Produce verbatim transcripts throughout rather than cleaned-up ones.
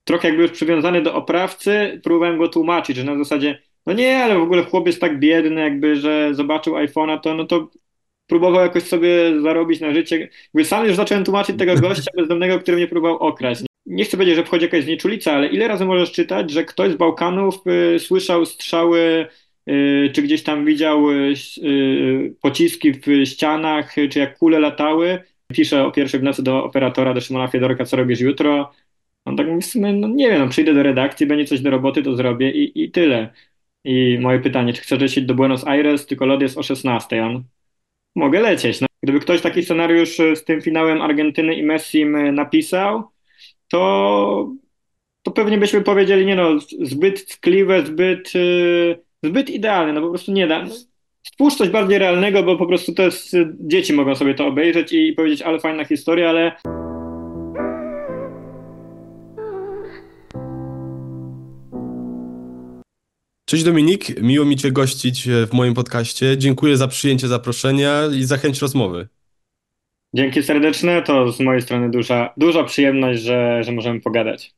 trochę jakby już przywiązany do oprawcy, próbowałem go tłumaczyć, że na zasadzie, no nie, ale w ogóle chłop jest tak biedny, jakby, że zobaczył iPhone'a, to no to próbował jakoś sobie zarobić na życie. Jakby sam już zacząłem tłumaczyć tego gościa bezdomnego, który mnie próbował okraść. Nie chcę powiedzieć, że wchodzi jakaś znieczulica, ale ile razy możesz czytać, że ktoś z Bałkanów y, słyszał strzały, y, czy gdzieś tam widział y, y, pociski w ścianach, y, czy jak kule latały. Pisze o pierwszej w nocy do operatora, do Szymona Fiedorka, co robisz jutro. On tak mówi w sumie, no nie wiem, no przyjdę do redakcji, będzie coś do roboty, to zrobię i, i tyle. I moje pytanie, czy chcesz lecieć do Buenos Aires, tylko lot jest o szesnastej. On, mogę lecieć. No, gdyby ktoś taki scenariusz y, z tym finałem Argentyny i Messim y, napisał, to, to pewnie byśmy powiedzieli, nie no, zbyt tkliwe, zbyt, y, zbyt idealne, no po prostu nie da. Stwórz coś bardziej realnego, bo po prostu to jest, y, dzieci mogą sobie to obejrzeć i powiedzieć, ale fajna historia, ale Cześć Dominik, miło mi Cię gościć e, w moim podcaście. Dziękuję za przyjęcie zaproszenia i za chęć rozmowy. dzięki serdeczne, to z mojej strony duża, duża przyjemność, że, że możemy pogadać.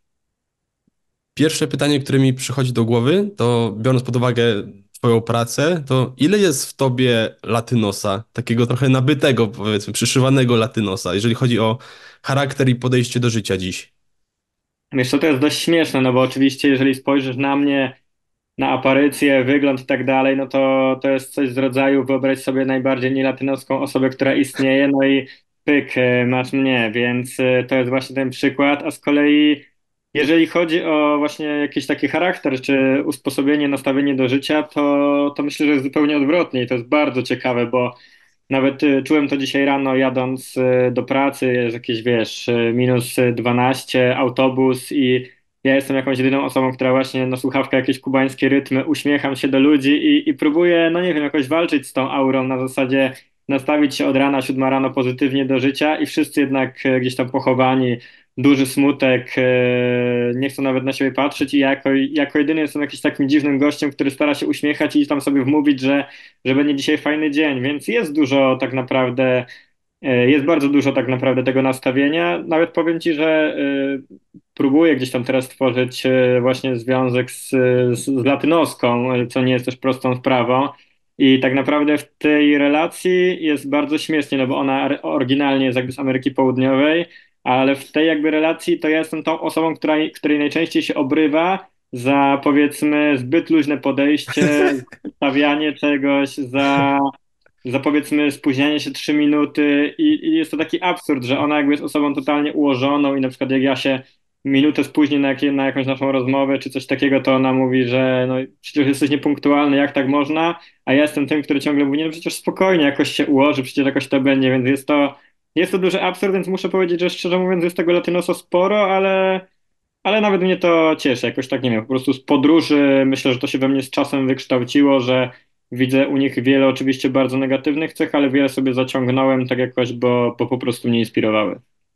Pierwsze pytanie, które mi przychodzi do głowy, to biorąc pod uwagę Twoją pracę, to ile jest w Tobie latynosa, takiego trochę nabytego, powiedzmy, przyszywanego latynosa, jeżeli chodzi o charakter i podejście do życia dziś? Wiesz co, to jest dość śmieszne, no bo oczywiście jeżeli spojrzysz na mnie, na aparycję, wygląd i tak dalej, no to to jest coś z rodzaju wyobraź sobie najbardziej nielatynowską osobę, która istnieje, no i pyk, e, masz mnie, więc e, to jest właśnie ten przykład, a z kolei jeżeli chodzi o właśnie jakiś taki charakter, czy usposobienie, nastawienie do życia, to, to myślę, że jest zupełnie odwrotnie i to jest bardzo ciekawe, bo nawet y, czułem to dzisiaj rano jadąc y, do pracy, jest jakieś, wiesz, y, minus dwanaście, autobus i ja jestem jakąś jedyną osobą, która właśnie na słuchawkę jakieś kubańskie rytmy, uśmiecham się do ludzi i, i próbuję, no nie wiem, jakoś walczyć z tą aurą na zasadzie nastawić się od rana, siódma rano pozytywnie do życia i wszyscy jednak e, gdzieś tam pochowani, duży smutek, e, nie chcą nawet na siebie patrzeć i ja jako, jako jedyny jestem jakimś takim dziwnym gościem, który stara się uśmiechać i tam sobie wmówić, że że będzie dzisiaj fajny dzień, więc jest dużo tak naprawdę, e, jest bardzo dużo tak naprawdę tego nastawienia. Nawet powiem Ci, że e, próbuję gdzieś tam teraz tworzyć e, właśnie związek z, z, z latynoską, e, co nie jest też prostą sprawą. I tak naprawdę w tej relacji jest bardzo śmiesznie, no bo ona ar- oryginalnie jest jakby z Ameryki Południowej, ale w tej jakby relacji to ja jestem tą osobą, która, której najczęściej się obrywa za powiedzmy zbyt luźne podejście, stawianie czegoś, za, za powiedzmy spóźnianie się trzy minuty i, i jest to taki absurd, że ona jakby jest osobą totalnie ułożoną i na przykład jak ja się minutę spóźnię na, jakie, na jakąś naszą rozmowę czy coś takiego, to ona mówi, że no przecież jesteś niepunktualny, jak tak można, a ja jestem tym, który ciągle mówi, nie, no przecież spokojnie, jakoś się ułoży, przecież jakoś to będzie, więc jest to, jest to duży absurd, więc muszę powiedzieć, że szczerze mówiąc jest tego latynosa sporo, ale ale nawet mnie to cieszy, jakoś tak nie wiem, po prostu z podróży myślę, że to się we mnie z czasem wykształciło, że widzę u nich wiele oczywiście bardzo negatywnych cech, ale wiele sobie zaciągnąłem tak jakoś, bo, bo po prostu mnie inspirowały.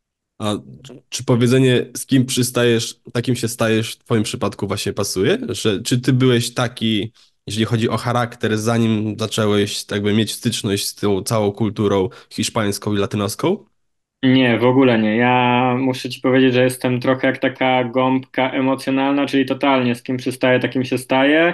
A czy powiedzenie, z kim przystajesz, takim się stajesz, w Twoim przypadku właśnie pasuje? Że, czy Ty byłeś taki, jeżeli chodzi o charakter, zanim zacząłeś tak jakby mieć styczność z tą całą kulturą hiszpańską i latynoską? Nie, w ogóle nie. Ja muszę ci powiedzieć, że jestem trochę jak taka gąbka emocjonalna, czyli totalnie z kim przystaję, takim się staję.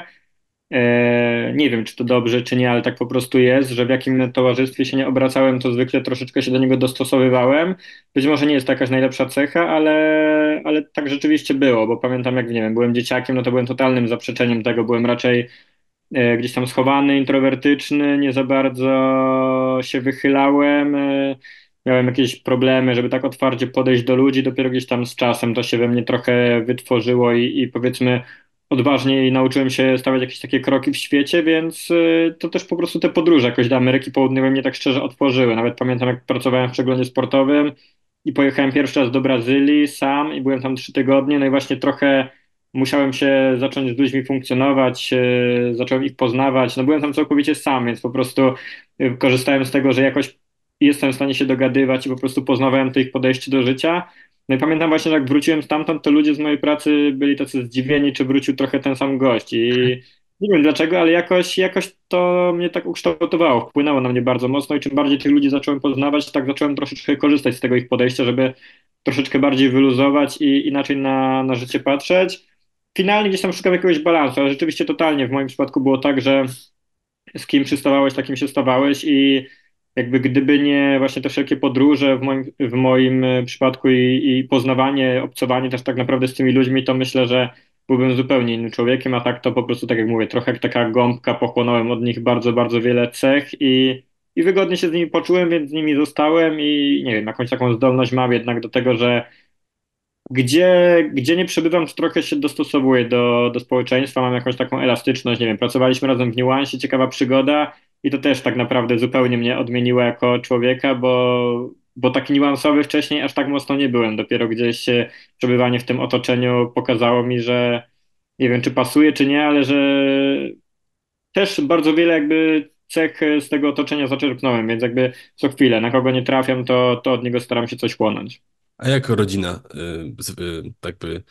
E, nie wiem, czy to dobrze, czy nie, ale tak po prostu jest, że w jakim towarzystwie się nie obracałem, to zwykle troszeczkę się do niego dostosowywałem. Być może nie jest to jakaś najlepsza cecha, ale, ale tak rzeczywiście było, bo pamiętam jak, nie wiem, byłem dzieciakiem, no to byłem totalnym zaprzeczeniem tego, byłem raczej e, gdzieś tam schowany, introwertyczny, nie za bardzo się wychylałem, e, miałem jakieś problemy, żeby tak otwarcie podejść do ludzi, dopiero gdzieś tam z czasem to się we mnie trochę wytworzyło i, i powiedzmy odważniej nauczyłem się stawiać jakieś takie kroki w świecie, więc e, to też po prostu te podróże jakoś do Ameryki Południowej mnie tak szczerze otworzyły. Nawet pamiętam jak pracowałem w przeglądzie sportowym i pojechałem pierwszy raz do Brazylii sam i byłem tam trzy tygodnie, no i właśnie trochę musiałem się zacząć z ludźmi funkcjonować, e, zacząłem ich poznawać. No byłem tam całkowicie sam, więc po prostu e, korzystałem z tego, że jakoś jestem w stanie się dogadywać i po prostu poznawałem to ich podejście do życia. No i pamiętam właśnie, że jak wróciłem stamtąd, to ludzie z mojej pracy byli tacy zdziwieni, czy wrócił trochę ten sam gość. I nie wiem dlaczego, ale jakoś, jakoś to mnie tak ukształtowało, wpłynęło na mnie bardzo mocno i czym bardziej tych ludzi zacząłem poznawać, tak zacząłem troszeczkę korzystać z tego ich podejścia, żeby troszeczkę bardziej wyluzować i inaczej na, na życie patrzeć. Finalnie gdzieś tam szukam jakiegoś balansu, ale rzeczywiście totalnie w moim przypadku było tak, że z kim przystawałeś, takim się stawałeś i jakby gdyby nie właśnie te wszelkie podróże w moim, w moim e, przypadku i, i poznawanie, obcowanie też tak naprawdę z tymi ludźmi, to myślę, że byłbym zupełnie innym człowiekiem, a tak to po prostu, tak jak mówię, trochę jak taka gąbka, pochłonąłem od nich bardzo, bardzo wiele cech i, i wygodnie się z nimi poczułem, więc z nimi zostałem i nie wiem, jakąś taką zdolność mam jednak do tego, że gdzie, gdzie nie przebywam, to trochę się dostosowuję do, do społeczeństwa, mam jakąś taką elastyczność, nie wiem, pracowaliśmy razem w Niuansie, ciekawa przygoda i to też tak naprawdę zupełnie mnie odmieniło jako człowieka, bo, bo taki niuansowy wcześniej aż tak mocno nie byłem, dopiero gdzieś e, przebywanie w tym otoczeniu pokazało mi, że nie wiem, czy pasuje, czy nie, ale że też bardzo wiele jakby cech z tego otoczenia zaczerpnąłem, więc jakby co chwilę, na kogo nie trafiam, to, to od niego staram się coś chłonąć. A jak rodzina y, z- y, jakby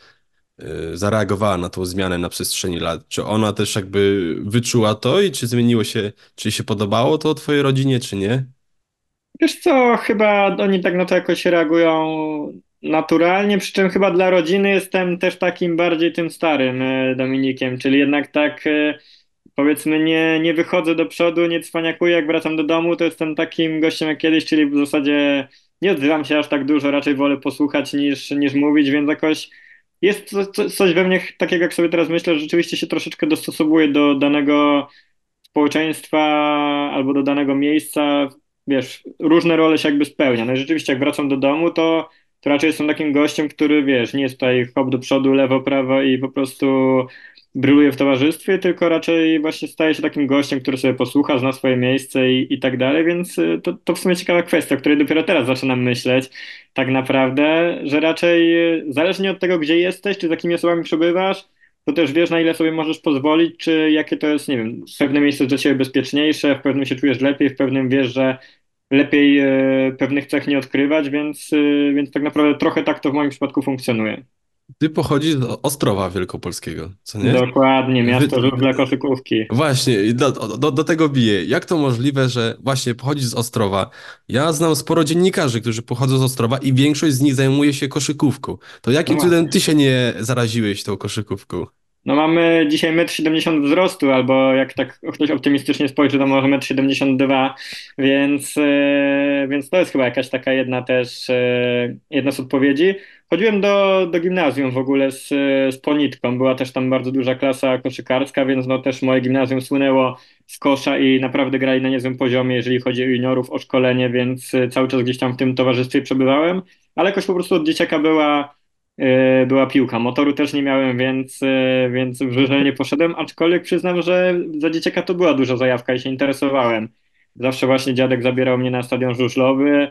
y, zareagowała na tą zmianę na przestrzeni lat? Czy ona też jakby wyczuła to i czy zmieniło się, czy się podobało to twojej rodzinie, czy nie? Wiesz co, chyba oni tak na to jakoś reagują naturalnie, przy czym chyba dla rodziny jestem też takim bardziej tym starym e, Dominikiem, czyli jednak tak e, powiedzmy nie, nie wychodzę do przodu, nie cwaniakuję, jak wracam do domu, to jestem takim gościem jak kiedyś, czyli w zasadzie nie odzywam się aż tak dużo, raczej wolę posłuchać niż, niż mówić, więc jakoś jest co, co, coś we mnie takiego, jak sobie teraz myślę, że rzeczywiście się troszeczkę dostosowuję do danego społeczeństwa albo do danego miejsca, wiesz, różne role się jakby spełnia. No i rzeczywiście jak wracam do domu, to, to raczej jestem takim gościem, który, wiesz, nie jest tutaj hop do przodu, lewo, prawo i po prostu bryluje w towarzystwie, tylko raczej właśnie staje się takim gościem, który sobie posłucha, zna swoje miejsce i, i tak dalej, więc y, to, to w sumie ciekawa kwestia, o której dopiero teraz zaczynam myśleć tak naprawdę, że raczej y, zależnie od tego, gdzie jesteś, czy z jakimi osobami przebywasz, to też wiesz, na ile sobie możesz pozwolić, czy jakie to jest, nie wiem, pewne miejsce jest dla ciebie bezpieczniejsze, w pewnym się czujesz lepiej, w pewnym wiesz, że lepiej e, pewnych cech nie odkrywać, więc, e, więc tak naprawdę trochę tak to w moim przypadku funkcjonuje. Ty pochodzisz z Ostrowa Wielkopolskiego, co nie? Dokładnie, Wy, miasto żużla koszykówki. Właśnie, i do, do, do tego biję. Jak to możliwe, że właśnie pochodzisz z Ostrowa? Ja znam sporo dziennikarzy, którzy pochodzą z Ostrowa i większość z nich zajmuje się koszykówką. To No jakim cudem właśnie. ty się nie zaraziłeś tą koszykówką? No mamy dzisiaj metr siedemdziesiąt m wzrostu, albo jak tak ktoś optymistycznie spojrzy, to może metr siedemdziesiąt dwa, więc, e, więc to jest chyba jakaś taka jedna też, e, jedna z odpowiedzi. Chodziłem do, do gimnazjum w ogóle z, z Ponitką, była też tam bardzo duża klasa koszykarska, więc no też moje gimnazjum słynęło z kosza i naprawdę grali na niezłym poziomie, jeżeli chodzi o juniorów, o szkolenie, więc e, cały czas gdzieś tam w tym towarzystwie przebywałem, ale jakoś po prostu od dzieciaka była e, była piłka. Motoru też nie miałem, więc, e, więc w żużel nie poszedłem, aczkolwiek przyznam, że za dzieciaka to była duża zajawka i się interesowałem. Zawsze właśnie dziadek zabierał mnie na stadion żużlowy.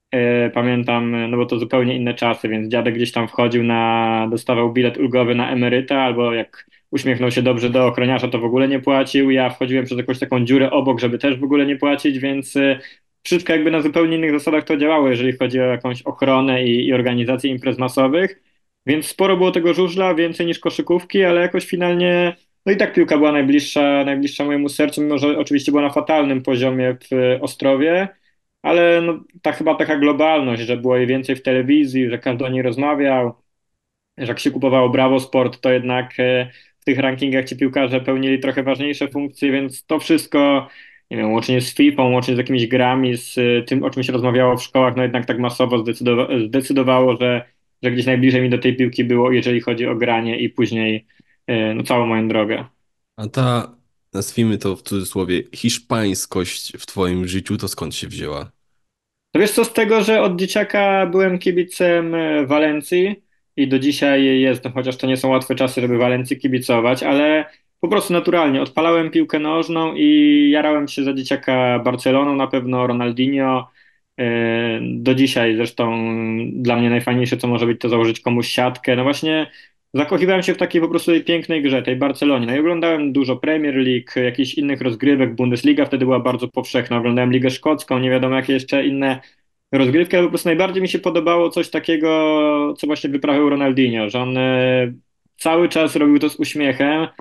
E, Pamiętam, no bo to zupełnie inne czasy, więc dziadek gdzieś tam wchodził na, dostawał bilet ulgowy na emeryta, albo jak uśmiechnął się dobrze do ochroniarza, to w ogóle nie płacił. Ja wchodziłem przez jakąś taką dziurę obok, żeby też w ogóle nie płacić, więc e, wszystko jakby na zupełnie innych zasadach to działało, jeżeli chodzi o jakąś ochronę i, i organizację imprez masowych. Więc sporo było tego żużla, więcej niż koszykówki, ale jakoś finalnie, no i tak piłka była najbliższa, najbliższa mojemu sercu, mimo że oczywiście była na fatalnym poziomie w Ostrowie, ale no, ta chyba taka globalność, że było jej więcej w telewizji, że każdy o niej rozmawiał, że jak się kupowało Brawo Sport, to jednak e, w tych rankingach ci piłkarze pełnili trochę ważniejsze funkcje, więc to wszystko, nie wiem, łącznie z fifą, łącznie z jakimiś grami, z e, tym, o czym się rozmawiało w szkołach, no jednak tak masowo zdecydowa zdecydowało, że, że gdzieś najbliżej mi do tej piłki było, jeżeli chodzi o granie i później e, no, całą moją drogę. A ta, nazwijmy to w cudzysłowie, hiszpańskość w twoim życiu, to skąd się wzięła? To wiesz co, z tego, że od dzieciaka byłem kibicem e, Walencji i do dzisiaj jestem, chociaż to nie są łatwe czasy, żeby Walencji kibicować, ale po prostu naturalnie odpalałem piłkę nożną i jarałem się za dzieciaka Barceloną, na pewno Ronaldinho. E, Do dzisiaj zresztą dla mnie najfajniejsze, co może być, to założyć komuś siatkę. No właśnie zakochiwałem się w takiej po prostu tej pięknej grze, tej Barcelonie. No i oglądałem dużo Premier League, jakichś innych rozgrywek, Bundesliga wtedy była bardzo powszechna, oglądałem Ligę Szkocką, nie wiadomo jakie jeszcze inne rozgrywki, ale po prostu najbardziej mi się podobało coś takiego, co właśnie wyprawiał Ronaldinho, że on e, cały czas robił to z uśmiechem,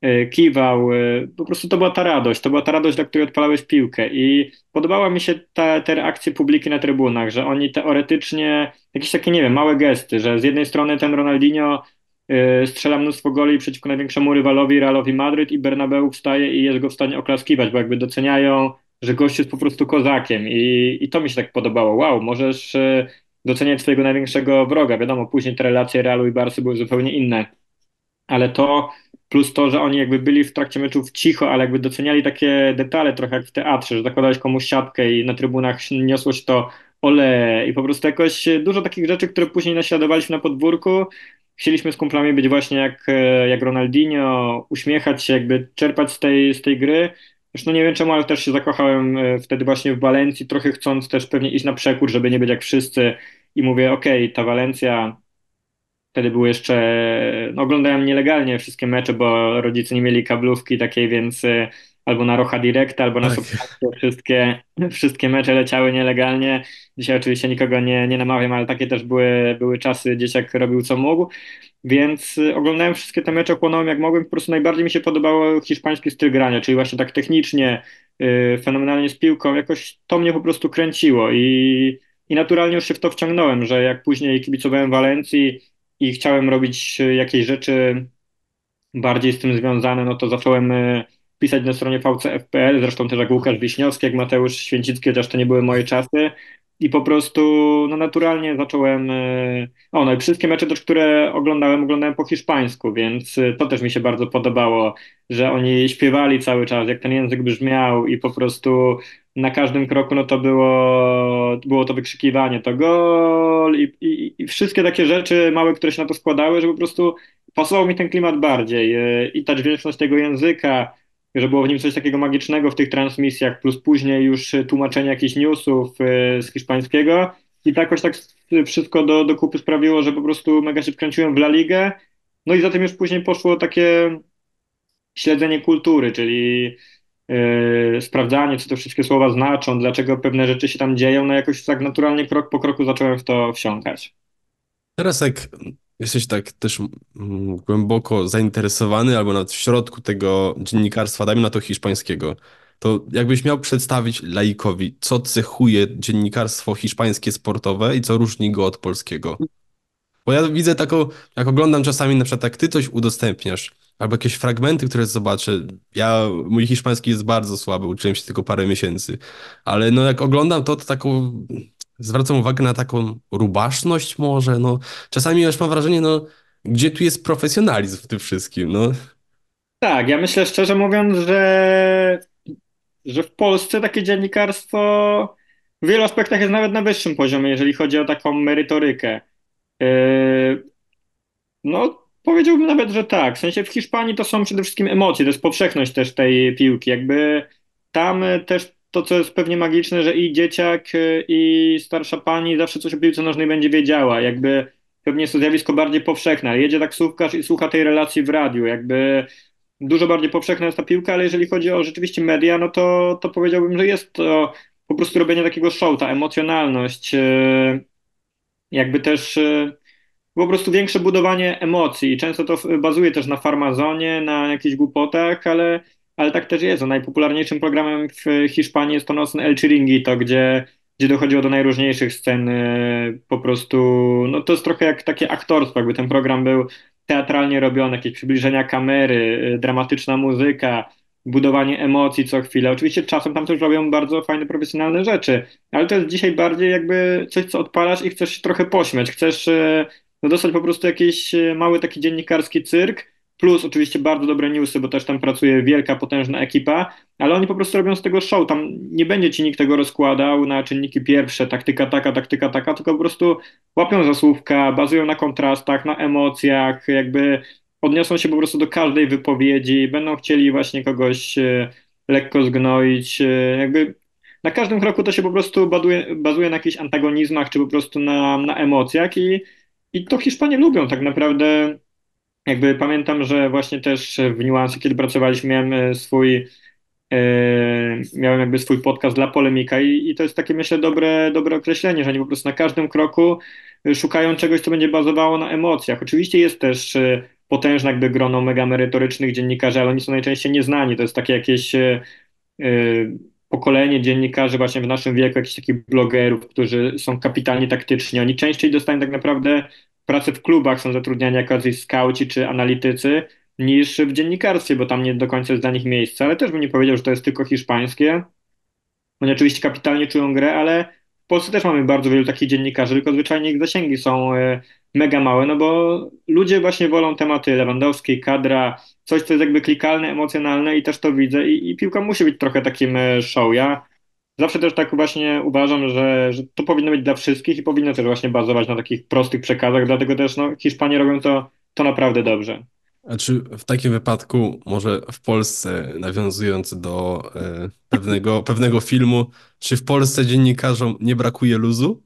y, kiwał. y, Po prostu to była ta radość, to była ta radość, dla której odpalałeś piłkę. I podobała mi się ta, te reakcje publiki na trybunach, że oni teoretycznie, jakieś takie, nie wiem, małe gesty, że z jednej strony ten Ronaldinho y, strzela mnóstwo goli przeciwko największemu rywalowi, Realowi Madryt, i Bernabeu wstaje i jest go w stanie oklaskiwać, bo jakby doceniają, że gość jest po prostu kozakiem. I, i to mi się tak podobało. Wow, możesz y, doceniać swojego największego wroga. Wiadomo, później te relacje Realu i Barsy były zupełnie inne, ale to plus to, że oni jakby byli w trakcie meczów cicho, ale jakby doceniali takie detale trochę jak w teatrze, że zakładałeś komuś siatkę i na trybunach niosło się to ole i po prostu jakoś dużo takich rzeczy, które później naśladowaliśmy na podwórku. Chcieliśmy z kumplami być właśnie jak, e, jak Ronaldinho, uśmiechać się, jakby czerpać z tej, z tej gry. Zresztą nie wiem czemu, ale też się zakochałem e, wtedy właśnie w Walencji, trochę chcąc też pewnie iść na przekór, żeby nie być jak wszyscy. I mówię, okej, ta Walencja. Wtedy były jeszcze, no oglądałem nielegalnie wszystkie mecze, bo rodzice nie mieli kablówki takiej, więc y, albo na Rocha Direct, albo na Tak. Substancie wszystkie, wszystkie mecze leciały nielegalnie. Dzisiaj oczywiście nikogo nie, nie namawiam, ale takie też były, były czasy, dzieciak robił co mógł. Więc y, oglądałem wszystkie te mecze, chłonąłem jak mogłem. Po prostu najbardziej mi się podobało hiszpański styl grania, czyli właśnie tak technicznie, y, fenomenalnie z piłką. Jakoś to mnie po prostu kręciło i, i naturalnie już się w to wciągnąłem, że jak później kibicowałem Walencji i chciałem robić y, jakieś rzeczy bardziej z tym związane, no to zacząłem y, pisać na stronie V C F kropka P L, zresztą też jak Łukasz Wiśniowski, jak Mateusz Święcicki, chociaż to nie były moje czasy. I po prostu no naturalnie zacząłem. y, O, no i wszystkie mecze też, które oglądałem, oglądałem po hiszpańsku, więc y, to też mi się bardzo podobało, że oni śpiewali cały czas, jak ten język brzmiał i po prostu na każdym kroku no to było, było to wykrzykiwanie, to gol i, i, i wszystkie takie rzeczy małe, które się na to składały, że po prostu pasował mi ten klimat bardziej e, i ta dźwięczność tego języka, że było w nim coś takiego magicznego w tych transmisjach, plus później już e, tłumaczenie jakichś newsów e, z hiszpańskiego i tak jakoś tak wszystko do, do kupy sprawiło, że po prostu mega się wkręciłem w La Ligę. No i za tym już później poszło takie śledzenie kultury, czyli e, sprawdzanie, co te wszystkie słowa znaczą, dlaczego pewne rzeczy się tam dzieją, no jakoś tak naturalnie krok po kroku zacząłem w to wsiąkać. Teraz jak jesteś tak też mm, głęboko zainteresowany albo nawet w środku tego dziennikarstwa, dajmy na to hiszpańskiego, to jakbyś miał przedstawić laikowi, co cechuje dziennikarstwo hiszpańskie sportowe i co różni go od polskiego? Bo ja widzę taką, jak oglądam czasami na przykład jak ty coś udostępniasz, albo jakieś fragmenty, które zobaczę. Ja, mój hiszpański jest bardzo słaby, uczyłem się tylko parę miesięcy, ale no jak oglądam to, to taką, zwracam uwagę na taką rubaszność może, no. Czasami już mam wrażenie, no, gdzie tu jest profesjonalizm w tym wszystkim, no. Tak, ja myślę szczerze mówiąc, że że w Polsce takie dziennikarstwo w wielu aspektach jest nawet na wyższym poziomie, jeżeli chodzi o taką merytorykę. Yy, no, powiedziałbym nawet, że tak. W sensie w Hiszpanii to są przede wszystkim emocje, to jest powszechność też tej piłki. Jakby tam y, też to, co jest pewnie magiczne, że i dzieciak, y, i starsza pani zawsze coś o piłce nożnej będzie wiedziała. Jakby pewnie jest to zjawisko bardziej powszechne, ale jedzie taksówkarz i słucha tej relacji w radiu. Jakby dużo bardziej powszechna jest ta piłka, ale jeżeli chodzi o rzeczywiście media, no to, to powiedziałbym, że jest to po prostu robienie takiego show, ta emocjonalność, y, jakby też y, po prostu większe budowanie emocji i często to f- bazuje też na farmazonie, na jakichś głupotach, ale, ale tak też jest. No, najpopularniejszym programem w Hiszpanii jest to Nocne El Chiringuito, gdzie, gdzie dochodziło do najróżniejszych scen. y, Po prostu, no to jest trochę jak takie aktorstwo, jakby ten program był teatralnie robiony, jakieś przybliżenia kamery, y, dramatyczna muzyka, budowanie emocji co chwilę. Oczywiście czasem tam też robią bardzo fajne, profesjonalne rzeczy, ale to jest dzisiaj bardziej jakby coś, co odpalasz i chcesz się trochę pośmiać, chcesz y, no dostać po prostu jakiś e, mały taki dziennikarski cyrk, plus oczywiście bardzo dobre newsy, bo też tam pracuje wielka, potężna ekipa, ale oni po prostu robią z tego show. Tam nie będzie ci nikt tego rozkładał na czynniki pierwsze, taktyka taka, taktyka taka, tylko po prostu łapią za słówka, bazują na kontrastach, na emocjach, jakby odniosą się po prostu do każdej wypowiedzi, będą chcieli właśnie kogoś e, lekko zgnoić, e, jakby na każdym kroku to się po prostu bazuje, bazuje na jakichś antagonizmach, czy po prostu na, na emocjach i i to Hiszpanie lubią tak naprawdę. Jakby pamiętam, że właśnie też w Niuansie, kiedy pracowaliśmy, miałem e, swój, e, miałem jakby swój podcast dla Polemika i, i to jest takie, myślę, dobre, dobre określenie, że oni po prostu na każdym kroku e, szukają czegoś, co będzie bazowało na emocjach. Oczywiście jest też e, potężne jakby grono mega merytorycznych dziennikarzy, ale oni są najczęściej nieznani. To jest takie jakieś e, y, pokolenie dziennikarzy właśnie w naszym wieku, jakichś takich blogerów, którzy są kapitalnie taktyczni. Oni częściej dostają tak naprawdę pracę w klubach, są zatrudniani jako jacyś skauci czy analitycy, niż w dziennikarstwie, bo tam nie do końca jest dla nich miejsce. Ale też bym nie powiedział, że to jest tylko hiszpańskie. Oni oczywiście kapitalnie czują grę, ale w Polsce też mamy bardzo wielu takich dziennikarzy, tylko zwyczajnie ich zasięgi są e, mega małe, no bo ludzie właśnie wolą tematy Lewandowskiej, kadra, coś, co jest jakby klikalne, emocjonalne i też to widzę i, i piłka musi być trochę takim e, show. Ja zawsze też tak właśnie uważam, że, że to powinno być dla wszystkich i powinno też właśnie bazować na takich prostych przekazach, dlatego też no, Hiszpanie robią to, to naprawdę dobrze. A czy w takim wypadku, może w Polsce, nawiązując do e, pewnego, pewnego filmu, czy w Polsce dziennikarzom nie brakuje luzu?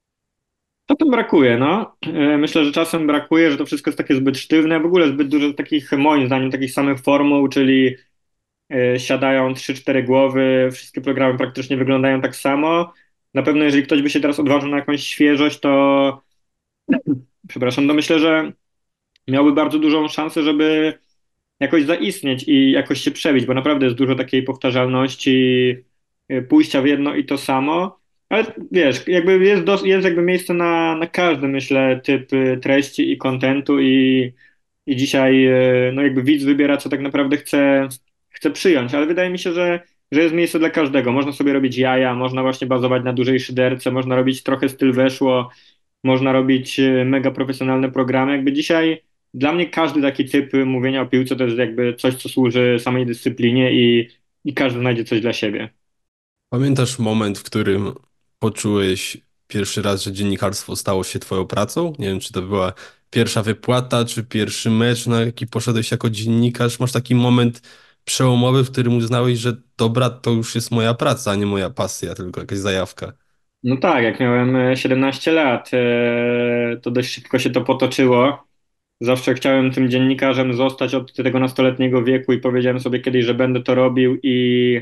Czasem brakuje, no. E, Myślę, że czasem brakuje, że to wszystko jest takie zbyt sztywne. W ogóle zbyt dużo takich, moim zdaniem, takich samych formuł, czyli e, siadają trzy, cztery głowy, wszystkie programy praktycznie wyglądają tak samo. Na pewno, jeżeli ktoś by się teraz odważył na jakąś świeżość, to, przepraszam, to myślę, że miałby bardzo dużą szansę, żeby jakoś zaistnieć i jakoś się przebić, bo naprawdę jest dużo takiej powtarzalności, y, pójścia w jedno i to samo. Ale wiesz, jakby jest, dos- jest jakby miejsce na, na każdy, myślę, typ y, treści i kontentu i, i dzisiaj y, no jakby widz wybiera, co tak naprawdę chce, chce przyjąć, ale wydaje mi się, że, że jest miejsce dla każdego. Można sobie robić jaja, można właśnie bazować na dużej szyderce, można robić trochę styl weszło, można robić y, mega profesjonalne programy. Jakby dzisiaj dla mnie każdy taki typ mówienia o piłce to jest jakby coś, co służy samej dyscyplinie i, i każdy znajdzie coś dla siebie. Pamiętasz moment, w którym poczułeś pierwszy raz, że dziennikarstwo stało się twoją pracą? Nie wiem, czy to była pierwsza wypłata, czy pierwszy mecz, na jaki poszedłeś jako dziennikarz. Masz taki moment przełomowy, w którym uznałeś, że dobra, to już jest moja praca, a nie moja pasja, tylko jakaś zajawka. No tak, jak miałem e, siedemnaście lat, e, to dość szybko się to potoczyło. Zawsze chciałem tym dziennikarzem zostać od tego nastoletniego wieku i powiedziałem sobie kiedyś, że będę to robił i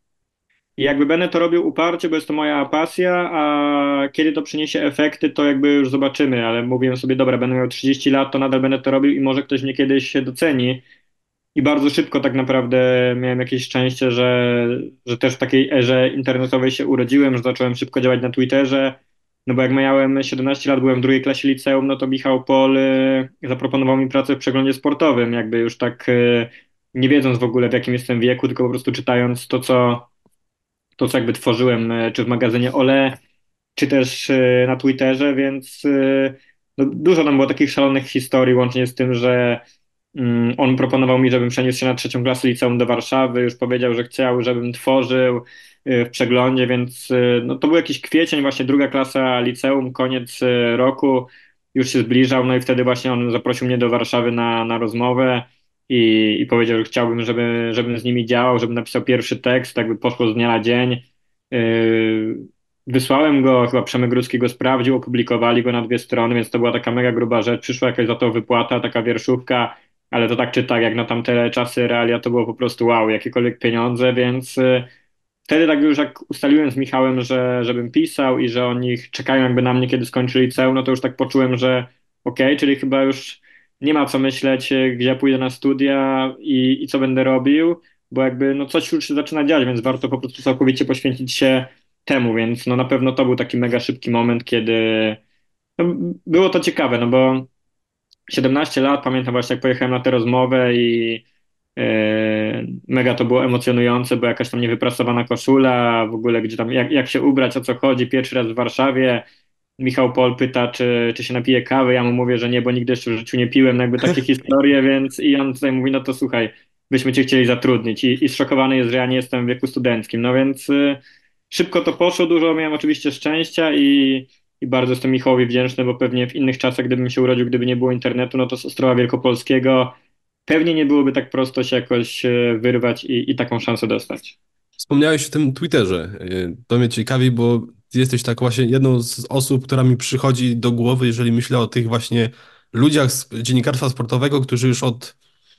I jakby będę to robił uparcie, bo jest to moja pasja, a kiedy to przyniesie efekty, to jakby już zobaczymy, ale mówiłem sobie, dobra, będę miał trzydzieści lat, to nadal będę to robił i może ktoś mnie kiedyś się doceni. I bardzo szybko tak naprawdę miałem jakieś szczęście, że, że też w takiej erze internetowej się urodziłem, że zacząłem szybko działać na Twitterze. No bo jak miałem siedemnaście lat, byłem w drugiej klasie liceum, no to Michał Pol y, zaproponował mi pracę w przeglądzie sportowym, jakby już tak y, nie wiedząc w ogóle w jakim jestem wieku, tylko po prostu czytając to, co to, co jakby tworzyłem, e, czy w magazynie Ole, czy też e, na Twitterze, więc e, no, dużo tam było takich szalonych historii, łącznie z tym, że mm, on proponował mi, żebym przeniósł się na trzecią klasę liceum do Warszawy, już powiedział, że chciał, żebym tworzył e, w przeglądzie, więc e, no, to był jakiś kwiecień, właśnie druga klasa liceum, koniec e, roku, już się zbliżał, no i wtedy właśnie on zaprosił mnie do Warszawy na, na rozmowę i, i powiedział, że chciałbym, żeby, żebym z nimi działał, żebym napisał pierwszy tekst, tak by poszło z dnia na dzień. Yy, Wysłałem go, chyba Przemek Grucki go sprawdził, opublikowali go na dwie strony, więc to była taka mega gruba rzecz. Przyszła jakaś za to wypłata, taka wierszówka, ale to tak czy tak, jak na tamte czasy realia, to było po prostu wow, jakiekolwiek pieniądze, więc yy, wtedy tak już jak ustaliłem z Michałem, że żebym pisał i że oni czekają jakby na mnie, kiedy skończy liceum, no to już tak poczułem, że okej, czyli chyba już nie ma co myśleć, e, gdzie ja pójdę na studia i, i co będę robił, bo jakby no coś już się zaczyna dziać, więc warto po prostu całkowicie poświęcić się temu, więc no na pewno to był taki mega szybki moment, kiedy no, było to ciekawe, no bo siedemnaście lat, pamiętam właśnie jak pojechałem na tę rozmowę i e, mega to było emocjonujące, bo jakaś tam niewyprasowana koszula, w ogóle gdzie tam, jak, jak się ubrać, o co chodzi, pierwszy raz w Warszawie. Michał Pol pyta, czy, czy się napije kawy, ja mu mówię, że nie, bo nigdy jeszcze w życiu nie piłem, no jakby takie historie, więc i on tutaj mówi, no to słuchaj, byśmy cię chcieli zatrudnić i, i zszokowany jest, że ja nie jestem w wieku studenckim, no więc y, szybko to poszło, dużo miałem oczywiście szczęścia i, i bardzo jestem Michałowi wdzięczny, bo pewnie w innych czasach, gdybym się urodził, gdyby nie było internetu, no to z Ostrowa Wielkopolskiego pewnie nie byłoby tak prosto się jakoś y, wyrwać i, i taką szansę dostać. Wspomniałeś o tym Twitterze. Y, To mnie ciekawi, bo ty jesteś tak właśnie jedną z osób, która mi przychodzi do głowy, jeżeli myślę o tych właśnie ludziach z dziennikarstwa sportowego, którzy już od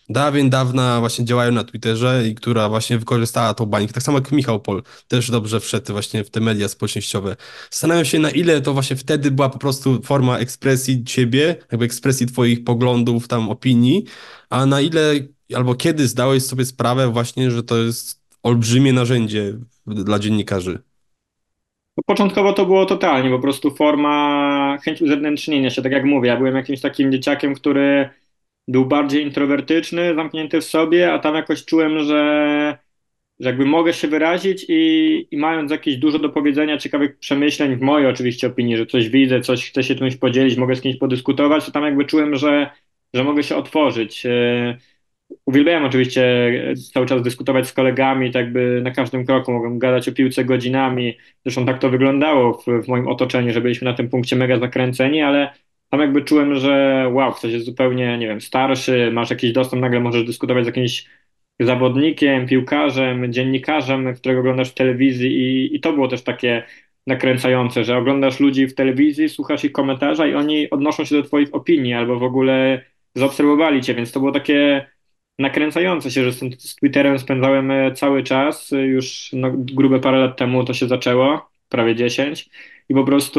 dawien dawna właśnie działają na Twitterze i która właśnie wykorzystała tą bańkę. Tak samo jak Michał Pol, też dobrze wszedł właśnie w te media społecznościowe. Zastanawiam się, na ile to właśnie wtedy była po prostu forma ekspresji ciebie, jakby ekspresji twoich poglądów, tam opinii, a na ile albo kiedy zdałeś sobie sprawę właśnie, że to jest olbrzymie narzędzie dla dziennikarzy. No, początkowo to było totalnie, po prostu forma, chęć uzewnętrznienia się, tak jak mówię, ja byłem jakimś takim dzieciakiem, który był bardziej introwertyczny, zamknięty w sobie, a tam jakoś czułem, że, że jakby mogę się wyrazić i, i mając jakieś dużo do powiedzenia, ciekawych przemyśleń, w mojej oczywiście opinii, że coś widzę, coś chcę się czymś podzielić, mogę z kimś podyskutować, to tam jakby czułem, że, że mogę się otworzyć. E, Uwielbiałem oczywiście cały czas dyskutować z kolegami, tak by na każdym kroku mogłem gadać o piłce godzinami. Zresztą tak to wyglądało w, w moim otoczeniu, że byliśmy na tym punkcie mega zakręceni, ale tam jakby czułem, że wow, ktoś jest zupełnie, nie wiem, starszy, masz jakiś dostęp, nagle możesz dyskutować z jakimś zawodnikiem, piłkarzem, dziennikarzem, którego oglądasz w telewizji i, i to było też takie nakręcające, że oglądasz ludzi w telewizji, słuchasz ich komentarza i oni odnoszą się do twoich opinii albo w ogóle zaobserwowali cię, więc to było takie nakręcające się, że z, tym, z Twitterem spędzałem e, cały czas, e, już no, grube parę lat temu to się zaczęło, prawie dziesięć i po prostu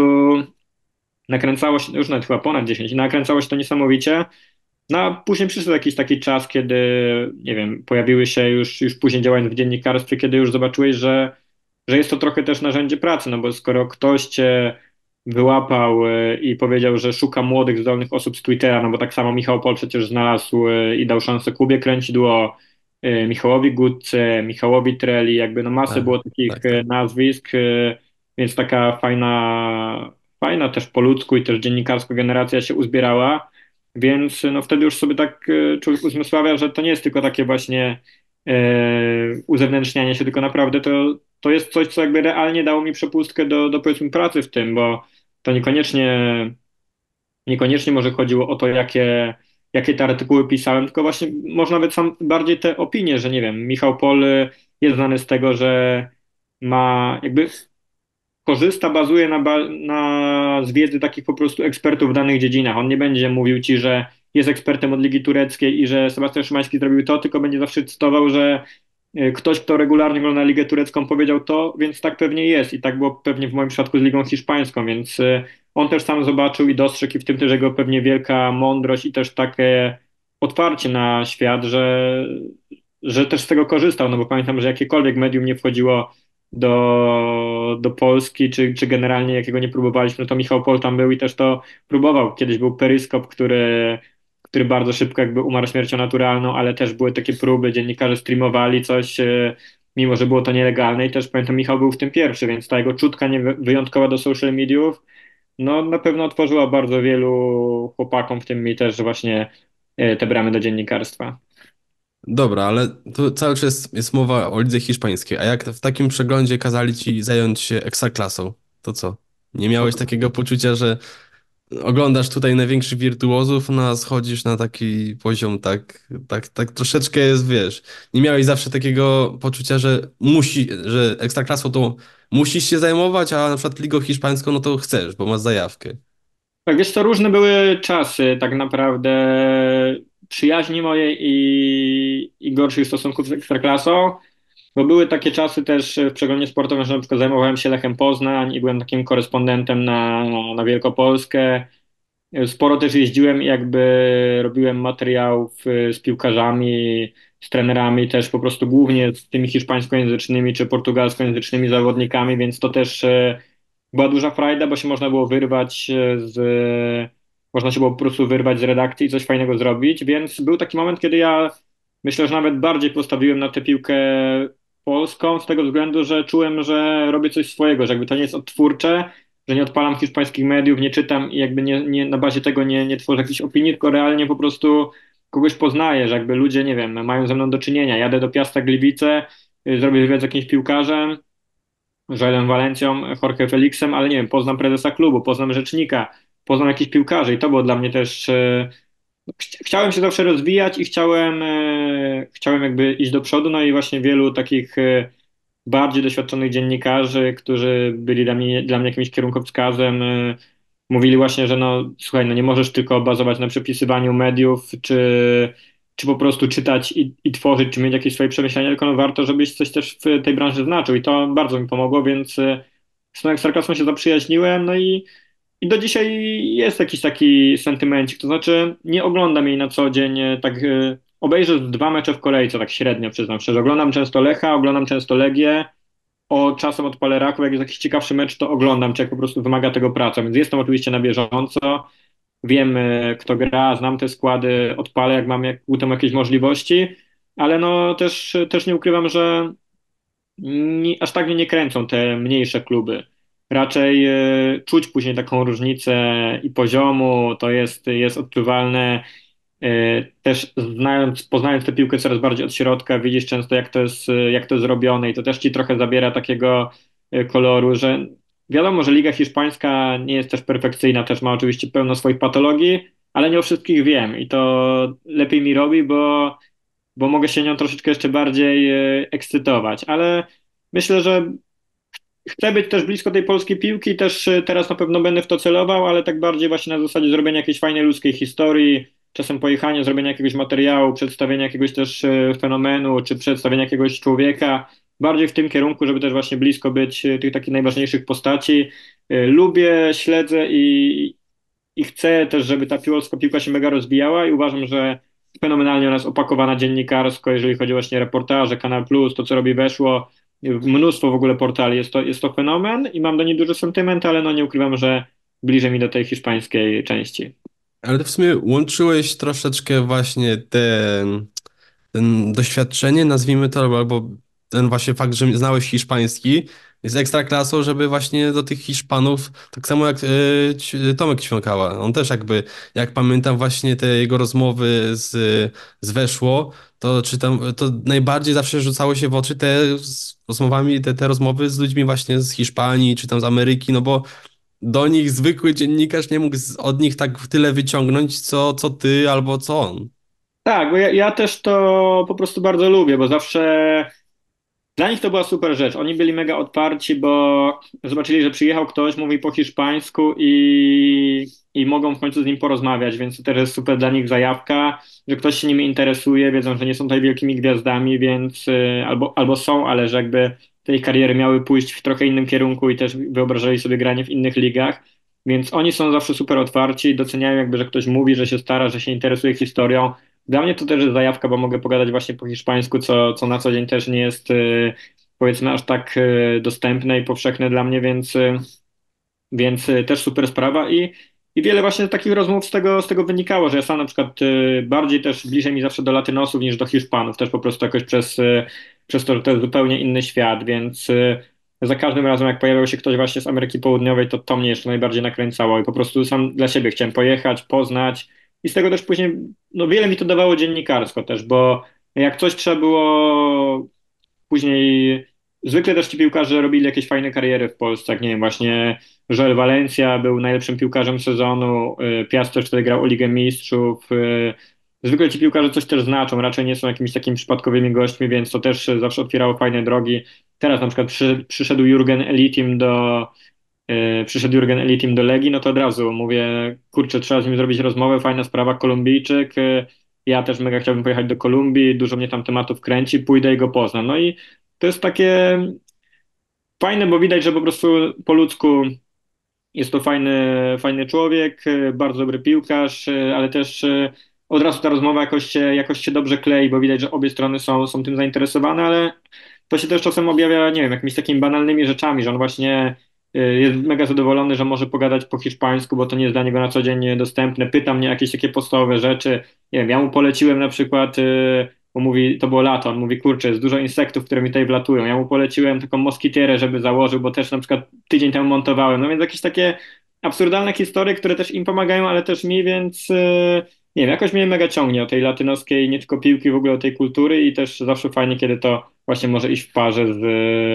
nakręcało się, już nawet chyba ponad dziesięć, i nakręcało się to niesamowicie. No a później przyszedł jakiś taki czas, kiedy, nie wiem, pojawiły się już, już później działając w dziennikarstwie, kiedy już zobaczyłeś, że, że jest to trochę też narzędzie pracy, no bo skoro ktoś cię wyłapał e, i powiedział, że szuka młodych, zdolnych osób z Twittera, no bo tak samo Michał Pol przecież znalazł e, i dał szansę Kubie Kręcidło, e, Michałowi Gutce, Michałowi Treli, jakby no masę Tak, było takich tak, tak. e, nazwisk, e, więc taka fajna, fajna też po ludzku i też dziennikarska generacja się uzbierała. Więc no wtedy już sobie tak e, człowiek uzmysławia, że to nie jest tylko takie właśnie e, uzewnętrznianie się, tylko naprawdę to, to jest coś, co jakby realnie dało mi przepustkę do, do powiedzmy pracy w tym, bo to niekoniecznie, niekoniecznie może chodziło o to, jakie, jakie te artykuły pisałem, tylko właśnie może nawet sam bardziej te opinie, że nie wiem, Michał Pol jest znany z tego, że ma jakby korzysta, bazuje na, ba na z wiedzy takich po prostu ekspertów w danych dziedzinach. On nie będzie mówił ci, że jest ekspertem od Ligi Tureckiej i że Sebastian Szymański zrobił to, tylko będzie zawsze cytował, że y, ktoś, kto regularnie ogląda Ligę Turecką, powiedział to, więc tak pewnie jest. I tak było pewnie w moim przypadku z Ligą Hiszpańską, więc y, on też sam zobaczył i dostrzegł i w tym też jego pewnie wielka mądrość i też takie otwarcie na świat, że, że też z tego korzystał, no bo pamiętam, że jakiekolwiek medium nie wchodziło do, do Polski, czy, czy generalnie jakiego nie próbowaliśmy, no to Michał Pol tam był i też to próbował. Kiedyś był Peryskop, który, który bardzo szybko jakby umarł śmiercią naturalną, ale też były takie próby, dziennikarze streamowali coś, e, mimo że było to nielegalne i też pamiętam, Michał był w tym pierwszy, więc ta jego czutka nie, wyjątkowa do social mediów, no na pewno otworzyła bardzo wielu chłopakom, w tym mi też właśnie e, te bramy do dziennikarstwa. Dobra, ale tu cały czas jest mowa o lidze hiszpańskiej, a jak w takim przeglądzie kazali ci zająć się ekstraklasą, to co? Nie miałeś takiego poczucia, że oglądasz tutaj największych wirtuozów, no a schodzisz na taki poziom, tak, tak, tak troszeczkę jest, wiesz, nie miałeś zawsze takiego poczucia, że musi, że ekstraklasą to musisz się zajmować, a na przykład ligą hiszpańską, no to chcesz, bo masz zajawkę. Tak, wiesz, to różne były czasy tak naprawdę przyjaźni mojej i, i gorszych stosunków z Ekstraklasą, bo były takie czasy też w przeglądzie sportowym, że na przykład zajmowałem się Lechem Poznań i byłem takim korespondentem na, na Wielkopolskę. Sporo też jeździłem i jakby robiłem materiałów y, z piłkarzami, z trenerami, też po prostu głównie z tymi hiszpańskojęzycznymi czy portugalskojęzycznymi zawodnikami, więc to też y, była duża frajda, bo się można było wyrwać e, z, można się było po prostu wyrwać z redakcji i coś fajnego zrobić, więc był taki moment, kiedy ja myślę, że nawet bardziej postawiłem na tę piłkę polską z tego względu, że czułem, że robię coś swojego, że jakby to nie jest odtwórcze, że nie odpalam hiszpańskich mediów, nie czytam i jakby nie, nie, na bazie tego nie, nie tworzę jakichś opinii, tylko realnie po prostu kogoś poznaję, że jakby ludzie, nie wiem, mają ze mną do czynienia. Jadę do Piasta Gliwice, y, zrobię wywiad z jakimś piłkarzem, Joelem Valencją, Jorge Felixem, ale nie wiem, poznam prezesa klubu, poznam rzecznika, poznam jakichś piłkarzy i to było dla mnie też. e, ch- Chciałem się zawsze rozwijać i chciałem, e, chciałem jakby iść do przodu, no i właśnie wielu takich e, bardziej doświadczonych dziennikarzy, którzy byli dla mnie, dla mnie jakimś kierunkowskazem, e, mówili właśnie, że no słuchaj, no nie możesz tylko bazować na przepisywaniu mediów, czy czy po prostu czytać i, i tworzyć, czy mieć jakieś swoje przemyślenia, tylko no warto, żebyś coś też w tej branży znaczył i to bardzo mi pomogło, więc y, z tą Ekstraklasą się zaprzyjaźniłem, no i, i do dzisiaj jest jakiś taki sentymencik, to znaczy nie oglądam jej na co dzień, y, tak y, obejrzę dwa mecze w kolejce, tak średnio przyznam szczerze, oglądam często Lecha, oglądam często Legię, o czasem odpalę Raków, jak jest jakiś ciekawszy mecz, to oglądam, czy jak po prostu wymaga tego praca, więc jestem oczywiście na bieżąco, wiem e, kto gra, znam te składy, odpalę jak mam jak, u tym jakieś możliwości, ale no też, też nie ukrywam, że nie, aż tak mnie nie kręcą te mniejsze kluby. Raczej e, czuć później taką różnicę i poziomu, to jest, jest odczuwalne. E, Też znając, poznając tę piłkę coraz bardziej od środka, widzisz często jak to jest, e, jak to jest zrobione i to też ci trochę zabiera takiego e, koloru, że wiadomo, że Liga Hiszpańska nie jest też perfekcyjna, też ma oczywiście pełno swoich patologii, ale nie o wszystkich wiem i to lepiej mi robi, bo bo mogę się nią troszeczkę jeszcze bardziej e, ekscytować, ale myślę, że chcę być też blisko tej polskiej piłki, też e, teraz na pewno będę w to celował, ale tak bardziej właśnie na zasadzie zrobienia jakiejś fajnej ludzkiej historii, czasem pojechania, zrobienia jakiegoś materiału, przedstawienia jakiegoś też e, fenomenu, czy przedstawienia jakiegoś człowieka, bardziej w tym kierunku, żeby też właśnie blisko być e, tych takich najważniejszych postaci. E, Lubię, śledzę i, i chcę też, żeby ta polska piłka się mega rozwijała i uważam, że fenomenalnie ona jest opakowana dziennikarsko, jeżeli chodzi właśnie o reportaże, Kanal Plus, to co robi Weszło, mnóstwo w ogóle portali, jest to, jest to fenomen i mam do niej duży sentyment, ale no nie ukrywam, że bliżej mi do tej hiszpańskiej części. Ale ty w sumie łączyłeś troszeczkę właśnie ten, ten doświadczenie, nazwijmy to, albo albo ten właśnie fakt, że znałeś hiszpański, jest ekstra klasą, żeby właśnie do tych Hiszpanów, tak samo jak e, Ć- Tomek Ćwiąkała, on też jakby, jak pamiętam właśnie te jego rozmowy z, z Weszło, to czytam, to najbardziej zawsze rzucało się w oczy te z rozmowami, te, te rozmowy z ludźmi właśnie z Hiszpanii, czy tam z Ameryki, no bo do nich zwykły dziennikarz nie mógł z- od nich tak tyle wyciągnąć, co, co ty albo co on. Tak, bo ja, ja też to po prostu bardzo lubię, bo zawsze dla nich to była super rzecz. Oni byli mega otwarci, bo zobaczyli, że przyjechał ktoś, mówi po hiszpańsku i, i mogą w końcu z nim porozmawiać, więc to też jest super dla nich zajawka, że ktoś się nimi interesuje, wiedzą, że nie są tutaj wielkimi gwiazdami, więc y, albo, albo są, ale że jakby te ich kariery miały pójść w trochę innym kierunku i też wyobrażali sobie granie w innych ligach. Więc oni są zawsze super otwarci, doceniają jakby, że ktoś mówi, że się stara, że się interesuje historią. Dla mnie to też jest zajawka, bo mogę pogadać właśnie po hiszpańsku, co, co na co dzień też nie jest y, powiedzmy aż tak y, dostępne i powszechne dla mnie, więc, y, więc y, też super sprawa i, i wiele właśnie takich rozmów z tego, z tego wynikało, że ja sam na przykład y, bardziej też bliżej mi zawsze do Latynosów niż do Hiszpanów, też po prostu jakoś przez, y, przez to, że to jest zupełnie inny świat, więc y, za każdym razem jak pojawiał się ktoś właśnie z Ameryki Południowej, to to mnie jeszcze najbardziej nakręcało i po prostu sam dla siebie chciałem pojechać, poznać i z tego też później, no wiele mi to dawało dziennikarsko też, bo jak coś trzeba było później zwykle też ci piłkarze robili jakieś fajne kariery w Polsce, jak nie wiem, właśnie Joel Valencia był najlepszym piłkarzem sezonu, y, Piast też wtedy grał o Ligę Mistrzów. y, Zwykle ci piłkarze coś też znaczą, raczej nie są jakimiś takimi przypadkowymi gośćmi, więc to też y, zawsze otwierało fajne drogi. Teraz na przykład przy, przyszedł Jurgen Elitim do, y, przyszedł Jurgen Elitim do Legii, no to od razu mówię, kurczę, trzeba z nim zrobić rozmowę, fajna sprawa, Kolumbijczyk. y, Ja też mega chciałbym pojechać do Kolumbii, dużo mnie tam tematów kręci, pójdę i go poznam. No i to jest takie fajne, bo widać, że po prostu po ludzku jest to fajny, fajny człowiek, e, bardzo dobry piłkarz, e, ale też e, od razu ta rozmowa jakoś się, jakoś się dobrze klei, bo widać, że obie strony są, są tym zainteresowane, ale to się też czasem objawia, nie wiem, jakimiś takimi banalnymi rzeczami, że on właśnie e, jest mega zadowolony, że może pogadać po hiszpańsku, bo to nie jest dla niego na co dzień dostępne. Pyta mnie jakieś takie podstawowe rzeczy. Nie wiem, ja mu poleciłem na przykład, e, bo mówi, to było lato, on mówi, kurczę, jest dużo insektów, które mi tutaj wlatują. Ja mu poleciłem taką moskitierę, żeby założył, bo też na przykład tydzień temu montowałem. No więc jakieś takie absurdalne historie, które też im pomagają, ale też mi, więc e, nie wiem, jakoś mnie mega ciągnie o tej latynoskiej, nie tylko piłki, w ogóle o tej kultury i też zawsze fajnie, kiedy to właśnie może iść w parze z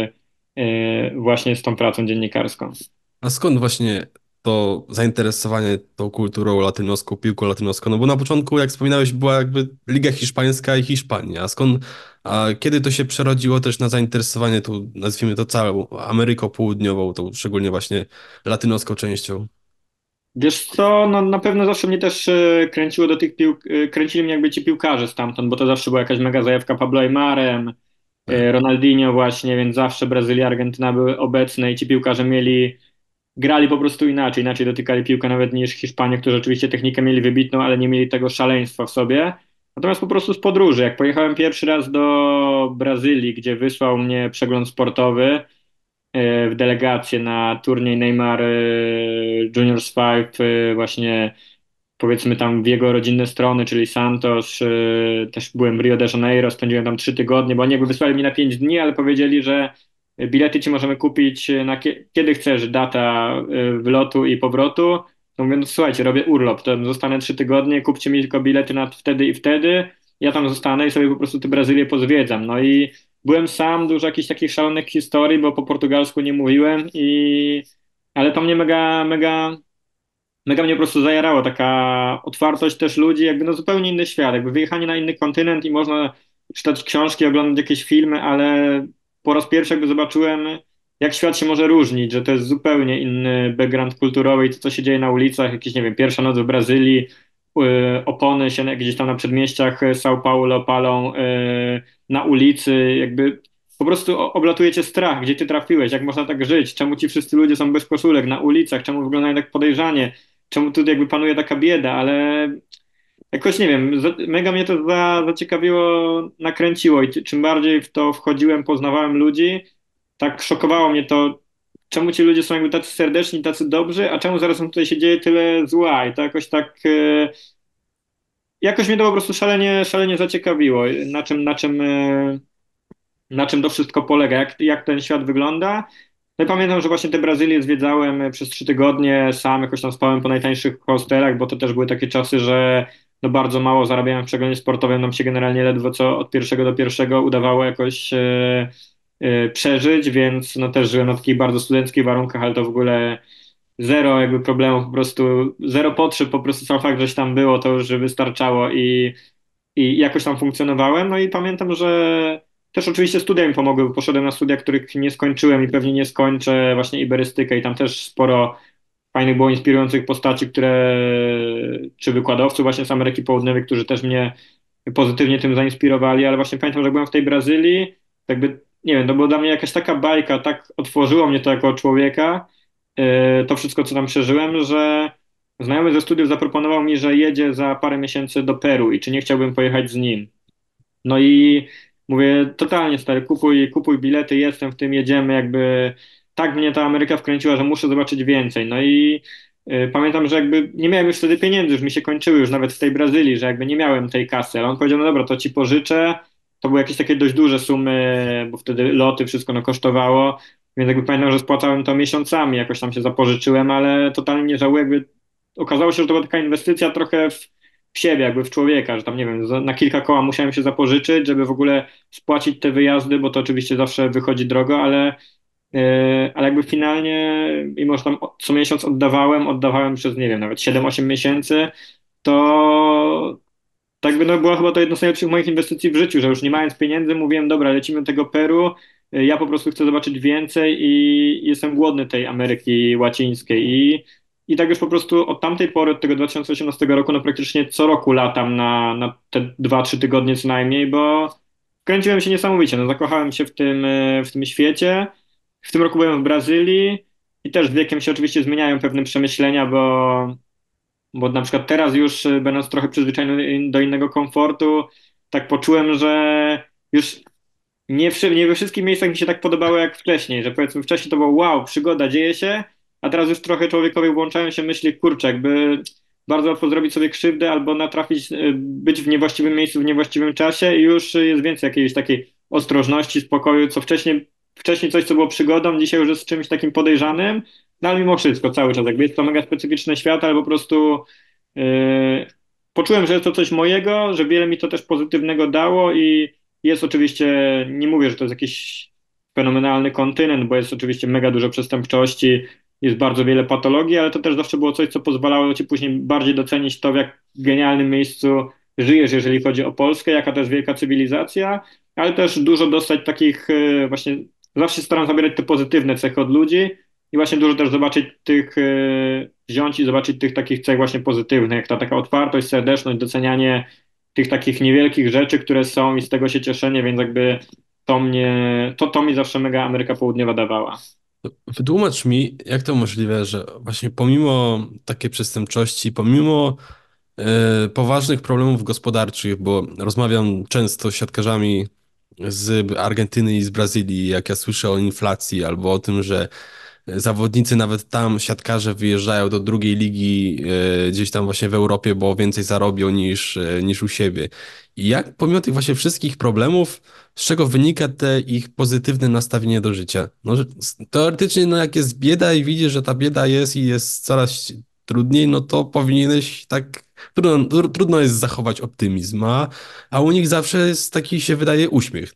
e, właśnie z tą pracą dziennikarską. A skąd właśnie to zainteresowanie tą kulturą latynoską, piłką latynoską? No bo na początku, jak wspominałeś, była jakby Liga Hiszpańska i Hiszpania. A skąd, a kiedy to się przerodziło też na zainteresowanie tą, nazwijmy to całą Ameryką Południową, tą szczególnie właśnie latynoską częścią? Wiesz co, no na pewno zawsze mnie też e, kręciło do tych pił, e, kręcili mnie jakby ci piłkarze stamtąd, bo to zawsze była jakaś mega zajawka Pablo Aymarem, Tak. e, Ronaldinho właśnie, więc zawsze Brazylia, Argentyna były obecne i ci piłkarze mieli, grali po prostu inaczej, inaczej dotykali piłkę nawet niż Hiszpanie, którzy oczywiście technikę mieli wybitną, ale nie mieli tego szaleństwa w sobie. Natomiast po prostu z podróży, jak pojechałem pierwszy raz do Brazylii, gdzie wysłał mnie przegląd sportowy, e, w delegację na turniej Neymar e, Juniors pięć, e, właśnie powiedzmy tam w jego rodzinne strony, czyli Santos, e, też byłem w Rio de Janeiro, spędziłem tam trzy tygodnie, bo oni jakby wysłali mi na pięć dni, ale powiedzieli, że bilety ci możemy kupić na kie- kiedy chcesz, data e, wylotu i powrotu. To mówię, no słuchajcie, robię urlop, to zostanę trzy tygodnie, kupcie mi tylko bilety na wtedy i wtedy, ja tam zostanę i sobie po prostu tę Brazylię pozwiedzam. No i byłem sam, dużo jakichś takich szalonych historii, bo po portugalsku nie mówiłem i ale to mnie mega, mega mega mnie po prostu zajarało, taka otwartość też ludzi, jakby no zupełnie inny świat, jakby wyjechanie na inny kontynent i można czytać książki, oglądać jakieś filmy, ale po raz pierwszy jakby zobaczyłem, jak świat się może różnić, że to jest zupełnie inny background kulturowy i to, co się dzieje na ulicach, jakieś, nie wiem, pierwsza noc w Brazylii, y, opony się na- gdzieś tam na przedmieściach São Paulo palą y, na ulicy, jakby po prostu o- oblatuje cię strach, gdzie ty trafiłeś, jak można tak żyć, czemu ci wszyscy ludzie są bez koszulek na ulicach, czemu wyglądają tak podejrzanie, czemu tu jakby panuje taka bieda, ale jakoś nie wiem, za, mega mnie to za, zaciekawiło, nakręciło i ty- czym bardziej w to wchodziłem, poznawałem ludzi, tak szokowało mnie to, czemu ci ludzie są jakby tacy serdeczni, tacy dobrzy, a czemu zaraz tutaj się dzieje tyle zła i to jakoś tak, e, jakoś mnie to po prostu szalenie, szalenie zaciekawiło, na czym, na czym, e, na czym to wszystko polega, jak, jak ten świat wygląda. No i pamiętam, że właśnie te Brazylię zwiedzałem przez trzy tygodnie, sam jakoś tam spałem po najtańszych hostelach, bo to też były takie czasy, że no bardzo mało zarabiałem w przeglądzie sportowym, nam się generalnie ledwo co od pierwszego do pierwszego udawało jakoś e, e, przeżyć, więc no też żyłem na takich bardzo studenckich warunkach, ale to w ogóle zero jakby problemów, po prostu zero potrzeb, po prostu sam fakt, że się tam było, to już wystarczało i i jakoś tam funkcjonowałem. No i pamiętam, że też oczywiście studia mi pomogły, bo poszedłem na studia, których nie skończyłem i pewnie nie skończę, właśnie iberystykę i tam też sporo fajnych było inspirujących postaci, które, czy wykładowców właśnie z Ameryki Południowej, którzy też mnie pozytywnie tym zainspirowali, ale właśnie pamiętam, że byłem w tej Brazylii, tak jakby, nie wiem, to była dla mnie jakaś taka bajka, tak otworzyło mnie to jako człowieka, yy, to wszystko, co tam przeżyłem, że znajomy ze studiów zaproponował mi, że jedzie za parę miesięcy do Peru i czy nie chciałbym pojechać z nim. No i mówię, totalnie stary, kupuj, kupuj bilety, jestem w tym, jedziemy, jakby tak mnie ta Ameryka wkręciła, że muszę zobaczyć więcej. No i y, pamiętam, że jakby nie miałem już wtedy pieniędzy, już mi się kończyły, już nawet w tej Brazylii, że jakby nie miałem tej kasy, ale on powiedział, no dobra, to ci pożyczę. To były jakieś takie dość duże sumy, bo wtedy loty, wszystko no kosztowało, więc jakby pamiętam, że spłacałem to miesiącami, jakoś tam się zapożyczyłem, ale totalnie nie żałuję, jakby okazało się, że to była taka inwestycja trochę w w siebie, jakby w człowieka, że tam, nie wiem, za- na kilka koła musiałem się zapożyczyć, żeby w ogóle spłacić te wyjazdy, bo to oczywiście zawsze wychodzi drogo, ale, yy, ale jakby finalnie, mimo że tam co miesiąc oddawałem, oddawałem przez, nie wiem, nawet siedem osiem miesięcy, to tak by no, była chyba to jedno z najlepszych moich inwestycji w życiu, że już nie mając pieniędzy mówiłem, dobra, lecimy do tego Peru, y, ja po prostu chcę zobaczyć więcej i jestem głodny tej Ameryki Łacińskiej i, i tak już po prostu od tamtej pory, od tego dwa tysiące osiemnastego roku, no praktycznie co roku latam na, na te dwa, trzy tygodnie co najmniej, bo kręciłem się niesamowicie, no zakochałem się w tym, y, w tym świecie. W tym roku byłem w Brazylii i też z wiekiem się oczywiście zmieniają pewne przemyślenia, bo bo na przykład teraz już y, będąc trochę przyzwyczajony do innego komfortu, tak poczułem, że już nie, wszy- nie we wszystkich miejscach mi się tak podobało jak wcześniej, że powiedzmy wcześniej to było wow, przygoda, dzieje się, a teraz już trochę człowiekowi włączają się myśli, kurczę, jakby bardzo łatwo zrobić sobie krzywdę albo natrafić, y, być w niewłaściwym miejscu w niewłaściwym czasie i już y, jest więcej jakiejś takiej ostrożności, spokoju, co wcześniej, wcześniej coś, co było przygodą, dzisiaj już jest czymś takim podejrzanym, no ale mimo wszystko cały czas, jakby jest to mega specyficzny świat, ale po prostu yy, poczułem, że jest to coś mojego, że wiele mi to też pozytywnego dało i jest oczywiście, nie mówię, że to jest jakiś fenomenalny kontynent, bo jest oczywiście mega dużo przestępczości, jest bardzo wiele patologii, ale to też zawsze było coś, co pozwalało ci później bardziej docenić to, w jak genialnym miejscu żyjesz, jeżeli chodzi o Polskę, jaka to jest wielka cywilizacja, ale też dużo dostać takich yy, właśnie, zawsze staram zabierać te pozytywne cechy od ludzi, i właśnie dużo też zobaczyć tych, e, wziąć i zobaczyć tych takich cech właśnie pozytywnych, jak ta taka otwartość, serdeczność, docenianie tych takich niewielkich rzeczy, które są i z tego się cieszenie, więc jakby to mnie, to, to mi zawsze mega Ameryka Południowa dawała. Wytłumacz mi, jak to możliwe, że właśnie pomimo takiej przestępczości, pomimo e, poważnych problemów gospodarczych, bo rozmawiam często z siatkarzami z Argentyny i z Brazylii, jak ja słyszę o inflacji albo o tym, że zawodnicy nawet tam, siatkarze wyjeżdżają do drugiej ligi e, gdzieś tam właśnie w Europie, bo więcej zarobią niż, e, niż u siebie. I jak pomimo tych właśnie wszystkich problemów, z czego wynika te ich pozytywne nastawienie do życia? No, że s- teoretycznie, no jak jest bieda i widzisz, że ta bieda jest i jest coraz trudniej, no to powinieneś tak, trudno, tr- trudno jest zachować optymizm, a, a u nich zawsze jest taki, się wydaje, uśmiech.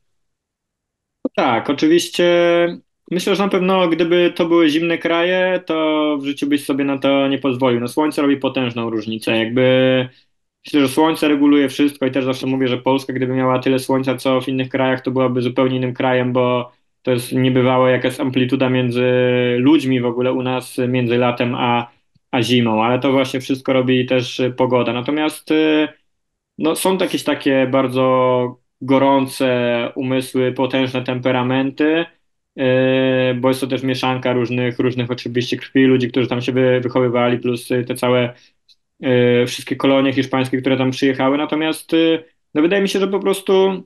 Tak, oczywiście myślę, że na pewno gdyby to były zimne kraje, to w życiu byś sobie na to nie pozwolił. No słońce robi potężną różnicę. Jakby myślę, że słońce reguluje wszystko i też zawsze mówię, że Polska gdyby miała tyle słońca co w innych krajach, to byłaby zupełnie innym krajem, bo to jest niebywałe jakaś amplituda między ludźmi w ogóle u nas, między latem a, a zimą, ale to właśnie wszystko robi też pogoda. Natomiast y, no, są jakieś takie bardzo gorące umysły, potężne temperamenty, yy, bo jest to też mieszanka różnych, różnych oczywiście krwi, ludzi, którzy tam się wy, wychowywali, plus y, te całe yy, wszystkie kolonie hiszpańskie, które tam przyjechały. Natomiast yy, no, wydaje mi się, że po prostu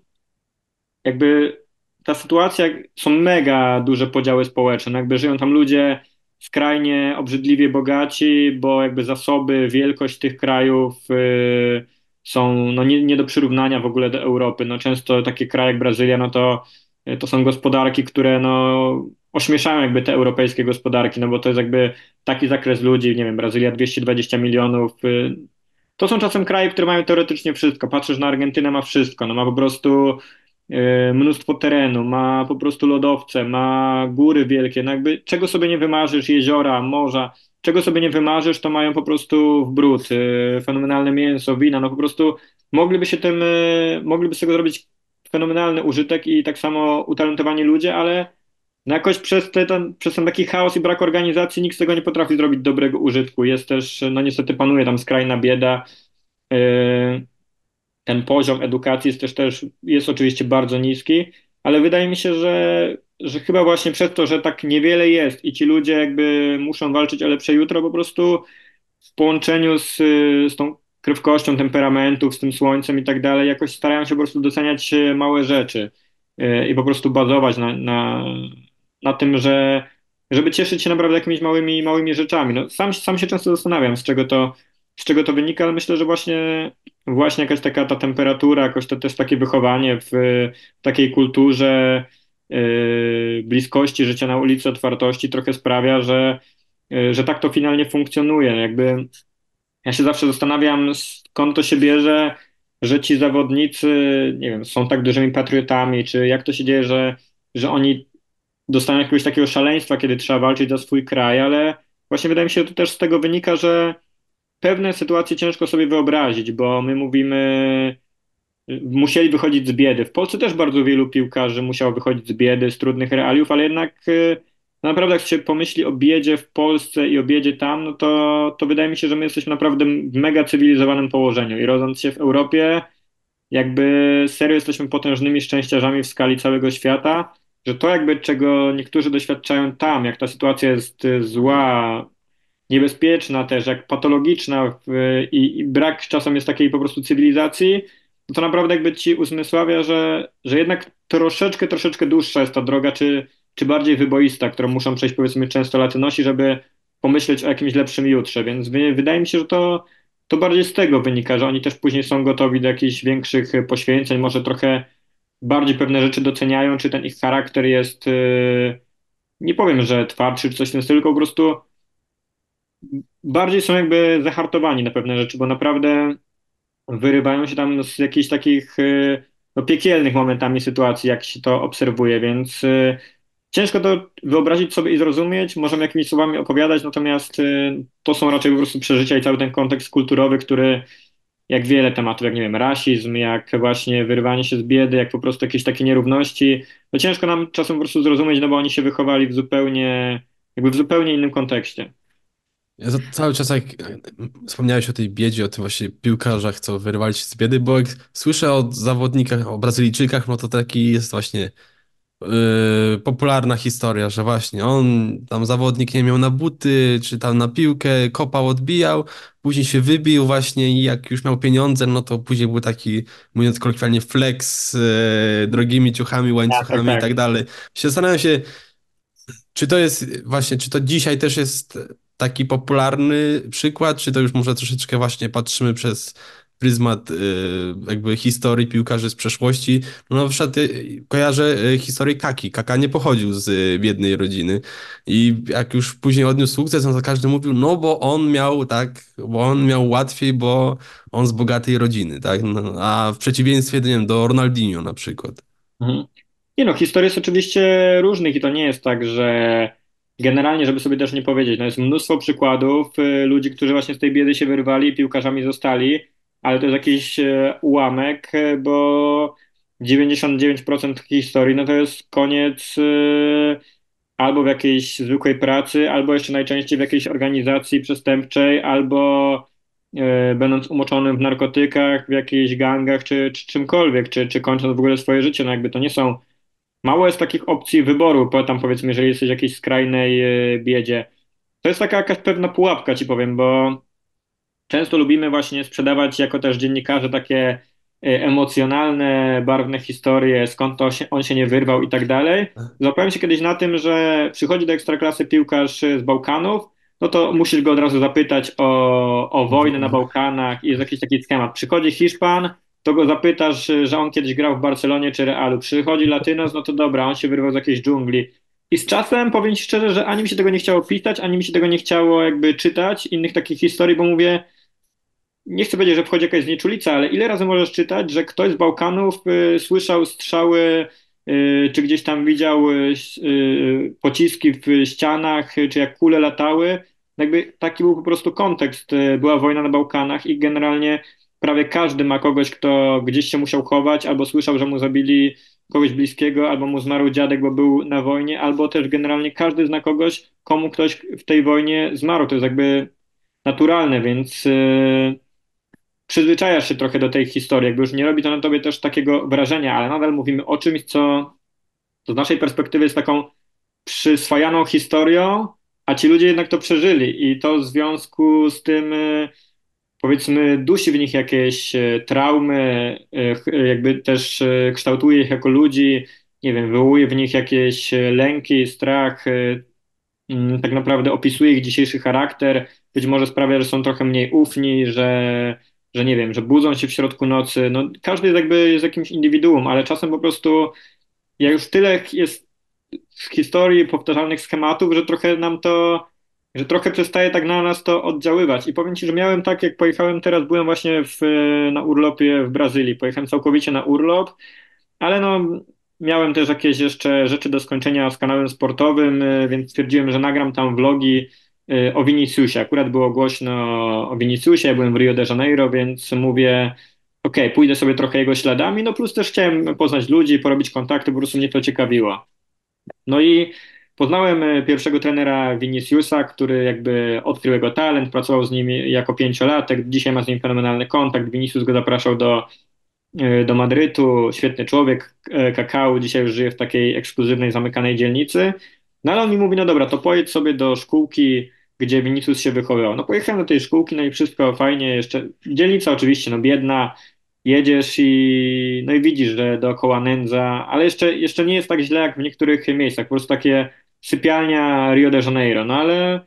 jakby ta sytuacja, są mega duże podziały społeczne, no jakby żyją tam ludzie skrajnie obrzydliwie bogaci, bo jakby zasoby, wielkość tych krajów y, są no nie, nie do przyrównania w ogóle do Europy. No często takie kraje jak Brazylia, no to, to są gospodarki, które no ośmieszają jakby te europejskie gospodarki, no bo to jest jakby taki zakres ludzi, nie wiem, Brazylia dwieście dwadzieścia milionów, y, to są czasem kraje, które mają teoretycznie wszystko. Patrzysz na Argentynę, ma wszystko. No ma po prostu e, mnóstwo terenu, ma po prostu lodowce, ma góry wielkie. No jakby czego sobie nie wymarzysz, jeziora, morza, czego sobie nie wymarzysz, to mają po prostu w bród. E, Fenomenalne mięso, wina. No po prostu mogliby się tym, e, mogliby z tego zrobić fenomenalny użytek i tak samo utalentowani ludzie, ale no jakoś przez, te, ten, przez ten taki chaos i brak organizacji nikt z tego nie potrafi zrobić dobrego użytku. Jest też, no niestety panuje tam skrajna bieda. Yy, Ten poziom edukacji jest też, też jest oczywiście bardzo niski, ale wydaje mi się, że, że chyba właśnie przez to, że tak niewiele jest i ci ludzie jakby muszą walczyć o lepsze jutro, po prostu w połączeniu z, z tą krywkością temperamentów, z tym słońcem i tak dalej, jakoś starają się po prostu doceniać e, małe rzeczy e, i po prostu bazować na, na, na tym, że żeby cieszyć się naprawdę jakimiś małymi, małymi rzeczami. No, sam, sam się często zastanawiam, z czego to, z czego to wynika, ale myślę, że właśnie, właśnie jakaś taka ta temperatura, jakoś to też takie wychowanie w, w takiej kulturze yy, bliskości życia na ulicy, otwartości trochę sprawia, że y, że tak to finalnie funkcjonuje. Jakby ja się zawsze zastanawiam, skąd to się bierze, że ci zawodnicy, nie wiem, są tak dużymi patriotami, czy jak to się dzieje, że, że oni dostają jakiegoś takiego szaleństwa, kiedy trzeba walczyć za swój kraj, ale właśnie wydaje mi się, że to też z tego wynika, że pewne sytuacje ciężko sobie wyobrazić, bo my mówimy musieli wychodzić z biedy. W Polsce też bardzo wielu piłkarzy musiało wychodzić z biedy, z trudnych realiów, ale jednak y, no naprawdę jak się pomyśli o biedzie w Polsce i o biedzie tam, no to, to wydaje mi się, że my jesteśmy naprawdę w mega cywilizowanym położeniu i rodząc się w Europie, jakby serio jesteśmy potężnymi szczęściarzami w skali całego świata, że to jakby czego niektórzy doświadczają tam, jak ta sytuacja jest y, zła, niebezpieczna też, jak patologiczna w, i, i brak czasem jest takiej po prostu cywilizacji, no to naprawdę jakby ci uzmysławia, że, że jednak troszeczkę, troszeczkę dłuższa jest ta droga, czy, czy bardziej wyboista, którą muszą przejść powiedzmy często latynosi, żeby pomyśleć o jakimś lepszym jutrze, więc wy, wydaje mi się, że to, to bardziej z tego wynika, że oni też później są gotowi do jakichś większych poświęceń, może trochę bardziej pewne rzeczy doceniają, czy ten ich charakter jest, yy, nie powiem, że twardszy czy coś w tym stylu, tylko po prostu bardziej są jakby zahartowani na pewne rzeczy, bo naprawdę wyrywają się tam z jakichś takich y, no, piekielnych momentami sytuacji, jak się to obserwuje, więc y, ciężko to wyobrazić sobie i zrozumieć, możemy jakimiś słowami opowiadać, natomiast y, to są raczej po prostu przeżycia i cały ten kontekst kulturowy, który jak wiele tematów, jak nie wiem, rasizm, jak właśnie wyrywanie się z biedy, jak po prostu jakieś takie nierówności, no ciężko nam czasem po prostu zrozumieć, no bo oni się wychowali w zupełnie jakby w zupełnie innym kontekście. Ja to cały czas jak wspomniałeś o tej biedzie, o tym właśnie piłkarzach, co wyrwali się z biedy, bo jak słyszę o zawodnikach, o Brazylijczykach, no to taki jest właśnie yy, popularna historia, że właśnie on, tam zawodnik nie miał na buty, czy tam na piłkę, kopał, odbijał, później się wybił właśnie i jak już miał pieniądze, no to później był taki, mówiąc kolokwialnie, flex z drogimi ciuchami, Tak, tak, łańcuchami i tak tak. dalej. Się zastanawiam się, czy to jest właśnie, czy to dzisiaj też jest taki popularny przykład, czy to już może troszeczkę właśnie patrzymy przez pryzmat y, jakby historii piłkarzy z przeszłości. No na przykład y, kojarzę y, historię Kaki. Kaka nie pochodził z y, biednej rodziny i jak już później odniósł sukces, no to każdy mówił, no bo on miał tak, bo on miał łatwiej, bo on z bogatej rodziny, tak? No, a w przeciwieństwie, nie wiem, do Ronaldinho na przykład. Mhm. Nie no, historii jest oczywiście różnych i to nie jest tak, że generalnie, żeby sobie też nie powiedzieć, no jest mnóstwo przykładów y, ludzi, którzy właśnie z tej biedy się wyrwali i piłkarzami zostali, ale to jest jakiś y, ułamek, y, bo dziewięćdziesiąt dziewięć procent historii, no to jest koniec y, albo w jakiejś zwykłej pracy, albo jeszcze najczęściej w jakiejś organizacji przestępczej, albo e, będąc umoczonym w narkotykach, w jakichś gangach, czy, czy czymkolwiek, czy, czy kończąc w ogóle swoje życie. No jakby to nie są, mało jest takich opcji wyboru, po- tam powiedzmy, jeżeli jesteś w jakiejś skrajnej e, biedzie. To jest taka jakaś pewna pułapka, ci powiem, bo często lubimy właśnie sprzedawać jako też dziennikarze takie e, emocjonalne, barwne historie, skąd to się, on się nie wyrwał i tak dalej. Złapałem się kiedyś na tym, że przychodzi do ekstraklasy piłkarz z Bałkanów, no to musisz go od razu zapytać o, o wojnę na Bałkanach i jest jakiś taki schemat. Przychodzi Hiszpan, to go zapytasz, że on kiedyś grał w Barcelonie czy Realu. Przychodzi Latynos, no to dobra, on się wyrwał z jakiejś dżungli. I z czasem powiem ci szczerze, że ani mi się tego nie chciało pisać, ani mi się tego nie chciało jakby czytać, innych takich historii, bo mówię, nie chcę powiedzieć, że wchodzi jakaś znieczulica, ale ile razy możesz czytać, że ktoś z Bałkanów y, słyszał strzały, y, czy gdzieś tam widział y, y, pociski w ścianach, y, czy jak kule latały. Jakby taki był po prostu kontekst. Y, była wojna na Bałkanach i generalnie prawie każdy ma kogoś, kto gdzieś się musiał chować, albo słyszał, że mu zabili kogoś bliskiego, albo mu zmarł dziadek, bo był na wojnie, albo też generalnie każdy zna kogoś, komu ktoś w tej wojnie zmarł. To jest jakby naturalne, więc y, przyzwyczajasz się trochę do tej historii, jakby już nie robi to na tobie też takiego wrażenia, ale nadal mówimy o czymś, co, co z naszej perspektywy jest taką przyswajaną historią, a ci ludzie jednak to przeżyli i to w związku z tym y, powiedzmy dusi w nich jakieś y, traumy, y, ch- jakby też y, kształtuje ich jako ludzi, nie wiem, wywołuje w nich jakieś y, lęki, strach, y, mm, tak naprawdę opisuje ich dzisiejszy charakter, być może sprawia, że są trochę mniej ufni, że, że nie wiem, że budzą się w środku nocy. No, każdy jest jakby jest jakimś indywiduum, ale czasem po prostu jak już tyle jest w historii powtarzalnych schematów, że trochę nam to, że trochę przestaje tak na nas to oddziaływać. I powiem Ci, że miałem tak, jak pojechałem teraz, byłem właśnie w, na urlopie w Brazylii. Pojechałem całkowicie na urlop, ale no, miałem też jakieś jeszcze rzeczy do skończenia z kanałem sportowym, y, więc stwierdziłem, że nagram tam vlogi y, o Viniciusie. Akurat było głośno o Viniciusie, ja byłem w Rio de Janeiro, więc mówię, okej, pójdę sobie trochę jego śladami, no plus też chciałem poznać ludzi, porobić kontakty, po prostu mnie to ciekawiło. No i poznałem y, pierwszego trenera Viniciusa, który jakby odkrył jego talent, pracował z nim jako pięciolatek, dzisiaj ma z nim fenomenalny kontakt. Vinicius go zapraszał do e, do Madrytu, świetny człowiek, e, Kakao dzisiaj już żyje w takiej ekskluzywnej, zamykanej dzielnicy. No ale on mi mówi, no dobra, to pojedź sobie do szkółki, gdzie Vinicius się wychowywał. No pojechałem do tej szkółki, no i wszystko fajnie, jeszcze dzielnica oczywiście, no biedna, jedziesz i no i widzisz, że dookoła nędza, ale jeszcze, jeszcze nie jest tak źle jak w niektórych miejscach, po prostu takie sypialnia Rio de Janeiro, no ale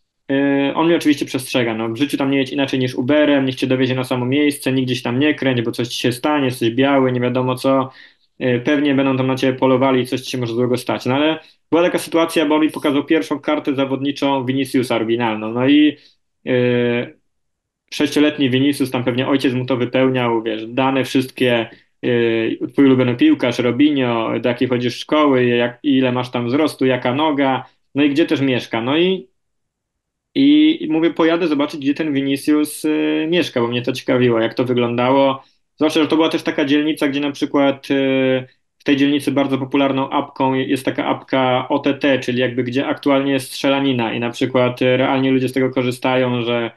Yy, on mnie oczywiście przestrzega, no w życiu tam nie jedź inaczej niż Uberem, niech cię dowiezie na samo miejsce, nigdzie się tam nie kręć, bo coś ci się stanie, jesteś biały, nie wiadomo co, Yy, pewnie będą tam na ciebie polowali i coś ci się może złego stać, no ale była taka sytuacja, bo on mi pokazał pierwszą kartę zawodniczą Viniciusa oryginalną, no i yy, sześcioletni Vinicius, tam pewnie ojciec mu to wypełniał, wiesz, dane wszystkie, yy, twój ulubiony piłkarz, Robinho, do jakiej chodzisz szkoły, jak, ile masz tam wzrostu, jaka noga, no i gdzie też mieszka, no i i mówię, pojadę zobaczyć, gdzie ten Vinicius y, mieszka, bo mnie to ciekawiło, jak to wyglądało. Zwłaszcza, że to była też taka dzielnica, gdzie na przykład y, w tej dzielnicy bardzo popularną apką jest taka apka O T T, czyli jakby gdzie aktualnie jest strzelanina i na przykład e, realnie ludzie z tego korzystają, że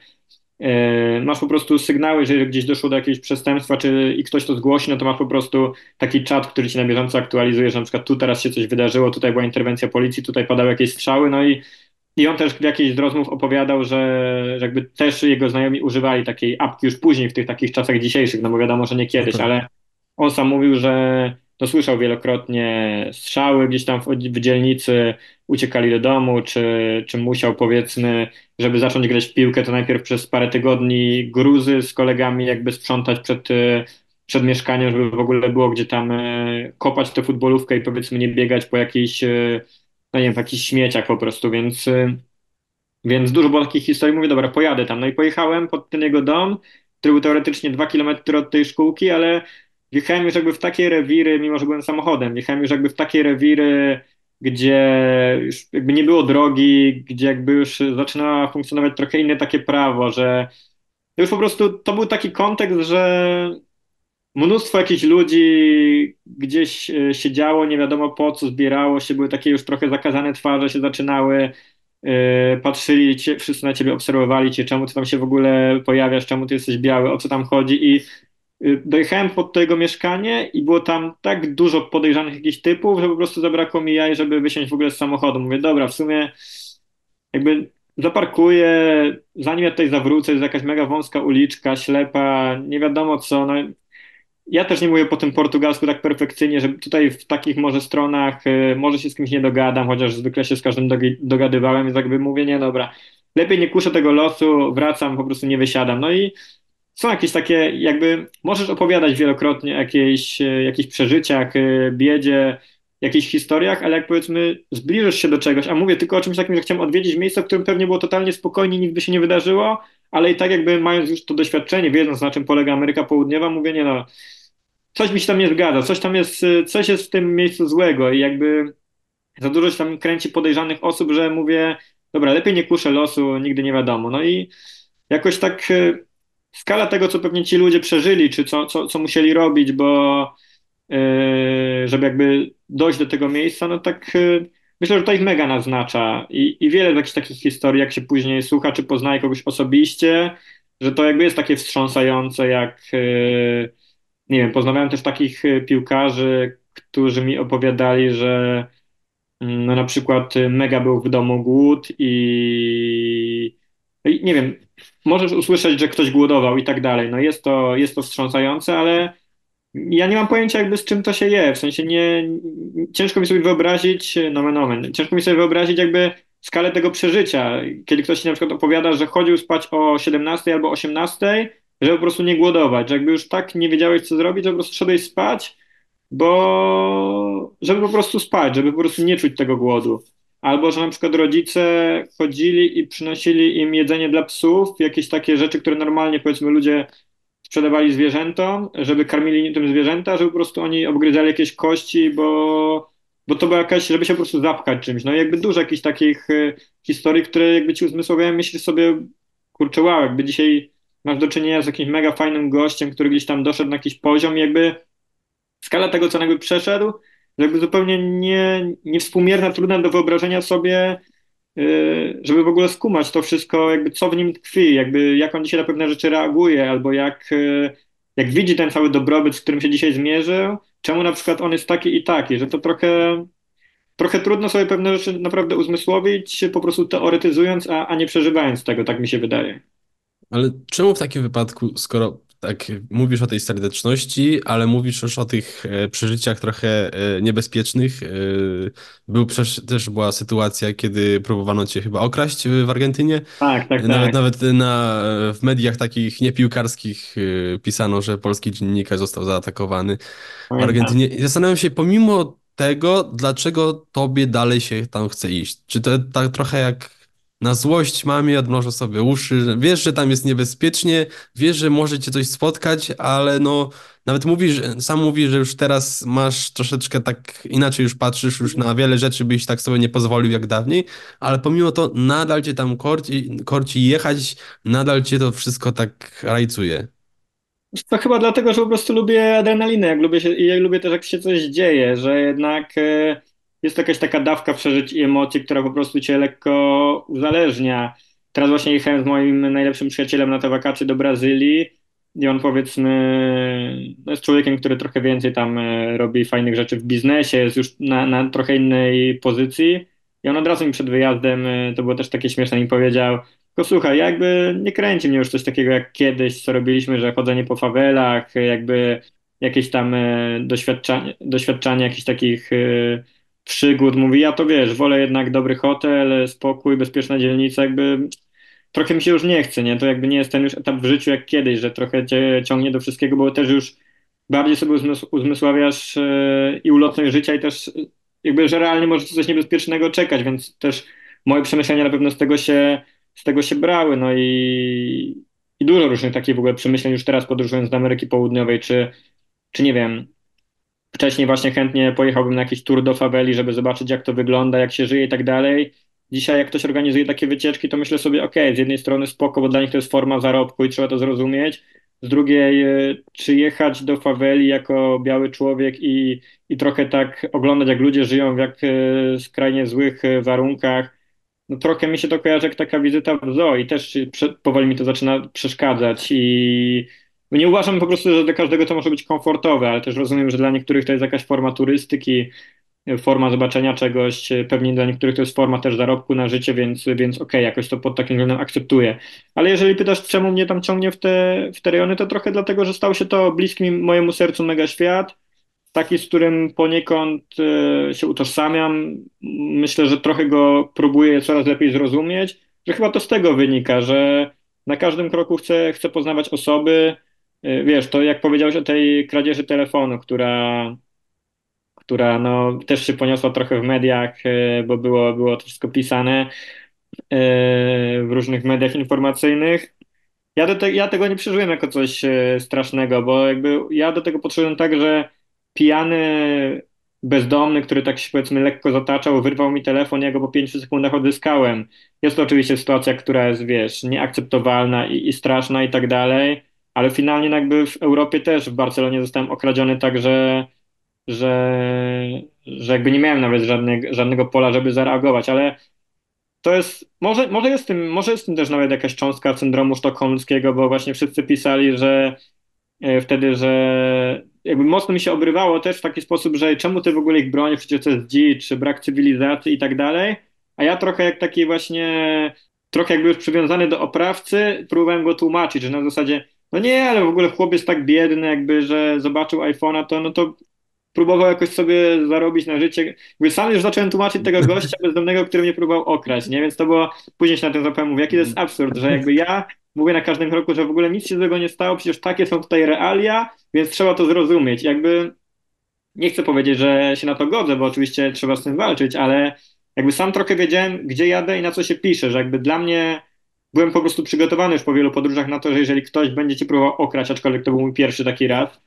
e, masz po prostu sygnały, że gdzieś doszło do jakiegoś przestępstwa, czy i ktoś to zgłosi, no to masz po prostu taki czat, który ci na bieżąco aktualizuje, że na przykład tu teraz się coś wydarzyło, tutaj była interwencja policji, tutaj padały jakieś strzały, no i i on też w jakiejś z rozmów opowiadał, że, że jakby też jego znajomi używali takiej apki już później w tych takich czasach dzisiejszych, no bo wiadomo, że nie No kiedyś, tak. ale on sam mówił, że no słyszał wielokrotnie strzały gdzieś tam w, w dzielnicy, uciekali do domu, czy, czy musiał powiedzmy, żeby zacząć grać w piłkę, to najpierw przez parę tygodni gruzy z kolegami jakby sprzątać przed, e, przed mieszkaniem, żeby w ogóle było gdzie tam e, kopać tę futbolówkę i powiedzmy nie biegać po jakiejś e, no nie wiem, w jakichś śmieciach po prostu, więc, y, więc dużo było takich historii. Mówię, dobra, pojadę tam. No i pojechałem pod ten jego dom, który był teoretycznie dwa kilometry od tej szkółki, ale wjechałem już jakby w takie rewiry, mimo że byłem samochodem, wjechałem już jakby w takie rewiry, gdzie już jakby nie było drogi, gdzie jakby już zaczynała funkcjonować trochę inne takie prawo, że już po prostu to był taki kontekst, że mnóstwo jakichś ludzi gdzieś e, siedziało, nie wiadomo po co, zbierało się, były takie już trochę zakazane twarze się zaczynały, e, patrzyli cię, wszyscy na ciebie, obserwowali cię, czemu ty tam się w ogóle pojawiasz, czemu ty jesteś biały, o co tam chodzi i e, dojechałem pod to jego mieszkanie i było tam tak dużo podejrzanych jakichś typów, że po prostu zabrakło mi jaj, żeby wysiąść w ogóle z samochodu. Mówię, dobra, w sumie jakby zaparkuję, zanim ja tutaj zawrócę, jest jakaś mega wąska uliczka, ślepa, nie wiadomo co, no ja też nie mówię po tym portugalsku tak perfekcyjnie, że tutaj w takich może stronach y, może się z kimś nie dogadam, chociaż zwykle się z każdym dogi- dogadywałem, więc jakby mówię, nie dobra, lepiej nie kuszę tego losu, wracam, po prostu nie wysiadam. No i są jakieś takie, jakby możesz opowiadać wielokrotnie o jakiejś, y, jakichś przeżyciach, y, biedzie, jakichś historiach, ale jak powiedzmy zbliżysz się do czegoś, a mówię tylko o czymś takim, że chciałem odwiedzić miejsce, w którym pewnie było totalnie spokojnie, nic by się nie wydarzyło, ale i tak jakby mając już to doświadczenie, wiedząc na czym polega Ameryka Południowa, mówię, nie no, coś mi się tam nie zgadza, coś tam jest, y, coś jest w tym miejscu złego i jakby za dużo się tam kręci podejrzanych osób, że mówię, dobra, lepiej nie kuszę losu, nigdy nie wiadomo. No i jakoś tak y, skala tego, co pewnie ci ludzie przeżyli, czy co, co, co musieli robić, bo y, żeby jakby dojść do tego miejsca, no tak y, myślę, że to ich mega naznacza i, i wiele jakichś takich historii, jak się później słucha, czy poznaje kogoś osobiście, że to jakby jest takie wstrząsające, jak y, nie wiem, poznawałem też takich y, piłkarzy, którzy mi opowiadali, że mm, no na przykład y, mega był w domu głód i, i nie wiem, możesz usłyszeć, że ktoś głodował i tak dalej. No jest to, jest to wstrząsające, ale ja nie mam pojęcia jakby z czym to się je. W sensie nie, ciężko mi sobie wyobrazić, nomen omen, ciężko mi sobie wyobrazić jakby skalę tego przeżycia. Kiedy ktoś ci na przykład opowiada, że chodził spać o siedemnastej albo osiemnastej, żeby po prostu nie głodować, że jakby już tak nie wiedziałeś co zrobić, że po prostu szedłeś spać, bo żeby po prostu spać, żeby po prostu nie czuć tego głodu. Albo że na przykład rodzice chodzili i przynosili im jedzenie dla psów, jakieś takie rzeczy, które normalnie powiedzmy ludzie sprzedawali zwierzętom, żeby karmili tym zwierzęta, żeby po prostu oni obgryzali jakieś kości, bo, bo to była jakaś, żeby się po prostu zapchać czymś. No i jakby dużo jakichś takich y, historii, które jakby ci uzmysłowiają, myślisz sobie, kurczę, wow, jakby dzisiaj masz do czynienia z jakimś mega fajnym gościem, który gdzieś tam doszedł na jakiś poziom i jakby skala tego, co on jakby przeszedł, jakby zupełnie nie, niewspółmierna, trudna do wyobrażenia sobie, y, żeby w ogóle skumać to wszystko, jakby co w nim tkwi, jakby jak on dzisiaj na pewne rzeczy reaguje, albo jak, y, jak widzi ten cały dobrobyt, z którym się dzisiaj zmierzył, czemu na przykład on jest taki i taki, że to trochę, trochę trudno sobie pewne rzeczy naprawdę uzmysłowić, po prostu teoretyzując, a, a nie przeżywając tego, tak mi się wydaje. Ale czemu w takim wypadku, skoro tak mówisz o tej serdeczności, ale mówisz też o tych e, przeżyciach trochę e, niebezpiecznych, e, był przecież, też była sytuacja, kiedy próbowano cię chyba okraść w Argentynie. Tak, tak, Nawet, tak, nawet na, w mediach takich niepiłkarskich e, pisano, że polski dziennikarz został zaatakowany w pamiętam. Argentynie. I zastanawiam się, pomimo tego, dlaczego tobie dalej się tam chce iść? Czy to tak trochę jak na złość mamie odmrożę sobie uszy, że wiesz, że tam jest niebezpiecznie, wiesz, że może cię coś spotkać, ale no nawet mówisz, sam mówisz, że już teraz masz troszeczkę tak inaczej już patrzysz, już na wiele rzeczy byś tak sobie nie pozwolił jak dawniej, ale pomimo to nadal cię tam korci, korci jechać, nadal cię to wszystko tak rajcuje. To chyba dlatego, że po prostu lubię adrenalinę, jak lubię się, i jak lubię też jak się coś dzieje, że jednak e, jest jakaś taka dawka przeżyć i emocji, która po prostu cię lekko uzależnia. Teraz właśnie jechałem z moim najlepszym przyjacielem na te wakacje do Brazylii i on powiedzmy no jest człowiekiem, który trochę więcej tam e, robi fajnych rzeczy w biznesie, jest już na, na trochę innej pozycji i on od razu mi przed wyjazdem, e, to było też takie śmieszne, mi powiedział: tylko słuchaj, jakby nie kręci mnie już coś takiego jak kiedyś, co robiliśmy, że chodzenie po fawelach, jakby jakieś tam e, doświadczanie, doświadczanie jakichś takich e, przygód. Mówi, ja to wiesz, wolę jednak dobry hotel, spokój, bezpieczna dzielnica, jakby trochę mi się już nie chce, nie? To jakby nie jest ten już etap w życiu jak kiedyś, że trochę cię ciągnie do wszystkiego, bo też już bardziej sobie uzmysł, uzmysławiasz e, i ulotność życia i też e, jakby, że realnie może ci coś niebezpiecznego czekać, więc też moje przemyślenia na pewno z tego się, z tego się brały, no i, i dużo różnych takich w ogóle przemyśleń już teraz podróżując do Ameryki Południowej, czy, czy nie wiem, wcześniej właśnie chętnie pojechałbym na jakiś tour do faweli, żeby zobaczyć, jak to wygląda, jak się żyje i tak dalej. Dzisiaj, jak ktoś organizuje takie wycieczki, to myślę sobie, okej, z jednej strony spoko, bo dla nich to jest forma zarobku i trzeba to zrozumieć. Z drugiej, e, czy jechać do faweli jako biały człowiek i, i trochę tak oglądać, jak ludzie żyją w jak e, skrajnie złych e, warunkach. No trochę mi się to kojarzy jak taka wizyta w zoo i też się prze, powoli mi to zaczyna przeszkadzać i no nie uważam po prostu, że dla każdego to może być komfortowe, ale też rozumiem, że dla niektórych to jest jakaś forma turystyki, forma zobaczenia czegoś, pewnie dla niektórych to jest forma też zarobku na życie, więc, więc okej, jakoś to pod takim względem akceptuję. Ale jeżeli pytasz, czemu mnie tam ciągnie w te, w te rejony, to trochę dlatego, że stał się to bliski mojemu sercu mega świat, taki, z którym poniekąd e, się utożsamiam. Myślę, że trochę go próbuję coraz lepiej zrozumieć, że chyba to z tego wynika, że na każdym kroku chcę, chcę poznawać osoby. E, Wiesz, to jak powiedziałeś o tej kradzieży telefonu, która, która no, też się poniosła trochę w mediach, e, bo było, było to wszystko pisane e, w różnych mediach informacyjnych. Ja, do te, ja tego nie przeżyłem jako coś e, strasznego, bo jakby ja do tego podszedłem tak, że pijany bezdomny, który tak się powiedzmy lekko zataczał, wyrwał mi telefon, ja go po pięciu sekundach odzyskałem. Jest to oczywiście sytuacja, która jest, wiesz, nieakceptowalna i, i straszna i tak dalej, ale finalnie no jakby w Europie też, w Barcelonie zostałem okradziony tak, że, że, że jakby nie miałem nawet żadnego, żadnego pola, żeby zareagować, ale to jest, może, może jest w tym, może jest w tym też nawet jakaś cząstka syndromu sztokholmskiego, bo właśnie wszyscy pisali, że e, wtedy, że jakby mocno mi się obrywało też w taki sposób, że czemu ty w ogóle ich bronisz, przecież to jest dzicz, brak cywilizacji i tak dalej, a ja trochę jak taki właśnie, trochę jakby już przywiązany do oprawcy, próbowałem go tłumaczyć, że na zasadzie, no nie, ale w ogóle chłopiec tak biedny, jakby, że zobaczył iPhone'a, to no to próbował jakoś sobie zarobić na życie. Jakby sam już zacząłem tłumaczyć tego gościa bezdomnego, który mnie próbował okraść, nie? Więc to było, później się na tym zapałem, mówię, jaki to jest absurd, że jakby ja mówię na każdym kroku, że w ogóle nic się złego nie stało, przecież takie są tutaj realia, więc trzeba to zrozumieć. Jakby nie chcę powiedzieć, że się na to godzę, bo oczywiście trzeba z tym walczyć, ale jakby sam trochę wiedziałem, gdzie jadę i na co się pisze, że jakby dla mnie byłem po prostu przygotowany już po wielu podróżach na to, że jeżeli ktoś będzie cię próbował okraść, aczkolwiek to był mój pierwszy taki raz,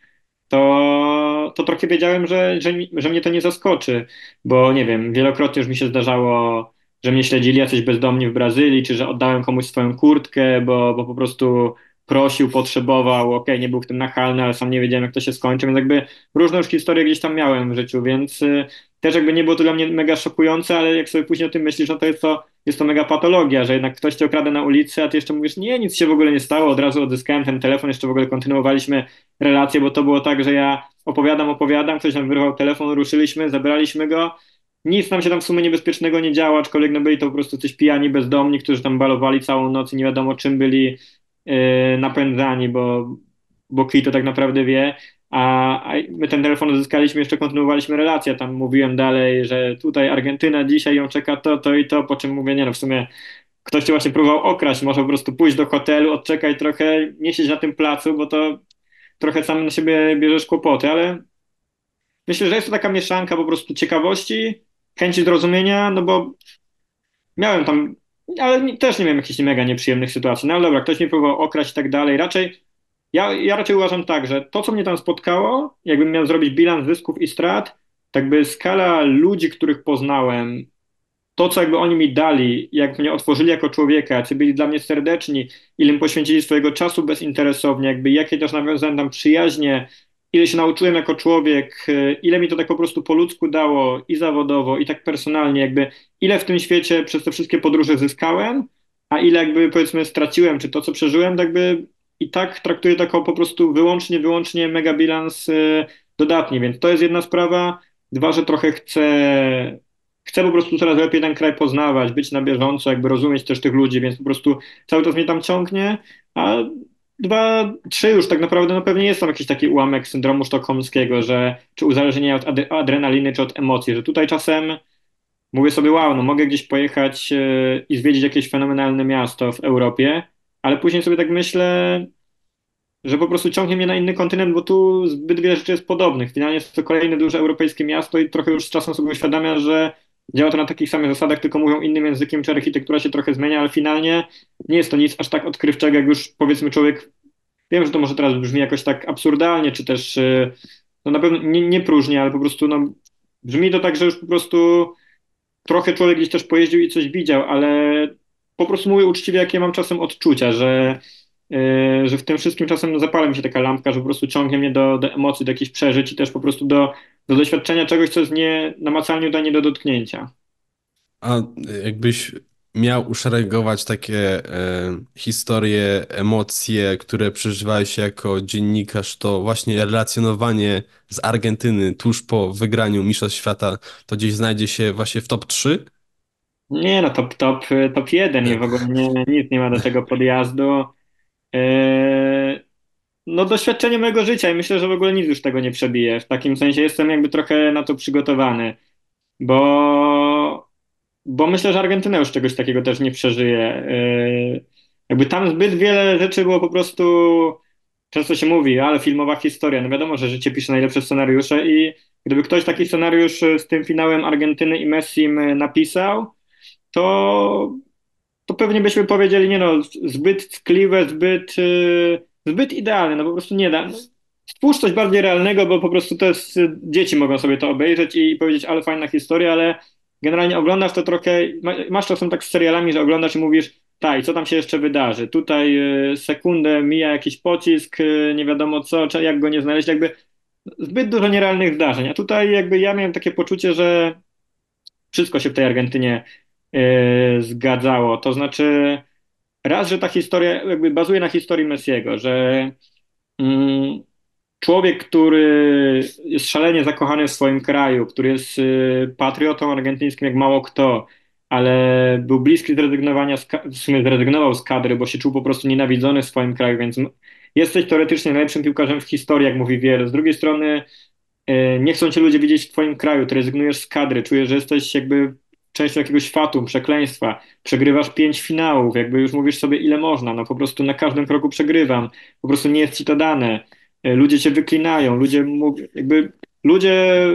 to, to trochę wiedziałem, że, że, mi- że mnie to nie zaskoczy, bo nie wiem, wielokrotnie już mi się zdarzało, że mnie śledzili jacyś bezdomni w Brazylii, czy że oddałem komuś swoją kurtkę, bo, bo po prostu prosił, potrzebował, okej, nie był w tym nachalny, ale sam nie wiedziałem, jak to się skończy, więc jakby różne już historie gdzieś tam miałem w życiu, więc y, też jakby nie było to dla mnie mega szokujące, ale jak sobie później o tym myślisz, no to jest to, jest to mega patologia, że jednak ktoś cię okrada na ulicy, a ty jeszcze mówisz, nie, nic się w ogóle nie stało, od razu odzyskałem ten telefon, jeszcze w ogóle kontynuowaliśmy relacje, bo to było tak, że ja opowiadam, opowiadam, ktoś nam wyrwał telefon, ruszyliśmy, zabraliśmy go. Nic nam się tam w sumie niebezpiecznego nie działo, aczkolwiek no byli to po prostu coś pijani bezdomni, którzy tam balowali całą noc i nie wiadomo czym byli yy, napędzani, bo, bo kij to tak naprawdę wie. A, a my ten telefon uzyskaliśmy, jeszcze kontynuowaliśmy relację. Tam mówiłem dalej, że tutaj Argentyna dzisiaj ją czeka to, to i to, po czym mówię, nie no, w sumie ktoś cię właśnie próbował okraść, może po prostu pójść do hotelu, odczekaj trochę, nie siedź na tym placu, bo to trochę sam na siebie bierzesz kłopoty, ale myślę, że jest to taka mieszanka po prostu ciekawości, chęci zrozumienia, no bo miałem tam, ale nie- też nie miałem jakichś mega nieprzyjemnych sytuacji. No ale dobra, ktoś mnie próbował okraść i tak dalej. Raczej, ja, ja raczej uważam tak, że to, co mnie tam spotkało, jakbym miał zrobić bilans zysków i strat, tak by skala ludzi, których poznałem, to, co jakby oni mi dali, jak mnie otworzyli jako człowieka, jacy byli dla mnie serdeczni, ile mi poświęcili swojego czasu bezinteresownie, jakby jakie też nawiązałem tam przyjaźnie, ile się nauczyłem jako człowiek, y, ile mi to tak po prostu po ludzku dało i zawodowo, i tak personalnie, jakby ile w tym świecie przez te wszystkie podróże zyskałem, a ile jakby powiedzmy straciłem, czy to, co przeżyłem, tak jakby i tak traktuję to jako po prostu wyłącznie, wyłącznie mega bilans y, dodatni, więc to jest jedna sprawa. Dwa, że trochę chcę, chcę po prostu coraz lepiej ten kraj poznawać, być na bieżąco, jakby rozumieć też tych ludzi, więc po prostu cały czas mnie tam ciągnie, a dwa, trzy już tak naprawdę, no pewnie jest tam jakiś taki ułamek syndromu sztokholmskiego, że czy uzależnienia od ad adrenaliny, czy od emocji, że tutaj czasem mówię sobie, wow, no mogę gdzieś pojechać e, i zwiedzić jakieś fenomenalne miasto w Europie, ale później sobie tak myślę, że po prostu ciągnie mnie na inny kontynent, bo tu zbyt wiele rzeczy jest podobnych. Finalnie jest to kolejne duże europejskie miasto i trochę już z czasem sobie uświadamia, że działa to na takich samych zasadach, tylko mówią innym językiem, czy architektura się trochę zmienia, ale finalnie nie jest to nic aż tak odkrywczego, jak już powiedzmy człowiek, wiem, że to może teraz brzmi jakoś tak absurdalnie, czy też y, no na pewno nie, nie próżnie, ale po prostu no, brzmi to tak, że już po prostu trochę człowiek gdzieś też pojeździł i coś widział, ale po prostu mówię uczciwie, jakie mam czasem odczucia, że, yy, że w tym wszystkim czasem zapala mi się taka lampka, że po prostu ciągnie mnie do, do emocji, do jakichś przeżyć i też po prostu do, do doświadczenia czegoś, co jest nie, namacalnie uda nie do dotknięcia. A jakbyś miał uszeregować takie e, historie, emocje, które przeżywałeś jako dziennikarz, to właśnie relacjonowanie z Argentyny tuż po wygraniu Mistrzostw Świata, to gdzieś znajdzie się właśnie w top trzy? Nie no, top, top, top jeden i w ogóle nie, nic nie ma do tego podjazdu. Yy, no doświadczenie mojego życia i myślę, że w ogóle nic już tego nie przebije. W takim sensie jestem jakby trochę na to przygotowany, bo Bo myślę, że Argentyna już czegoś takiego też nie przeżyje. Yy, Jakby tam zbyt wiele rzeczy było po prostu, często się mówi, ale filmowa historia. No wiadomo, że życie pisze najlepsze scenariusze i gdyby ktoś taki scenariusz z tym finałem Argentyny i Messim napisał, to, to pewnie byśmy powiedzieli, nie no, zbyt tkliwe, zbyt, yy, zbyt idealne, no po prostu nie da. Stwórz coś bardziej realnego, bo po prostu to jest, dzieci mogą sobie to obejrzeć i powiedzieć, ale fajna historia, ale generalnie oglądasz to trochę, ma- masz czasem tak z serialami, że oglądasz i mówisz, tak, i co tam się jeszcze wydarzy? Tutaj y, sekundę mija jakiś pocisk, y, nie wiadomo co, czy jak go nie znaleźć, jakby zbyt dużo nierealnych zdarzeń. A tutaj jakby ja miałem takie poczucie, że wszystko się w tej Argentynie y, zgadzało. To znaczy, raz, że ta historia jakby bazuje na historii Messiego, że mm, człowiek, który jest szalenie zakochany w swoim kraju, który jest y, patriotą argentyńskim jak mało kto, ale był bliski zrezygnowania, z, ka- w sumie zrezygnował z kadry, bo się czuł po prostu nienawidzony w swoim kraju, więc m- jesteś teoretycznie najlepszym piłkarzem w historii, jak mówi wielu. Z drugiej strony y, nie chcą cię ludzie widzieć w twoim kraju, ty rezygnujesz z kadry, czujesz, że jesteś jakby częścią jakiegoś fatum, przekleństwa, przegrywasz pięć finałów, jakby już mówisz sobie ile można, no po prostu na każdym kroku przegrywam, po prostu nie jest ci to dane. E, ludzie cię wyklinają, ludzie mówią, jakby ludzie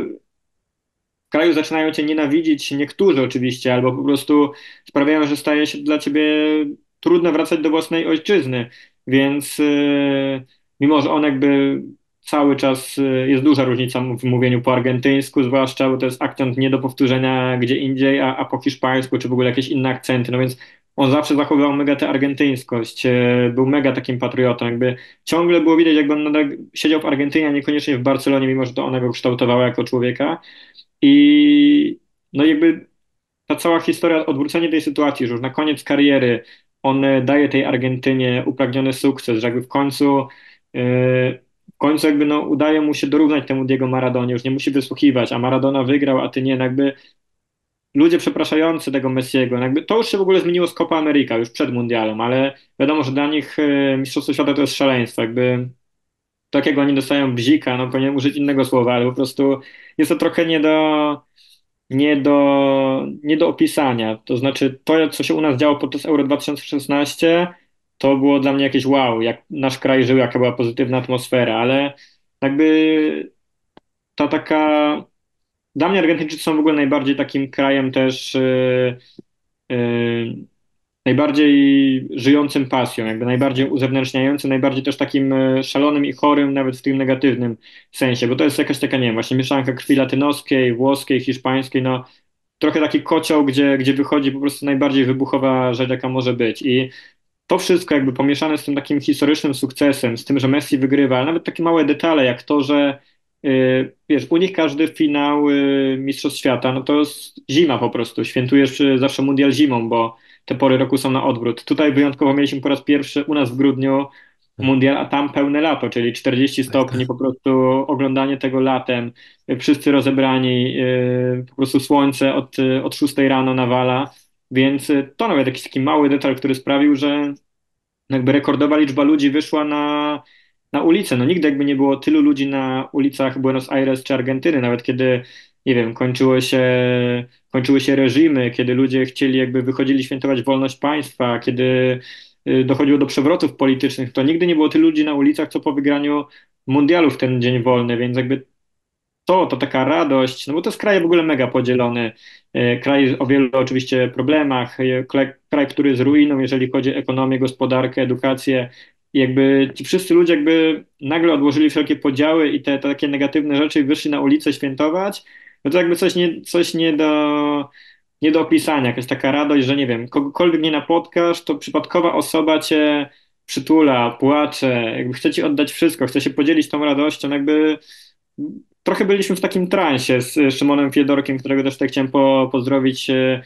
w kraju zaczynają cię nienawidzić, niektórzy oczywiście, albo po prostu sprawiają, że staje się dla ciebie trudno wracać do własnej ojczyzny, więc e, mimo, że on jakby cały czas e, jest duża różnica w mówieniu po argentyńsku, zwłaszcza, bo to jest akcent nie do powtórzenia gdzie indziej, a, a po hiszpańsku, czy w ogóle jakieś inne akcenty, no więc on zawsze zachowywał mega tę argentyńskość, e, był mega takim patriotą, jakby ciągle było widać, jakby on nadal siedział w Argentynie, a niekoniecznie w Barcelonie, mimo że to ona go kształtowała jako człowieka. I no jakby ta cała historia, odwrócenie tej sytuacji, że już na koniec kariery on e, daje tej Argentynie upragniony sukces, że jakby w końcu, e, w końcu jakby no udaje mu się dorównać temu Diego Maradonie, już nie musi wysłuchiwać, a Maradona wygrał, a ty nie, no jakby ludzie przepraszający tego Messiego, no jakby to już się w ogóle zmieniło z Copa America, już przed mundialem, ale wiadomo, że dla nich e, Mistrzostwo Świata to jest szaleństwo, jakby takiego oni dostają bzika, no powinienem użyć innego słowa, ale po prostu jest to trochę nie do, nie do, nie do opisania. To znaczy to, co się u nas działo podczas Euro dwa tysiące szesnaście, to było dla mnie jakieś wow, jak nasz kraj żył, jaka była pozytywna atmosfera, ale jakby ta taka... Dla mnie Argentyńczycy są w ogóle najbardziej takim krajem też yy, yy, najbardziej żyjącym pasją, jakby najbardziej uzewnętrzniającym, najbardziej też takim e, szalonym i chorym, nawet w tym negatywnym sensie, bo to jest jakaś taka, nie wiem, właśnie mieszanka krwi latynoskiej, włoskiej, hiszpańskiej, no trochę taki kocioł, gdzie, gdzie wychodzi po prostu najbardziej wybuchowa rzecz, jaka może być. I to wszystko jakby pomieszane z tym takim historycznym sukcesem, z tym, że Messi wygrywa, ale nawet takie małe detale, jak to, że yy, wiesz, u nich każdy finał yy, Mistrzostw Świata, no to jest zima po prostu. Świętujesz yy, zawsze mundial zimą, bo te pory roku są na odwrót. Tutaj wyjątkowo mieliśmy po raz pierwszy u nas w grudniu mundial, a tam pełne lato, czyli czterdzieści Tak, stopni, tak. po prostu oglądanie tego latem, yy, wszyscy rozebrani, yy, po prostu słońce od, yy, od szóstej rano nawala. Więc y, to nawet jakiś taki mały detal, który sprawił, że jakby rekordowa liczba ludzi wyszła na, na ulicę. No nigdy jakby nie było tylu ludzi na ulicach Buenos Aires czy Argentyny, nawet kiedy, nie wiem, kończyło się, kończyły się reżimy, kiedy ludzie chcieli, jakby wychodzili świętować wolność państwa, kiedy y, dochodziło do przewrotów politycznych, to nigdy nie było tylu ludzi na ulicach, co po wygraniu mundialu w ten dzień wolny, więc jakby to, to taka radość, no bo to jest kraj w ogóle mega podzielony, e, kraj o wielu oczywiście problemach, e, kraj, kraj, który jest ruiną, jeżeli chodzi o ekonomię, gospodarkę, edukację. I jakby ci wszyscy ludzie jakby nagle odłożyli wszelkie podziały i te, te takie negatywne rzeczy i wyszli na ulicę świętować, no to jakby coś nie, coś nie do, nie do opisania, jakaś taka radość, że nie wiem, kogokolwiek nie napotkasz, to przypadkowa osoba cię przytula, płacze, jakby chce ci oddać wszystko, chce się podzielić tą radością, jakby trochę byliśmy w takim transie z Szymonem Fiedorkiem, którego też tutaj chciałem po, pozdrowić, e,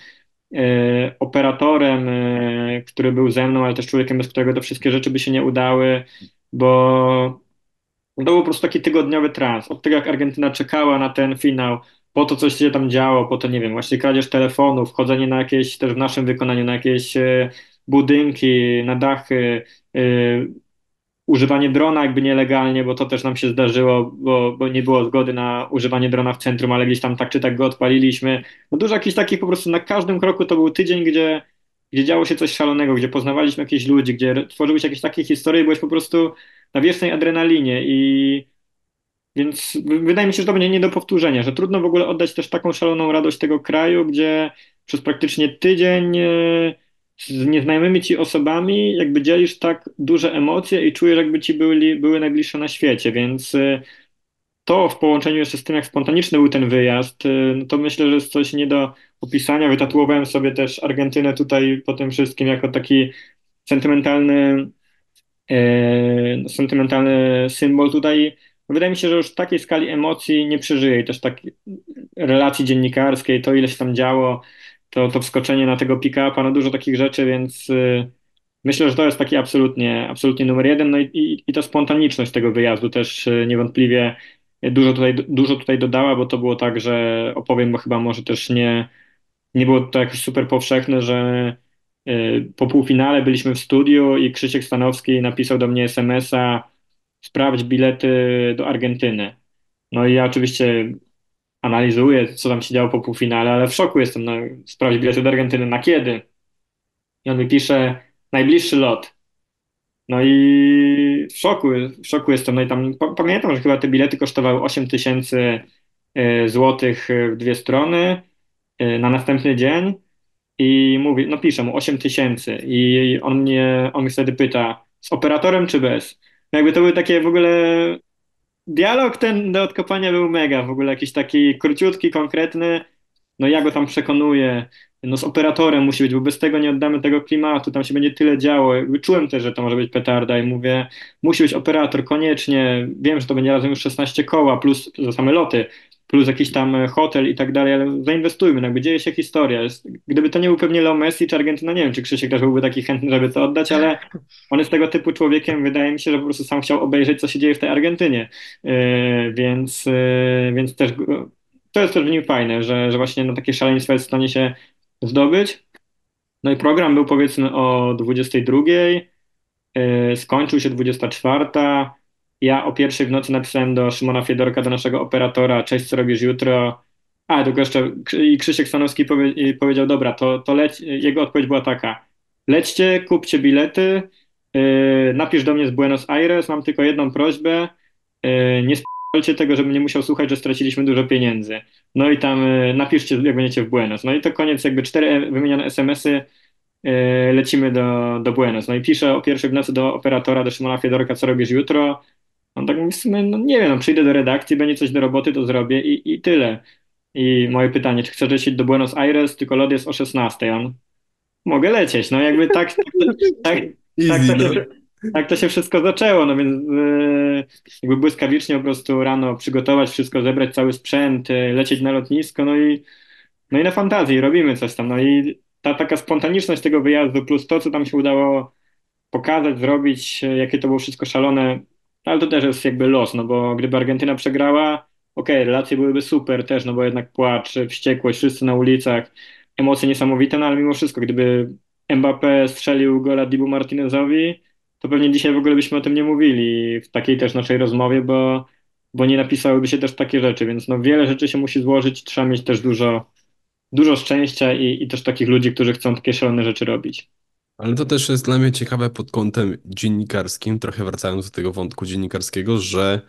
e, operatorem, e, który był ze mną, ale też człowiekiem, bez którego te wszystkie rzeczy by się nie udały, bo to był po prostu taki tygodniowy trans. Od tego, jak Argentyna czekała na ten finał, po to, co się tam działo, po to, nie wiem, właśnie kradzież telefonów, chodzenie na jakieś, też w naszym wykonaniu, na jakieś e, budynki, na dachy, e, używanie drona jakby nielegalnie, bo to też nam się zdarzyło, bo, bo nie było zgody na używanie drona w centrum, ale gdzieś tam tak czy tak go odpaliliśmy. No dużo jakichś takich po prostu na każdym kroku to był tydzień, gdzie, gdzie działo się coś szalonego, gdzie poznawaliśmy jakichś ludzi, gdzie tworzyły się jakieś takie historie i byłeś po prostu na wiecznej adrenalinie i więc w- wydaje mi się, że to będzie nie do powtórzenia, że trudno w ogóle oddać też taką szaloną radość tego kraju, gdzie przez praktycznie tydzień e, z nieznajomymi ci osobami jakby dzielisz tak duże emocje i czujesz, jakby ci byli, były najbliższe na świecie, więc e, to w połączeniu jeszcze z tym, jak spontaniczny był ten wyjazd, e, no to myślę, że jest coś nie do opisania. Wytatuowałem sobie też Argentynę tutaj po tym wszystkim jako taki sentymentalny e, sentymentalny symbol tutaj. Wydaje mi się, że już takiej skali emocji nie przeżyje i też takiej relacji dziennikarskiej, to ile się tam działo, to, to wskoczenie na tego pick-upa, no dużo takich rzeczy, więc y, myślę, że to jest taki absolutnie, absolutnie numer jeden. No i, i, i ta spontaniczność tego wyjazdu też y, niewątpliwie dużo tutaj, dużo tutaj dodała, bo to było tak, że opowiem, bo chyba może też nie nie było to jakoś super powszechne, że y, po półfinale byliśmy w studiu i Krzysiek Stanowski napisał do mnie es em es a: sprawdź bilety do Argentyny. No i ja oczywiście analizuję, co tam się działo po półfinale, ale w szoku jestem. No, sprawdź bilety do Argentyny. Na kiedy? I on mi pisze: najbliższy lot. No i w szoku, w szoku jestem. No i tam pa- pamiętam, że chyba te bilety kosztowały osiem tysięcy y, złotych y, w dwie strony y, na następny dzień. I mówi, no piszę mu osiem tysięcy i on mnie, on mnie wtedy pyta, z operatorem czy bez? No jakby to były takie w ogóle, dialog ten do odkopania był mega, w ogóle jakiś taki króciutki, konkretny, no ja go tam przekonuję, no z operatorem musi być, bo bez tego nie oddamy tego klimatu, tam się będzie tyle działo. Jakby czułem też, że to może być petarda i mówię, musi być operator, koniecznie, wiem, że to będzie razem już szesnaście koła, plus za same loty, plus jakiś tam e, hotel i tak dalej, ale zainwestujmy, no jakby dzieje się historia. Jest, gdyby to nie był pewnie Leo Messi czy Argentyna, nie wiem, czy Krzysiek też byłby taki chętny, żeby to oddać, ale on jest tego typu człowiekiem, wydaje mi się, że po prostu sam chciał obejrzeć, co się dzieje w tej Argentynie. Yy, więc, yy, więc też go- to jest też w nim fajne, że, że właśnie no, takie szaleństwo jest w stanie się zdobyć. No i program był powiedzmy o dwudziestej drugiej, yy, skończył się dwudziesta czwarta. Ja o pierwszej w nocy napisałem do Szymona Fiedorka, do naszego operatora: cześć, co robisz jutro? A, tylko jeszcze Krzy- i Krzysiek Stanowski powie, i powiedział: dobra, to, to leć. Jego odpowiedź była taka: lećcie, kupcie bilety, yy, napisz do mnie z Buenos Aires, mam tylko jedną prośbę, yy, nie spalcie tego, żebym nie musiał słuchać, że straciliśmy dużo pieniędzy. No i tam yy, napiszcie, jak będziecie w Buenos. No i to koniec, jakby cztery e- wymienione es em es y, yy, lecimy do, do Buenos. No i piszę o pierwszej w nocy do operatora, do Szymona Fiedorka: co robisz jutro? On tak mówi w sumie, no nie wiem, no przyjdę do redakcji, będzie coś do roboty, to zrobię i, i tyle. I moje pytanie, czy chcesz lecieć do Buenos Aires, tylko lot jest o szesnastej. On, mogę lecieć, no jakby tak, tak, tak, tak Easy, to się, no. tak to się wszystko zaczęło, no więc yy, jakby błyskawicznie po prostu rano przygotować wszystko, zebrać cały sprzęt, yy, lecieć na lotnisko, no i, no i na fantazji robimy coś tam, no i ta taka spontaniczność tego wyjazdu plus to, co tam się udało pokazać, zrobić, e, jakie to było wszystko szalone, ale to też jest jakby los, no bo gdyby Argentyna przegrała, okej, relacje byłyby super też, no bo jednak płacz, wściekłość, wszyscy na ulicach, emocje niesamowite, no ale mimo wszystko, gdyby Mbappé strzelił gola Dibu Martinezowi, to pewnie dzisiaj w ogóle byśmy o tym nie mówili w takiej też naszej rozmowie, bo, bo nie napisałyby się też takie rzeczy, więc no wiele rzeczy się musi złożyć, trzeba mieć też dużo, dużo szczęścia i, i też takich ludzi, którzy chcą takie szalone rzeczy robić. Ale to też jest dla mnie ciekawe pod kątem dziennikarskim, trochę wracając do tego wątku dziennikarskiego, że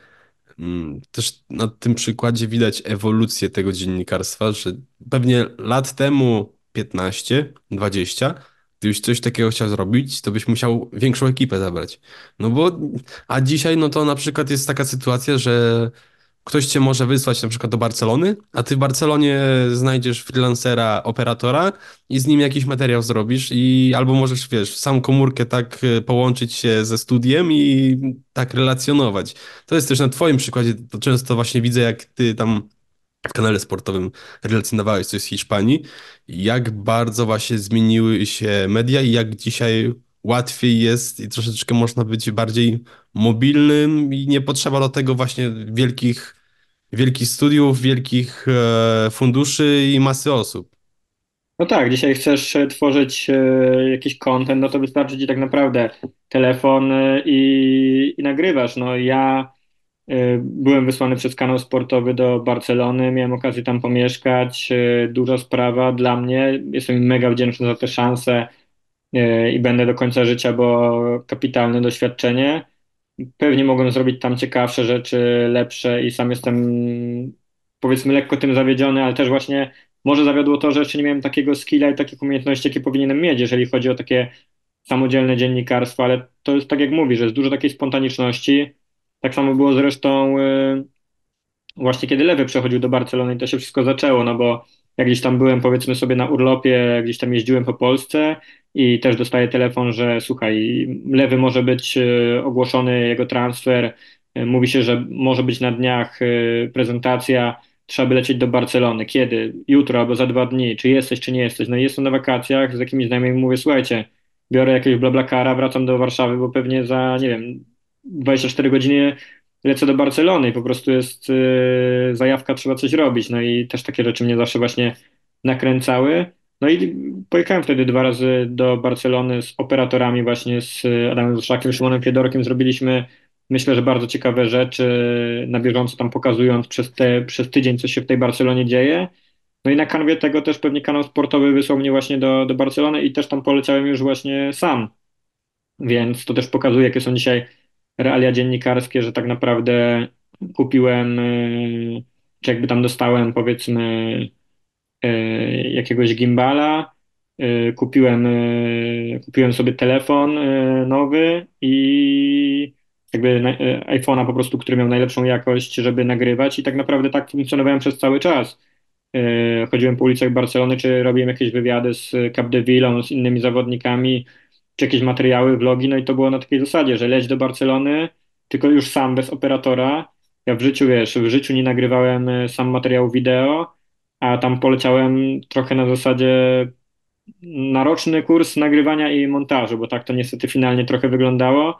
mm, też na tym przykładzie widać ewolucję tego dziennikarstwa, że pewnie lat temu piętnaście, dwadzieścia, gdybyś coś takiego chciał zrobić, to byś musiał większą ekipę zabrać. No bo, a dzisiaj no to na przykład jest taka sytuacja, że ktoś cię może wysłać na przykład do Barcelony, a ty w Barcelonie znajdziesz freelancera, operatora i z nim jakiś materiał zrobisz i albo możesz, wiesz, sam komórkę tak e, połączyć się ze studiem i tak relacjonować. To jest też na twoim przykładzie, to często właśnie widzę, jak ty tam w kanale sportowym relacjonowałeś coś z Hiszpanii, jak bardzo właśnie zmieniły się media i jak dzisiaj łatwiej jest i troszeczkę można być bardziej mobilnym i nie potrzeba do tego właśnie wielkich, wielkich studiów, wielkich e, funduszy i masy osób. No tak, dzisiaj chcesz e, tworzyć e, jakiś content, no to wystarczy ci tak naprawdę telefon e, i, i nagrywasz. No ja e, byłem wysłany przez kanał sportowy do Barcelony, miałem okazję tam pomieszkać, e, duża sprawa dla mnie. Jestem im mega wdzięczny za tę szansę e, i będę do końca życia, bo kapitalne doświadczenie. Pewnie mogłem zrobić tam ciekawsze rzeczy, lepsze i sam jestem powiedzmy lekko tym zawiedziony, ale też właśnie może zawiodło to, że jeszcze nie miałem takiego skilla i takich umiejętności, jakie powinienem mieć, jeżeli chodzi o takie samodzielne dziennikarstwo, ale to jest tak jak mówisz, że jest dużo takiej spontaniczności. Tak samo było zresztą y, właśnie kiedy Lewy przechodził do Barcelony i to się wszystko zaczęło, no bo jak gdzieś tam byłem powiedzmy sobie na urlopie, gdzieś tam jeździłem po Polsce i też dostaję telefon, że słuchaj, Lewy może być e, ogłoszony jego transfer, e, mówi się, że może być na dniach e, prezentacja, trzeba by lecieć do Barcelony. Kiedy? Jutro albo za dwa dni. Czy jesteś, czy nie jesteś? No i jestem na wakacjach z jakimiś znajomymi, mówię, słuchajcie, biorę jakiegoś BlaBlaCara, wracam do Warszawy, bo pewnie za, nie wiem, dwadzieścia cztery godziny lecę do Barcelony i po prostu jest yy, zajawka, trzeba coś robić. No i też takie rzeczy mnie zawsze właśnie nakręcały. No i pojechałem wtedy dwa razy do Barcelony z operatorami, właśnie z Adamem Zuszakiem, Szymonem Fiedorkiem. Zrobiliśmy, myślę, że bardzo ciekawe rzeczy, na bieżąco tam pokazując przez, te, przez tydzień, co się w tej Barcelonie dzieje. No i na kanwie tego też pewnie kanał sportowy wysłał mnie właśnie do, do Barcelony i też tam poleciałem już właśnie sam. Więc to też pokazuje, jakie są dzisiaj realia dziennikarskie, że tak naprawdę kupiłem, y, czy jakby tam dostałem powiedzmy y, jakiegoś gimbala, y, kupiłem, y, kupiłem sobie telefon y, nowy i jakby na- y, iPhone'a po prostu, który miał najlepszą jakość, żeby nagrywać i tak naprawdę tak funkcjonowałem przez cały czas. Y, Chodziłem po ulicach Barcelony, czy robiłem jakieś wywiady z Capdevillą, z innymi zawodnikami, czy jakieś materiały, vlogi, no i to było na takiej zasadzie, że leć do Barcelony, tylko już sam, bez operatora. Ja w życiu, wiesz, w życiu nie nagrywałem y, sam materiału wideo, a tam poleciałem trochę na zasadzie naroczny kurs nagrywania i montażu, bo tak to niestety finalnie trochę wyglądało,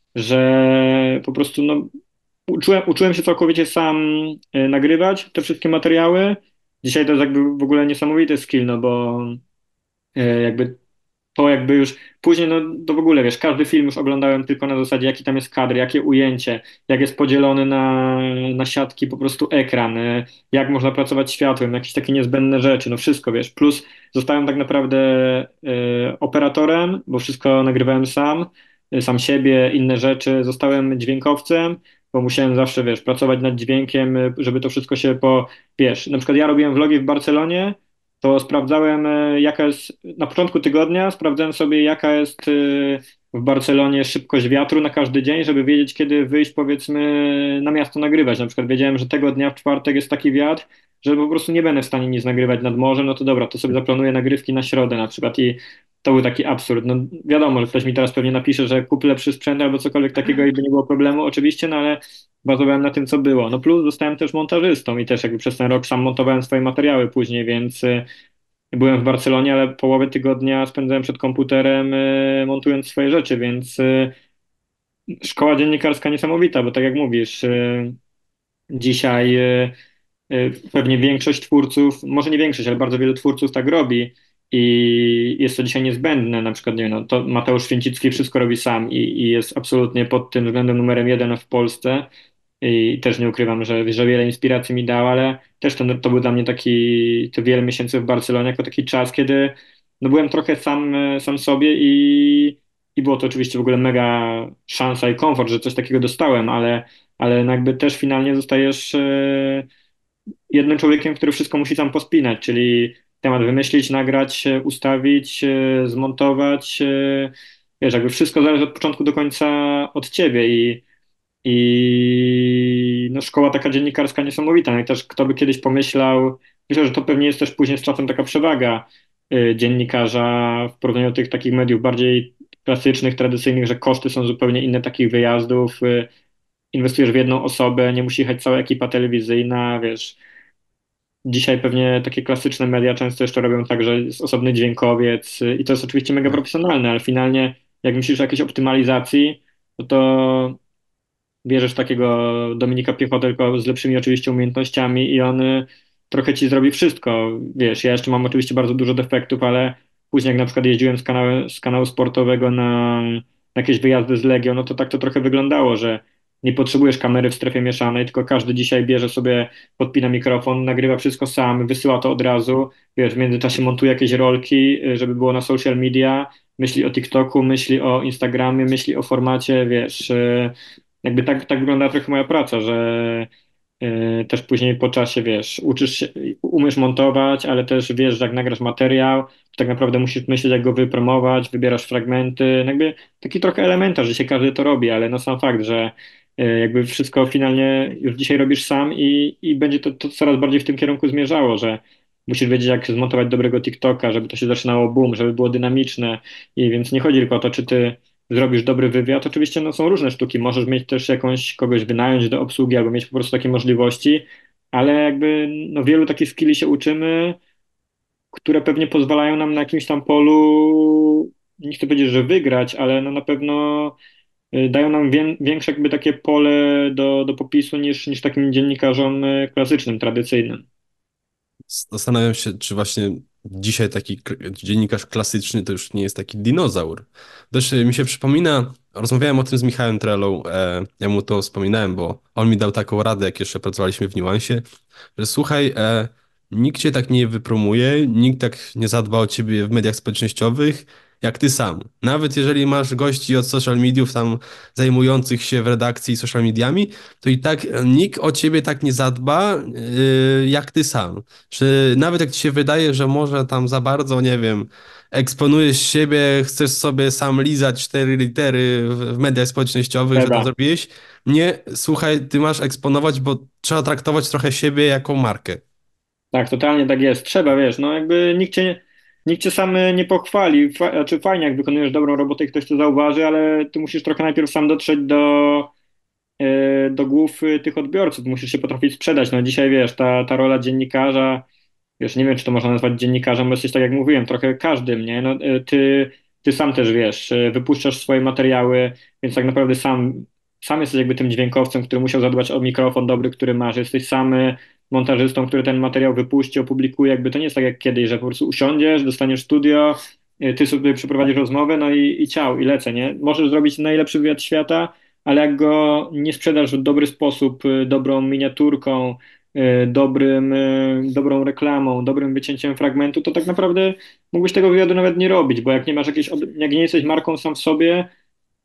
że po prostu no, uczyłem, uczyłem się całkowicie sam y, nagrywać te wszystkie materiały. Dzisiaj to jest jakby w ogóle niesamowity skill, no bo y, jakby to jakby już później, no to w ogóle wiesz, każdy film już oglądałem tylko na zasadzie, jaki tam jest kadr, jakie ujęcie, jak jest podzielony na, na siatki po prostu ekran, y, jak można pracować światłem, jakieś takie niezbędne rzeczy, no wszystko wiesz. Plus zostałem tak naprawdę y, operatorem, bo wszystko nagrywałem sam, y, sam siebie, inne rzeczy. Zostałem dźwiękowcem, bo musiałem zawsze, wiesz, pracować nad dźwiękiem, y, żeby to wszystko się po, wiesz, na przykład ja robiłem vlogi w Barcelonie, to sprawdzałem, e, jaka jest, na początku tygodnia sprawdzałem sobie, jaka jest e, w Barcelonie szybkość wiatru na każdy dzień, żeby wiedzieć, kiedy wyjść, powiedzmy, na miasto nagrywać. Na przykład wiedziałem, że tego dnia w czwartek jest taki wiatr, że po prostu nie będę w stanie nic nagrywać nad morzem, no to dobra, to sobie zaplanuję nagrywki na środę na przykład i to był taki absurd. No wiadomo, że ktoś mi teraz pewnie napisze, że kup lepszy sprzęt albo cokolwiek takiego i by nie było problemu, oczywiście, no ale bazowałem na tym, co było. No plus zostałem też montażystą i też jakby przez ten rok sam montowałem swoje materiały później, więc y, byłem w Barcelonie, ale połowę tygodnia spędzałem przed komputerem y, montując swoje rzeczy, więc y, szkoła dziennikarska niesamowita, bo tak jak mówisz, y, dzisiaj y, y, pewnie większość twórców, może nie większość, ale bardzo wielu twórców tak robi i jest to dzisiaj niezbędne. Na przykład, nie wiem, no, to Mateusz Święcicki wszystko robi sam i, i jest absolutnie pod tym względem numerem jeden w Polsce. I też nie ukrywam, że, że wiele inspiracji mi dał, ale też ten, to był dla mnie taki, te wiele miesięcy w Barcelonie, jako taki czas, kiedy no byłem trochę sam, e, sam sobie i, i było to oczywiście w ogóle mega szansa i komfort, że coś takiego dostałem, ale, ale no jakby też finalnie zostajesz e, jednym człowiekiem, który wszystko musi tam pospinać, czyli temat wymyślić, nagrać, e, ustawić, e, zmontować. e, Wiesz, jakby wszystko zależy od początku do końca od ciebie i i no, szkoła taka dziennikarska niesamowita. No i też kto by kiedyś pomyślał, myślę, że to pewnie jest też później z czasem taka przewaga y, dziennikarza w porównaniu do tych takich mediów bardziej klasycznych, tradycyjnych, że koszty są zupełnie inne takich wyjazdów. Y, inwestujesz w jedną osobę, nie musi jechać cała ekipa telewizyjna, wiesz. Dzisiaj pewnie takie klasyczne media często jeszcze robią tak, że jest osobny dźwiękowiec y, i to jest oczywiście mega profesjonalne, ale finalnie jak myślisz o jakiejś optymalizacji, no to bierzesz takiego Dominika Piechotę, tylko z lepszymi oczywiście umiejętnościami i on y, trochę ci zrobi wszystko. Wiesz, ja jeszcze mam oczywiście bardzo dużo defektów, ale później jak na przykład jeździłem z kanału, z kanału sportowego na, na jakieś wyjazdy z Legią, no to tak to trochę wyglądało, że nie potrzebujesz kamery w strefie mieszanej, tylko każdy dzisiaj bierze sobie, podpina mikrofon, nagrywa wszystko sam, wysyła to od razu, wiesz, w międzyczasie montuje jakieś rolki, y, żeby było na social media, myśli o TikToku, myśli o Instagramie, myśli o formacie, wiesz, y, jakby tak, tak wygląda trochę moja praca, że y, też później po czasie, wiesz, uczysz się, umiesz montować, ale też wiesz, że jak nagrasz materiał, to tak naprawdę musisz myśleć, jak go wypromować, wybierasz fragmenty, no jakby taki trochę elementarz, że się każdy to robi, ale no sam fakt, że y, jakby wszystko finalnie już dzisiaj robisz sam i, i będzie to, to coraz bardziej w tym kierunku zmierzało, że musisz wiedzieć, jak zmontować dobrego TikToka, żeby to się zaczynało boom, żeby było dynamiczne i więc nie chodzi tylko o to, czy ty zrobisz dobry wywiad. Oczywiście no, są różne sztuki. Możesz mieć też jakąś kogoś wynająć do obsługi albo mieć po prostu takie możliwości, ale jakby no, wielu takich skilli się uczymy, które pewnie pozwalają nam na jakimś tam polu, nie chcę powiedzieć, że wygrać, ale no, na pewno y, dają nam wię, większe jakby takie pole do, do popisu niż, niż takim dziennikarzom y, klasycznym, tradycyjnym. Zastanawiam się, czy właśnie dzisiaj taki k- dziennikarz klasyczny to już nie jest taki dinozaur. Też e, mi się przypomina, rozmawiałem o tym z Michałem Trelą, e, ja mu to wspominałem, bo on mi dał taką radę, jak jeszcze pracowaliśmy w Niuansie, że słuchaj, e, nikt cię tak nie wypromuje, nikt tak nie zadba o ciebie w mediach społecznościowych, jak ty sam. Nawet jeżeli masz gości od social mediów tam zajmujących się w redakcji social mediami, to i tak e, nikt o ciebie tak nie zadba, e, jak ty sam. Czy nawet jak ci się wydaje, że może tam za bardzo, nie wiem, eksponujesz siebie, chcesz sobie sam lizać cztery litery w, w mediach społecznościowych, że tam Trzeba. zrobiłeś, nie, słuchaj, ty masz eksponować, bo trzeba traktować trochę siebie jako markę. Tak, totalnie tak jest. Trzeba, wiesz, no jakby nikt cię, nikt cię sam nie pochwali. Fa znaczy fajnie, jak wykonujesz dobrą robotę i ktoś to zauważy, ale ty musisz trochę najpierw sam dotrzeć do, e, do głów e, tych odbiorców. Musisz się potrafić sprzedać. No dzisiaj, wiesz, ta, ta rola dziennikarza, wiesz, nie wiem, czy to można nazwać dziennikarzem, bo jesteś, tak jak mówiłem, trochę każdym, nie? No, e, ty, ty sam też, wiesz, e, wypuszczasz swoje materiały, więc tak naprawdę sam, sam jesteś jakby tym dźwiękowcem, który musiał zadbać o mikrofon dobry, który masz. Jesteś sam e, montażystą, który ten materiał wypuści, opublikuje. Jakby to nie jest tak jak kiedyś, że po prostu usiądziesz, dostaniesz studio, e, ty sobie przeprowadzisz rozmowę, no i, i ciao, i lecę, nie? Możesz zrobić najlepszy wywiad świata, ale jak go nie sprzedasz w dobry sposób, e, dobrą miniaturką, e, dobrym, e, dobrą reklamą, dobrym wycięciem fragmentu, to tak naprawdę mógłbyś tego wywiadu nawet nie robić, bo jak nie masz jakiejś, ob- jak nie jesteś marką sam w sobie,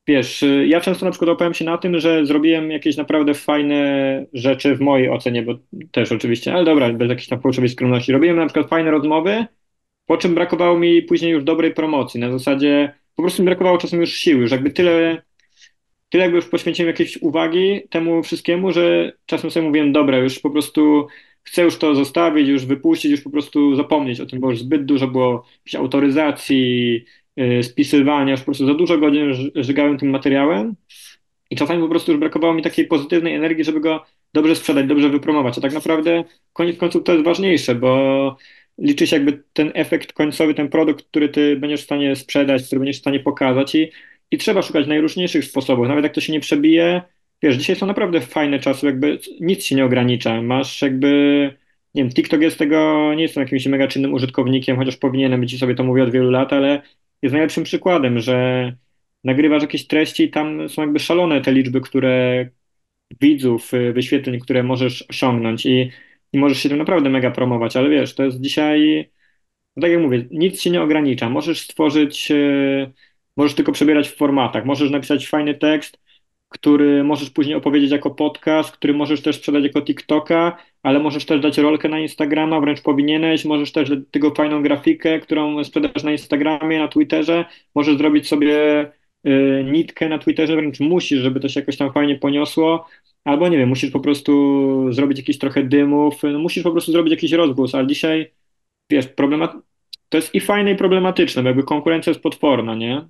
Wiesz, y, ja często na przykład łapałem się na tym, że zrobiłem jakieś naprawdę fajne rzeczy w mojej ocenie, bo też oczywiście, ale dobra, bez jakiejś tam fałszywej skromności. Robiłem na przykład fajne rozmowy, po czym brakowało mi później już dobrej promocji. Na zasadzie po prostu mi brakowało czasem już siły, już jakby tyle, tyle jakby już poświęciłem jakiejś uwagi temu wszystkiemu, że czasem sobie mówiłem, dobra, już po prostu chcę już to zostawić, już wypuścić, już po prostu zapomnieć o tym, bo już zbyt dużo było jakichś autoryzacji, yy, spisywania, już po prostu za dużo godzin ż- żygałem tym materiałem. I czasami po prostu już brakowało mi takiej pozytywnej energii, żeby go dobrze sprzedać, dobrze wypromować. A tak naprawdę koniec końców to jest ważniejsze, bo liczy się jakby ten efekt końcowy, ten produkt, który ty będziesz w stanie sprzedać, który będziesz w stanie pokazać i, i trzeba szukać najróżniejszych sposobów. Nawet jak to się nie przebije, wiesz, dzisiaj są naprawdę fajne czasy, jakby nic się nie ogranicza. Masz jakby, nie wiem, TikTok jest tego, nie jestem jakimś mega czynnym użytkownikiem, chociaż powinienem być i sobie to mówię od wielu lat, ale jest najlepszym przykładem, że nagrywasz jakieś treści i tam są jakby szalone te liczby, które widzów, y, wyświetleń, które możesz osiągnąć i, i możesz się tym naprawdę mega promować, ale wiesz, to jest dzisiaj, no tak jak mówię, nic się nie ogranicza. Możesz stworzyć, y, możesz tylko przebierać w formatach, możesz napisać fajny tekst, który możesz później opowiedzieć jako podcast, który możesz też sprzedać jako TikToka, ale możesz też dać rolkę na Instagrama, wręcz powinieneś, możesz też dać tego fajną grafikę, którą sprzedasz na Instagramie, na Twitterze, możesz zrobić sobie y, nitkę na Twitterze, wręcz musisz, żeby to się jakoś tam fajnie poniosło, albo nie wiem, musisz po prostu zrobić jakiś trochę dymów, no musisz po prostu zrobić jakiś rozgłos, ale dzisiaj, wiesz, problemat... to jest i fajne i problematyczne, bo jakby konkurencja jest potworna, nie?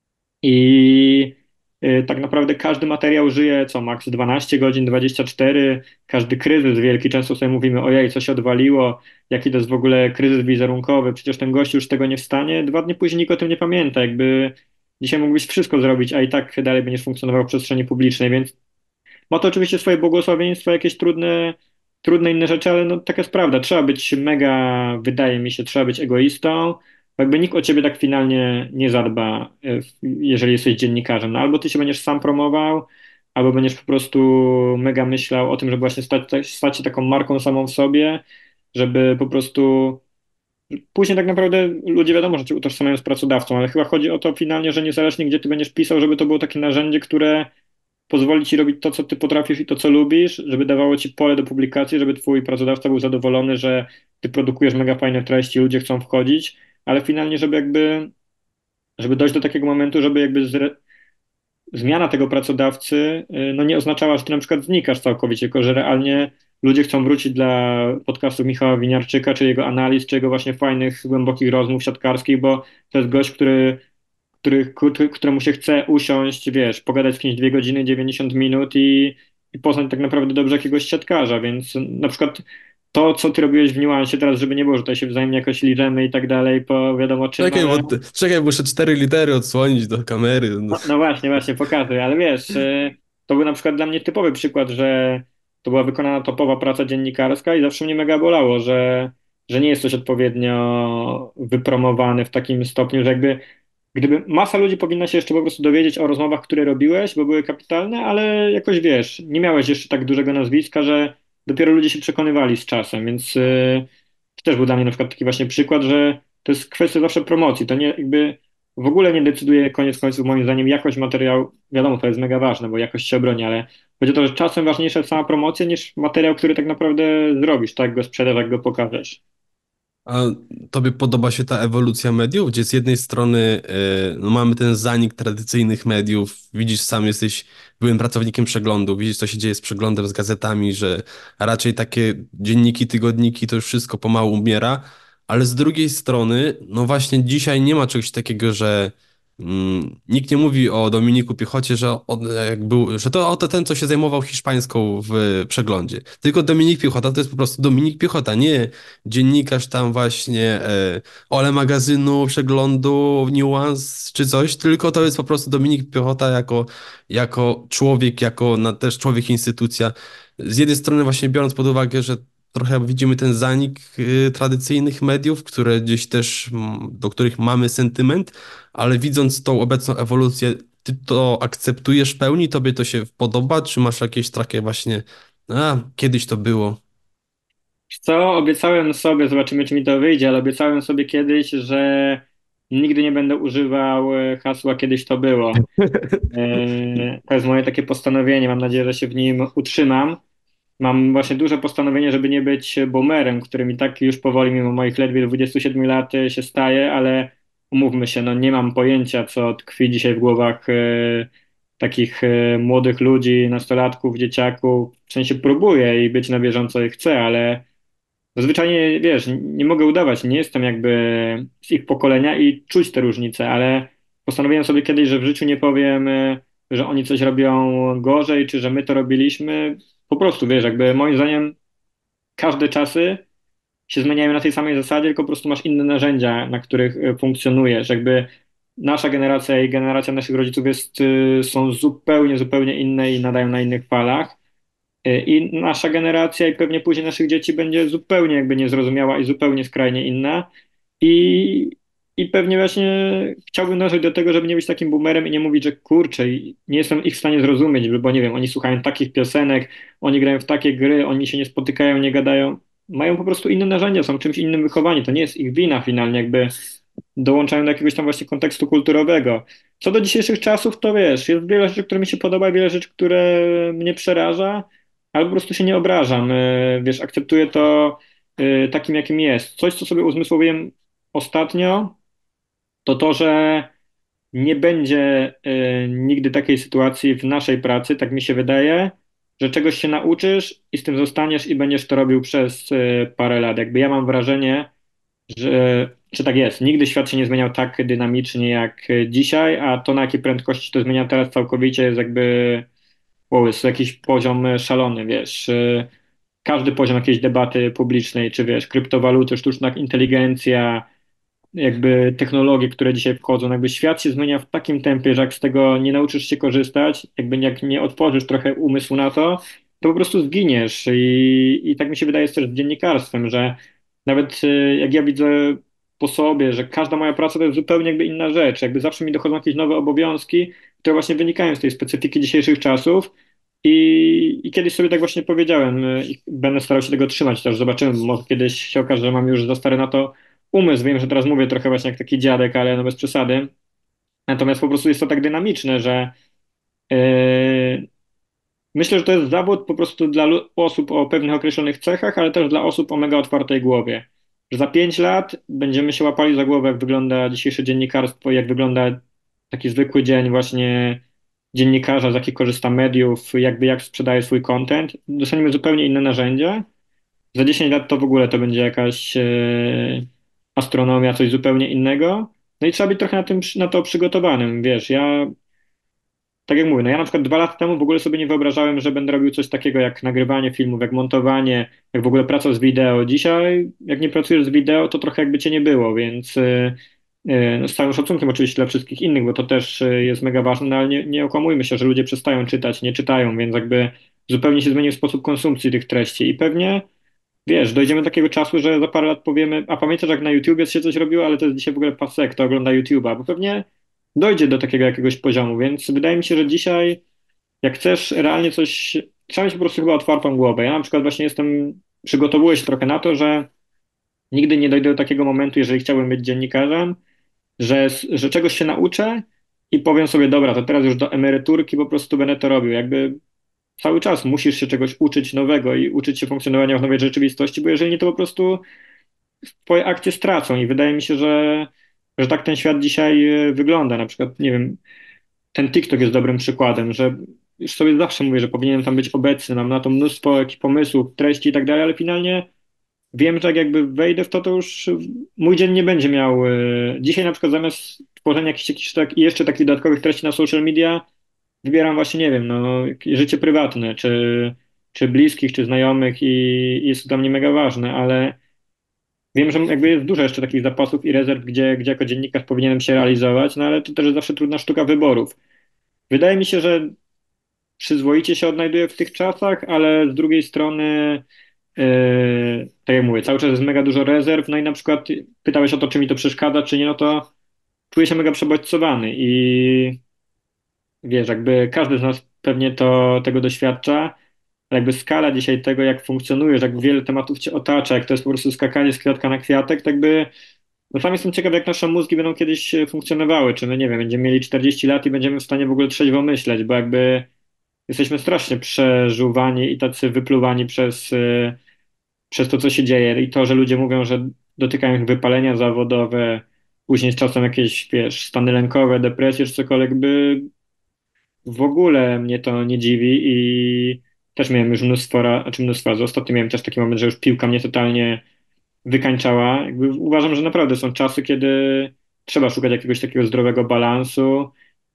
I y, tak naprawdę każdy materiał żyje co maks dwanaście godzin, dwadzieścia cztery, każdy kryzys wielki, często sobie mówimy, ojej, co się odwaliło, jaki to jest w ogóle kryzys wizerunkowy, przecież ten gość już tego nie wstanie, dwa dni później nikt o tym nie pamięta, jakby dzisiaj mógłbyś wszystko zrobić, a i tak dalej będziesz funkcjonował w przestrzeni publicznej, więc ma to oczywiście swoje błogosławieństwa, jakieś trudne, trudne inne rzeczy, ale no taka jest prawda. Trzeba być mega, wydaje mi się, trzeba być egoistą, bo jakby nikt o ciebie tak finalnie nie zadba, e, jeżeli jesteś dziennikarzem. No, albo ty się będziesz sam promował, albo będziesz po prostu mega myślał o tym, żeby właśnie stać, stać się taką marką samą w sobie, żeby po prostu później tak naprawdę ludzie wiadomo, że cię utożsamiają z pracodawcą, ale chyba chodzi o to finalnie, że niezależnie gdzie ty będziesz pisał, żeby to było takie narzędzie, które pozwoli ci robić to, co ty potrafisz i to, co lubisz, żeby dawało ci pole do publikacji, żeby twój pracodawca był zadowolony, że ty produkujesz mega fajne treści, ludzie chcą wchodzić, ale finalnie, żeby jakby, żeby dojść do takiego momentu, żeby jakby zre, zmiana tego pracodawcy, y, no nie oznaczała, że ty na przykład znikasz całkowicie, tylko że realnie ludzie chcą wrócić dla podcastów Michała Winiarczyka, czy jego analiz, czy jego właśnie fajnych, głębokich rozmów siatkarskich, bo to jest gość, który który, który, któremu się chce usiąść, wiesz, pogadać z kimś dwie godziny, dziewięćdziesiąt minut i, i poznać tak naprawdę dobrze jakiegoś siatkarza, więc na przykład to, co ty robiłeś w niuansie teraz, żeby nie było, że tutaj się wzajemnie jakoś liżemy i tak dalej, po wiadomo czym, Czekaj, ale bo ty, czekaj, muszę cztery litery odsłonić do kamery. No. no, no właśnie, właśnie, pokazuj, ale wiesz, y, to był na przykład dla mnie typowy przykład, że to była wykonana topowa praca dziennikarska i zawsze mnie mega bolało, że, że nie jesteś odpowiednio wypromowany w takim stopniu, że jakby gdyby masa ludzi powinna się jeszcze po prostu dowiedzieć o rozmowach, które robiłeś, bo były kapitalne, ale jakoś wiesz, nie miałeś jeszcze tak dużego nazwiska, że dopiero ludzie się przekonywali z czasem, więc yy, to też był dla mnie na przykład taki właśnie przykład, że to jest kwestia zawsze promocji. To nie jakby w ogóle nie decyduje koniec końców moim zdaniem jakość materiału. Wiadomo, to jest mega ważne, bo jakość się obroni, ale chodzi o to, że czasem ważniejsza jest sama promocja niż materiał, który tak naprawdę zrobisz, tak go sprzedasz, jak go pokażesz. A tobie podoba się ta ewolucja mediów, gdzie z jednej strony e, no mamy ten zanik tradycyjnych mediów, widzisz, sam jesteś byłym pracownikiem przeglądu, widzisz, co się dzieje z przeglądem, z gazetami, że raczej takie dzienniki, tygodniki, to już wszystko pomału umiera, ale z drugiej strony, no właśnie dzisiaj nie ma czegoś takiego, że mm, nikt nie mówi o Dominiku Piechocie, że, on, jak był, że to oto ten, co się zajmował hiszpańską w przeglądzie. Tylko Dominik Piechota to jest po prostu Dominik Piechota, nie dziennikarz tam właśnie e, Ole magazynu, przeglądu, Nuance czy coś, tylko to jest po prostu Dominik Piechota jako, jako człowiek, jako na, też człowiek instytucja. Z jednej strony właśnie biorąc pod uwagę, że trochę widzimy ten zanik y, tradycyjnych mediów, które gdzieś też, mm, do których mamy sentyment, ale widząc tą obecną ewolucję, ty to akceptujesz w pełni, tobie to się podoba, czy masz jakieś takie właśnie, a, kiedyś to było. Co obiecałem sobie, zobaczymy czy mi to wyjdzie, ale obiecałem sobie kiedyś, że nigdy nie będę używał e, hasła kiedyś to było. E, To jest moje takie postanowienie, mam nadzieję, że się w nim utrzymam. Mam właśnie duże postanowienie, żeby nie być boomerem, którym i tak już powoli, mimo moich ledwie dwudziestu siedmiu lat e, się staje, ale umówmy się, no nie mam pojęcia, co tkwi dzisiaj w głowach e, takich e, młodych ludzi, nastolatków, dzieciaków. W sensie próbuję i być na bieżąco i chcę, ale zwyczajnie, wiesz, nie mogę udawać, nie jestem jakby z ich pokolenia i czuć te różnice, ale postanowiłem sobie kiedyś, że w życiu nie powiem, e, że oni coś robią gorzej, czy że my to robiliśmy. Po prostu, wiesz, jakby moim zdaniem każde czasy się zmieniają na tej samej zasadzie, tylko po prostu masz inne narzędzia, na których e, funkcjonujesz. Jakby nasza generacja i generacja naszych rodziców jest, e, są zupełnie, zupełnie inne i nadają na innych falach. E, I nasza generacja i pewnie później naszych dzieci będzie zupełnie jakby niezrozumiała i zupełnie skrajnie inna. I, i pewnie właśnie chciałbym dążyć do tego, żeby nie być takim boomerem i nie mówić, że kurczę, i nie jestem ich w stanie zrozumieć, bo nie wiem, oni słuchają takich piosenek, oni grają w takie gry, oni się nie spotykają, nie gadają. Mają po prostu inne narzędzia, są czymś innym wychowani. To nie jest ich wina finalnie, jakby dołączają do jakiegoś tam właśnie kontekstu kulturowego. Co do dzisiejszych czasów, to wiesz, jest wiele rzeczy, które mi się podoba, wiele rzeczy, które mnie przeraża, ale po prostu się nie obrażam. E, Wiesz, akceptuję to e, takim, jakim jest. Coś, co sobie uzmysłowiłem ostatnio, to to, że nie będzie e, nigdy takiej sytuacji w naszej pracy, tak mi się wydaje, że czegoś się nauczysz i z tym zostaniesz i będziesz to robił przez e, parę lat. Jakby ja mam wrażenie, że, że tak jest. Nigdy świat się nie zmieniał tak dynamicznie jak dzisiaj, a to na jakiej prędkości to zmienia teraz całkowicie jest jakby, wow, jest to jakiś poziom szalony, wiesz. Y, Każdy poziom jakiejś debaty publicznej, czy wiesz, kryptowaluty, sztuczna inteligencja, jakby technologie, które dzisiaj wchodzą, no jakby świat się zmienia w takim tempie, że jak z tego nie nauczysz się korzystać, jakby jak nie otworzysz trochę umysłu na to, to po prostu zginiesz. I, i tak mi się wydaje jest też z dziennikarstwem, że nawet y, jak ja widzę po sobie, że każda moja praca to jest zupełnie jakby inna rzecz, jakby zawsze mi dochodzą jakieś nowe obowiązki, które właśnie wynikają z tej specyfiki dzisiejszych czasów. I, I kiedyś sobie tak właśnie powiedziałem, y, i będę starał się tego trzymać też. Zobaczymy, może kiedyś się okaże, że mam już za stary na to umysł. Wiem, że teraz mówię trochę właśnie jak taki dziadek, ale no bez przesady. Natomiast po prostu jest to tak dynamiczne, że yy, myślę, że to jest zawód po prostu dla lu- osób o pewnych określonych cechach, ale też dla osób o mega otwartej głowie. Że za pięć lat będziemy się łapali za głowę, jak wygląda dzisiejsze dziennikarstwo, jak wygląda taki zwykły dzień właśnie dziennikarza, z jakich korzysta mediów, jakby jak sprzedaje swój content. Dostaniemy zupełnie inne narzędzia. Za dziesięć lat to w ogóle to będzie jakaś e, astronomia, coś zupełnie innego. No i trzeba być trochę na tym, przy- na to przygotowanym, wiesz, ja, tak jak mówię, no ja na przykład dwa lata temu w ogóle sobie nie wyobrażałem, że będę robił coś takiego jak nagrywanie filmów, jak montowanie, jak w ogóle praca z wideo. Dzisiaj, jak nie pracujesz z wideo, to trochę jakby cię nie było, więc e, e, no z całym szacunkiem oczywiście dla wszystkich innych, bo to też e, jest mega ważne, no ale nie, nie okłamujmy się, że ludzie przestają czytać, nie czytają, więc jakby zupełnie się zmienił sposób konsumpcji tych treści i pewnie wiesz, dojdziemy do takiego czasu, że za parę lat powiemy, a pamiętasz jak na YouTubie się coś robiło, ale to jest dzisiaj w ogóle passé, kto ogląda YouTube'a, bo pewnie dojdzie do takiego jakiegoś poziomu, więc wydaje mi się, że dzisiaj jak chcesz realnie coś, trzeba mieć po prostu chyba otwartą głowę. Ja na przykład właśnie jestem, przygotowuję się trochę na to, że nigdy nie dojdę do takiego momentu, jeżeli chciałbym być dziennikarzem, że, że czegoś się nauczę i powiem sobie, dobra, to teraz już do emeryturki po prostu będę to robił. Jakby cały czas musisz się czegoś uczyć nowego i uczyć się funkcjonowania w nowej rzeczywistości, bo jeżeli nie, to po prostu twoje akcje stracą i wydaje mi się, że, że tak ten świat dzisiaj e, wygląda. Na przykład, nie wiem, ten TikTok jest dobrym przykładem, że już sobie zawsze mówię, że powinienem tam być obecny, mam na to mnóstwo jakichś pomysłów, treści i tak dalej, ale finalnie wiem, że jak jakby wejdę w to, to już mój dzień nie będzie miał. e, Dzisiaj na przykład zamiast tworzenia jakichś, jakichś tak, jeszcze takich dodatkowych treści na social media, wybieram właśnie, nie wiem, no, jakieś życie prywatne, czy, czy bliskich, czy znajomych i, i jest to dla mnie mega ważne, ale wiem, że jakby jest dużo jeszcze takich zapasów i rezerw, gdzie, gdzie jako dziennikarz powinienem się realizować, no ale to też jest zawsze trudna sztuka wyborów. Wydaje mi się, że przyzwoicie się odnajduję w tych czasach, ale z drugiej strony, yy, tak jak mówię, cały czas jest mega dużo rezerw, no i na przykład pytałeś o to, czy mi to przeszkadza, czy nie, no to czuję się mega przebodźcowany i wiesz, jakby każdy z nas pewnie to, tego doświadcza, ale jakby skala dzisiaj tego, jak funkcjonujesz, jak wiele tematów cię otacza, jak to jest po prostu skakanie z kwiatka na kwiatek, tak by No sam jestem ciekaw, jak nasze mózgi będą kiedyś e, funkcjonowały. Czy my, nie wiem, będziemy mieli czterdzieści lat i będziemy w stanie w ogóle trzeźwo myśleć, bo jakby jesteśmy strasznie przeżuwani i tacy wypluwani przez, e, przez to, co się dzieje. I to, że ludzie mówią, że dotykają ich wypalenia zawodowe, później z czasem jakieś, wiesz, stany lękowe, depresje czy cokolwiek, by w ogóle mnie to nie dziwi i też miałem już mnóstwo, ra- znaczy mnóstwo razy. Ostatnio miałem też taki moment, że już piłka mnie totalnie wykańczała. Jakby uważam, że naprawdę są czasy, kiedy trzeba szukać jakiegoś takiego zdrowego balansu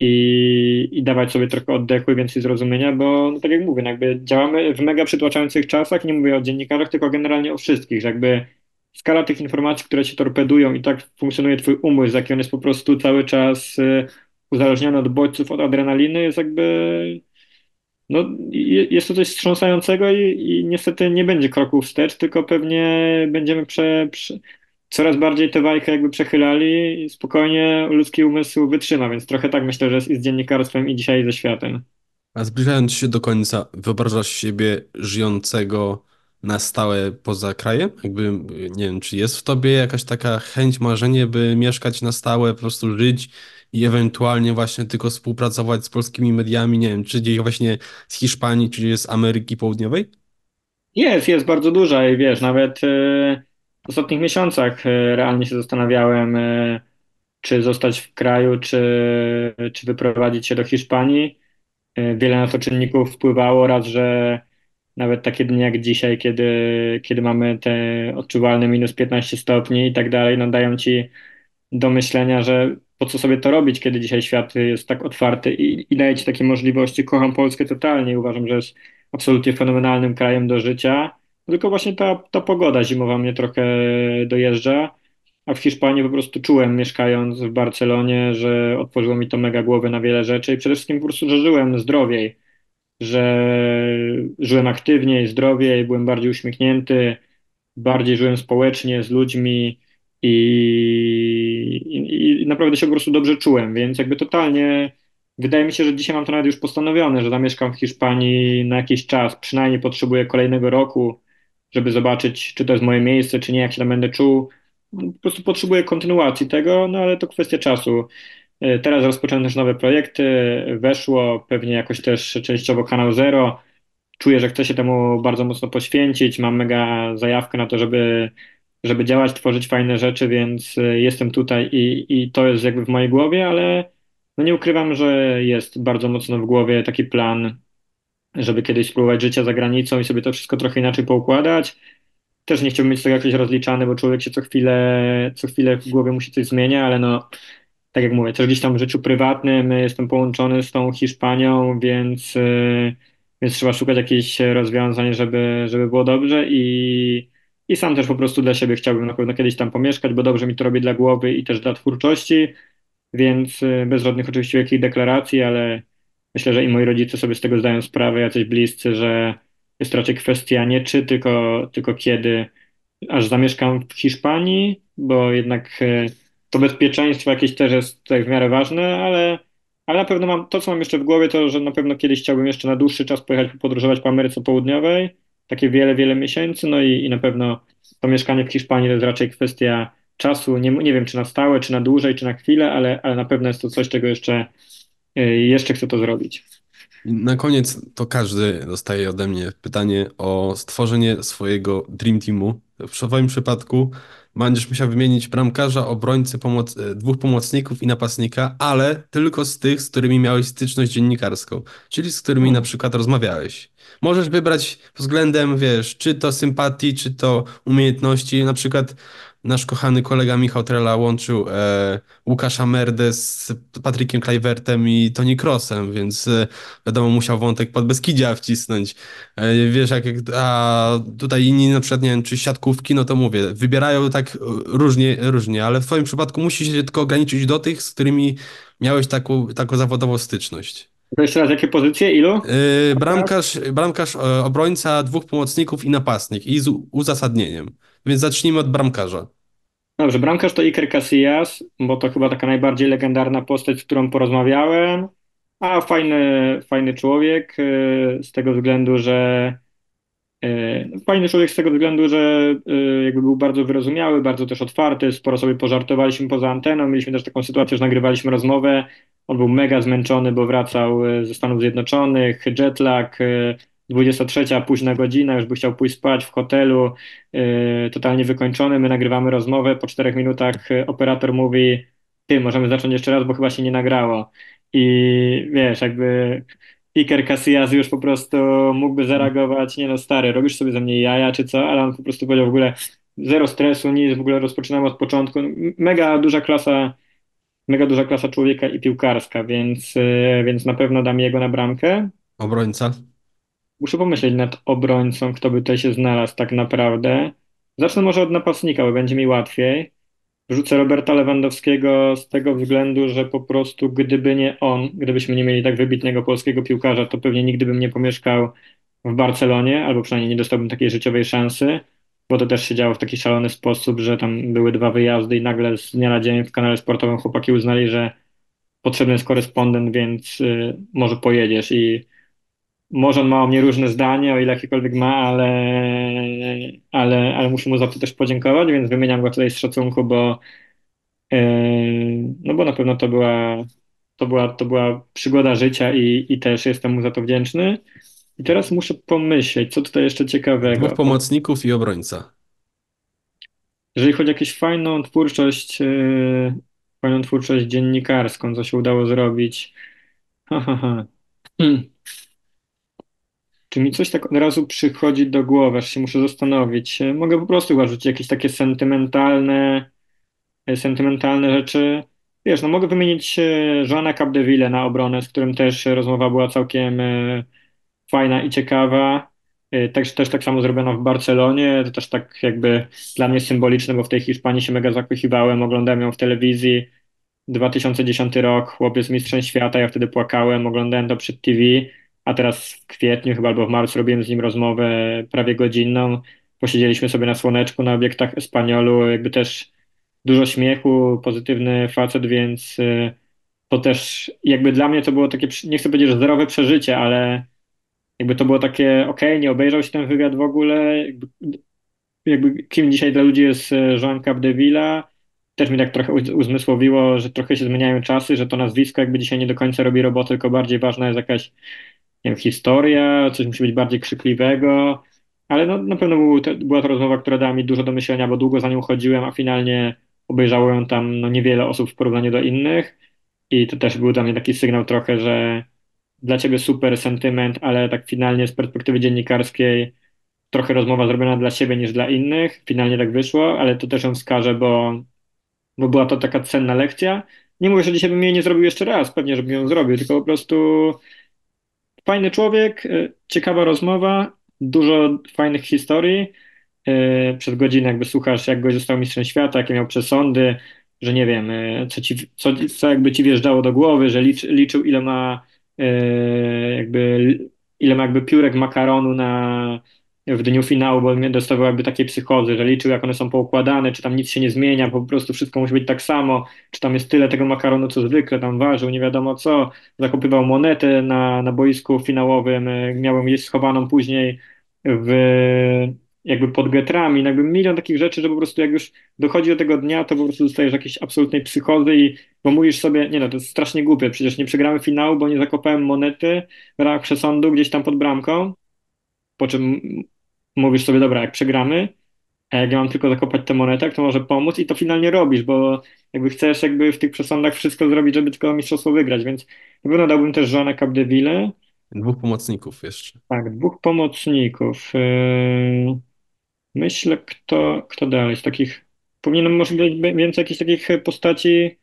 i, i dawać sobie trochę oddechu i więcej zrozumienia, bo no tak jak mówię, no jakby działamy w mega przytłaczających czasach, nie mówię o dziennikarzach, tylko generalnie o wszystkich, że jakby skala tych informacji, które się torpedują i tak funkcjonuje twój umysł, jaki on jest po prostu cały czas y, uzależniony od bodźców, od adrenaliny, jest jakby no, je- jest to coś wstrząsającego i, i niestety nie będzie kroku wstecz, tylko pewnie będziemy prze, prze, coraz bardziej tę wajchę jakby przechylali i spokojnie ludzki umysł wytrzyma, więc trochę tak myślę, że jest i z dziennikarstwem i dzisiaj ze światem. A zbliżając się do końca, wyobrażasz siebie żyjącego na stałe poza krajem? Jakby, nie wiem, czy jest w tobie jakaś taka chęć, marzenie, by mieszkać na stałe, po prostu żyć i ewentualnie właśnie tylko współpracować z polskimi mediami, nie wiem, czy gdzieś właśnie z Hiszpanii, czy gdzieś z Ameryki Południowej? Jest, jest bardzo duża i wiesz, nawet e, w ostatnich miesiącach e, realnie się zastanawiałem, e, czy zostać w kraju, czy, czy wyprowadzić się do Hiszpanii. E, Wiele na to czynników wpływało. Raz, że nawet takie dni jak dzisiaj, kiedy, kiedy mamy te odczuwalne minus piętnaście stopni i tak dalej, no dają ci do myślenia, że po co sobie to robić, kiedy dzisiaj świat jest tak otwarty i, i daje ci takie możliwości. Kocham Polskę totalnie i uważam, że jest absolutnie fenomenalnym krajem do życia. Tylko właśnie ta, ta pogoda zimowa mnie trochę dojeżdża. A w Hiszpanii po prostu czułem, mieszkając w Barcelonie, że otworzyło mi to mega głowę na wiele rzeczy i przede wszystkim po prostu, że żyłem zdrowiej, że żyłem aktywniej, zdrowiej, byłem bardziej uśmiechnięty, bardziej żyłem społecznie z ludźmi i, i, i naprawdę się po prostu dobrze czułem, więc jakby totalnie wydaje mi się, że dzisiaj mam to nawet już postanowione, że zamieszkam w Hiszpanii na jakiś czas, przynajmniej potrzebuję kolejnego roku, żeby zobaczyć, czy to jest moje miejsce, czy nie, jak się tam będę czuł. Po prostu potrzebuję kontynuacji tego, no ale to kwestia czasu. E, Teraz rozpocząłem też nowe projekty, weszło pewnie jakoś też częściowo Kanał Zero. Czuję, że chcę się temu bardzo mocno poświęcić. Mam mega zajawkę na to, żeby, żeby działać, tworzyć fajne rzeczy, więc e, jestem tutaj i, i to jest jakby w mojej głowie, ale no nie ukrywam, że jest bardzo mocno w głowie taki plan, żeby kiedyś spróbować życia za granicą i sobie to wszystko trochę inaczej poukładać. Też nie chciałbym mieć tego jakoś rozliczany, bo człowiek się co chwilę, co chwilę w głowie musi coś zmienia, ale no tak jak mówię, też gdzieś tam w życiu prywatnym y, jestem połączony z tą Hiszpanią, więc, y, więc trzeba szukać jakichś rozwiązań, żeby, żeby było dobrze i, i sam też po prostu dla siebie chciałbym na pewno kiedyś tam pomieszkać, bo dobrze mi to robi dla głowy i też dla twórczości, więc y, bez żadnych oczywiście wielkich deklaracji, ale myślę, że i moi rodzice sobie z tego zdają sprawę, jacyś bliscy, że jest raczej kwestia nie czy, tylko, tylko kiedy aż zamieszkam w Hiszpanii, bo jednak e, to bezpieczeństwo jakieś też jest tutaj w miarę ważne, ale, ale na pewno mam to, co mam jeszcze w głowie, to że na pewno kiedyś chciałbym jeszcze na dłuższy czas pojechać podróżować po Ameryce Południowej, takie wiele, wiele miesięcy, no i, i na pewno to mieszkanie w Hiszpanii to jest raczej kwestia czasu, nie, nie wiem czy na stałe, czy na dłużej, czy na chwilę, ale, ale na pewno jest to coś, czego jeszcze, e, jeszcze chcę to zrobić. I na koniec to każdy dostaje ode mnie pytanie o stworzenie swojego Dream Teamu. W twoim przypadku będziesz musiał wymienić bramkarza, obrońcę, pomoc, e, dwóch pomocników i napastnika, ale tylko z tych, z którymi miałeś styczność dziennikarską, czyli z którymi na Hmm. przykład rozmawiałeś. Możesz wybrać względem, wiesz, czy to sympatii, czy to umiejętności. Na przykład nasz kochany kolega Michał Trela łączył e, Łukasza Merdę z Patrykiem Kluivertem i Toni Kroosem, więc e, wiadomo, musiał wątek Podbeskidzia wcisnąć. E, Wiesz, jak, jak- a tutaj inni na przykład, nie wiem, czy siatkówki, no to mówię, wybierają tak różnie, różnie, ale w twoim przypadku musisz się tylko ograniczyć do tych, z którymi miałeś taką, taką zawodową styczność. To jeszcze raz, jakie pozycje, ilu? E, Bramkarz, bramkarz, e, obrońca, dwóch pomocników i napastnik i z uzasadnieniem. Więc zacznijmy od bramkarza. Dobrze, bramkarz to Iker Casillas, bo to chyba taka najbardziej legendarna postać, z którą porozmawiałem, a fajny, fajny człowiek, y, z tego względu, że E, Fajny człowiek z tego względu, że e, jakby był bardzo wyrozumiały, bardzo też otwarty, sporo sobie pożartowaliśmy poza anteną, mieliśmy też taką sytuację, że nagrywaliśmy rozmowę, on był mega zmęczony, bo wracał e, ze Stanów Zjednoczonych, jetlag, e, dwudziesta trzecia, późna godzina, już by chciał pójść spać w hotelu, e, totalnie wykończony, my nagrywamy rozmowę, po czterech minutach e, operator mówi, ty, możemy zacząć jeszcze raz, bo chyba się nie nagrało. I wiesz, jakby Iker Casillas już po prostu mógłby zareagować, nie no stary, robisz sobie ze mnie jaja czy co, ale on po prostu powiedział w ogóle zero stresu, nic, w ogóle rozpoczynamy od początku. No, Mega duża klasa, mega duża klasa człowieka i piłkarska, więc, yy, więc na pewno dam jego na bramkę. Obrońca. Muszę pomyśleć nad obrońcą, kto by tutaj się znalazł tak naprawdę. Zacznę może od napastnika, bo będzie mi łatwiej. Wrzucę Roberta Lewandowskiego z tego względu, że po prostu gdyby nie on, gdybyśmy nie mieli tak wybitnego polskiego piłkarza, to pewnie nigdy bym nie pomieszkał w Barcelonie, albo przynajmniej nie dostałbym takiej życiowej szansy, bo to też się działo w taki szalony sposób, że tam były dwa wyjazdy i nagle z dnia na dzień w kanale sportowym chłopaki uznali, że potrzebny jest korespondent, więc y, może pojedziesz i może on ma o mnie różne zdanie, o ile jakiekolwiek ma, ale, ale, ale muszę mu za to też podziękować, więc wymieniam go tutaj z szacunku, bo Yy, No bo na pewno to była, to była, to była przygoda życia i, i też jestem mu za to wdzięczny. I teraz muszę pomyśleć, co tutaj jeszcze Dwóch ciekawego. O, pomocników i obrońca. jeżeli chodzi o jakąś fajną twórczość, yy, fajną twórczość dziennikarską, co się udało zrobić. Ha, ha, ha. Hmm. Czy mi coś tak od razu przychodzi do głowy, aż się muszę zastanowić. Yy, Mogę po prostu uważać jakieś takie sentymentalne e, sentymentalne rzeczy. Wiesz, no mogę wymienić e, Joana Capdeville na obronę, z którym też rozmowa była całkiem e, fajna i ciekawa. E, Też, też tak samo zrobiono w Barcelonie. To też tak jakby dla mnie symboliczne, bo w tej Hiszpanii się mega zakochiwałem, oglądałem ją w telewizji. dwa tysiące dziesiąty rok, chłopiec mistrzem świata, ja wtedy płakałem, oglądałem to przed T V, a teraz w kwietniu chyba albo w marcu robiłem z nim rozmowę prawie godzinną. Posiedzieliśmy sobie na słoneczku na obiektach Espaniolu, jakby też dużo śmiechu, pozytywny facet, więc y, to też jakby dla mnie to było takie, przy- nie chcę powiedzieć, że zerowe przeżycie, ale jakby to było takie, okej, nie obejrzał się ten wywiad w ogóle, jakby, jakby kim dzisiaj dla ludzi jest e, Joan Capdevila. Też mi tak trochę uz- uzmysłowiło, że trochę się zmieniają czasy, że to nazwisko jakby dzisiaj nie do końca robi robotę, tylko bardziej ważna jest jakaś, nie wiem, historia, coś musi być bardziej krzykliwego, ale no, na pewno był te, była to rozmowa, która dała mi dużo do myślenia, bo długo za nią chodziłem, a finalnie obejrzało ją tam no, niewiele osób w porównaniu do innych i to też był dla mnie taki sygnał trochę, że dla ciebie super sentyment, ale tak finalnie z perspektywy dziennikarskiej trochę rozmowa zrobiona dla siebie niż dla innych. Finalnie tak wyszło, ale to też ją wskażę, bo, bo była to taka cenna lekcja. Nie mówię, że dzisiaj bym jej nie zrobił jeszcze raz, pewnie, żebym ją zrobił, tylko po prostu fajny człowiek, y, ciekawa rozmowa, dużo fajnych historii. Y, Przez godzinę jakby słuchasz, jak goś został mistrzem świata, jakie miał przesądy, że nie wiem, y, co ci, co, co jakby ci wjeżdżało do głowy, że licz, liczył ile ma y, jakby ile ma jakby piórek makaronu na w dniu finału, bo mnie dostawał jakby takiej psychozy, że liczył jak one są poukładane, czy tam nic się nie zmienia, po prostu wszystko musi być tak samo, czy tam jest tyle tego makaronu co zwykle, tam ważył, nie wiadomo co, zakopywał monetę na, na boisku finałowym, y, miałem gdzieś schowaną później w jakby pod getrami, no jakby milion takich rzeczy, że po prostu jak już dochodzi do tego dnia, to po prostu dostajesz jakiejś absolutnej psychozy i bo mówisz sobie, nie no, to jest strasznie głupie, przecież nie przegramy finału, bo nie zakopałem monety w ramach przesądu gdzieś tam pod bramką, po czym mówisz sobie, dobra, jak przegramy, a jak ja mam tylko zakopać tę monetę, to może pomóc i to finalnie robisz, bo jakby chcesz jakby w tych przesądach wszystko zrobić, żeby tylko mistrzostwo wygrać, więc na pewno dałbym też Joana Capdeville. Dwóch pomocników jeszcze. Tak, dwóch pomocników. Yy, Myślę, kto, kto dalej z takich. Powinienem może dać be- więcej jakichś takich postaci.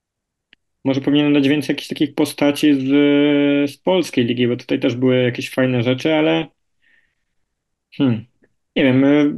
Może powinienem dać więcej jakichś takich postaci z, z polskiej ligi, bo tutaj też były jakieś fajne rzeczy, ale hmm, nie wiem. y,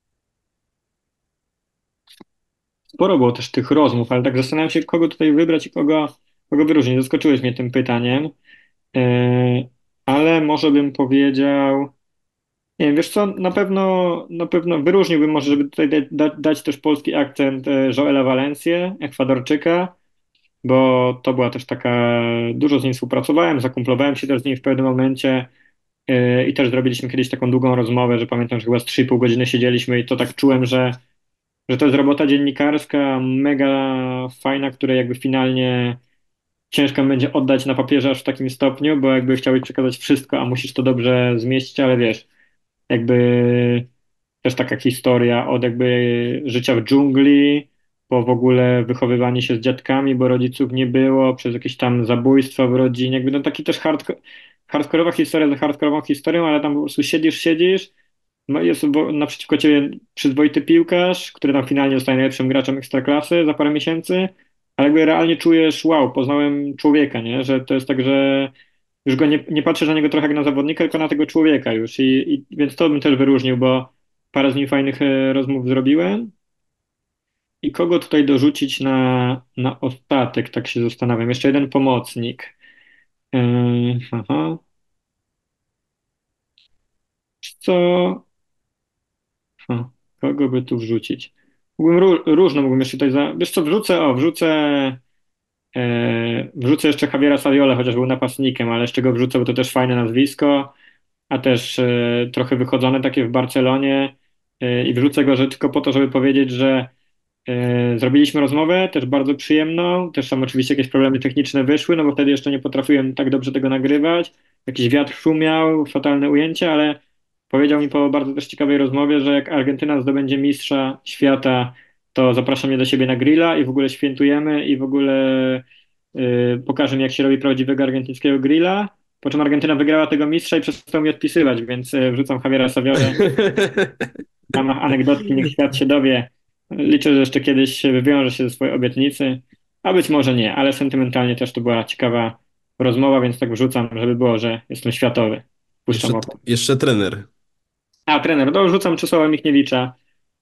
Sporo było też tych rozmów, ale tak zastanawiam się, kogo tutaj wybrać i kogo, kogo wyróżnić. Zaskoczyłeś mnie tym pytaniem, Yy, ale może bym powiedział. Nie wiem, wiesz co, na pewno, na pewno wyróżniłbym może, żeby tutaj da, da, dać też polski akcent e, Joela Valencję, Ekwadorczyka, bo to była też taka, dużo z nim współpracowałem, zakumplowałem się też z nim w pewnym momencie. Yy, I też zrobiliśmy kiedyś taką długą rozmowę, że pamiętam, że chyba z trzy i pół godziny siedzieliśmy i to tak czułem, że, że to jest robota dziennikarska mega fajna, której jakby finalnie ciężko będzie oddać na papierze aż w takim stopniu, bo jakby chciałeś przekazać wszystko, a musisz to dobrze zmieścić, ale wiesz, jakby też taka historia od jakby życia w dżungli, po w ogóle wychowywanie się z dziadkami, bo rodziców nie było, przez jakieś tam zabójstwa w rodzinie, jakby no taki też hardko hardkorowa historia za hardkorową historią, ale tam po prostu siedzisz, siedzisz, no i jest wo- naprzeciwko ciebie przyzwoity piłkarz, który tam finalnie zostaje najlepszym graczem ekstraklasy za parę miesięcy, ale jakby realnie czujesz, wow, poznałem człowieka, nie? Że to jest tak, że już go nie, nie patrzysz na niego trochę jak na zawodnika, tylko na tego człowieka już. I, i więc to bym też wyróżnił, bo parę z nim fajnych e, rozmów zrobiłem. I kogo tutaj dorzucić na, na ostatek, tak się zastanawiam. Jeszcze jeden pomocnik. Yy, aha. Co? Ha, kogo by tu wrzucić? Mógłbym ró różno, mógłbym jeszcze tutaj za... Wiesz co, wrzucę, o, wrzucę e, wrzucę jeszcze Javiera Saviolę, chociaż był napastnikiem, ale jeszcze go wrzucę, bo to też fajne nazwisko, a też e, trochę wychodzone takie w Barcelonie e, i wrzucę go, że tylko po to, żeby powiedzieć, że e, zrobiliśmy rozmowę, też bardzo przyjemną, też tam oczywiście jakieś problemy techniczne wyszły, no bo wtedy jeszcze nie potrafiłem tak dobrze tego nagrywać, jakiś wiatr szumiał, fatalne ujęcie, ale powiedział mi po bardzo też ciekawej rozmowie, że jak Argentyna zdobędzie mistrza świata, to zaprasza mnie do siebie na grilla i w ogóle świętujemy i w ogóle y, pokaże mi, jak się robi prawdziwego argentyńskiego grilla. Po czym Argentyna wygrała tego mistrza i przestał mi odpisywać, więc y, wrzucam Javiera Saviolę w ramach anegdotki, niech świat się dowie. Liczę, że jeszcze kiedyś wywiąże się ze swojej obietnicy, a być może nie, ale sentymentalnie też to była ciekawa rozmowa, więc tak wrzucam, żeby było, że jestem światowy. Puszczam Jeszcze, oko. jeszcze trener. A, trener, no rzucam Czesława Michniewicza.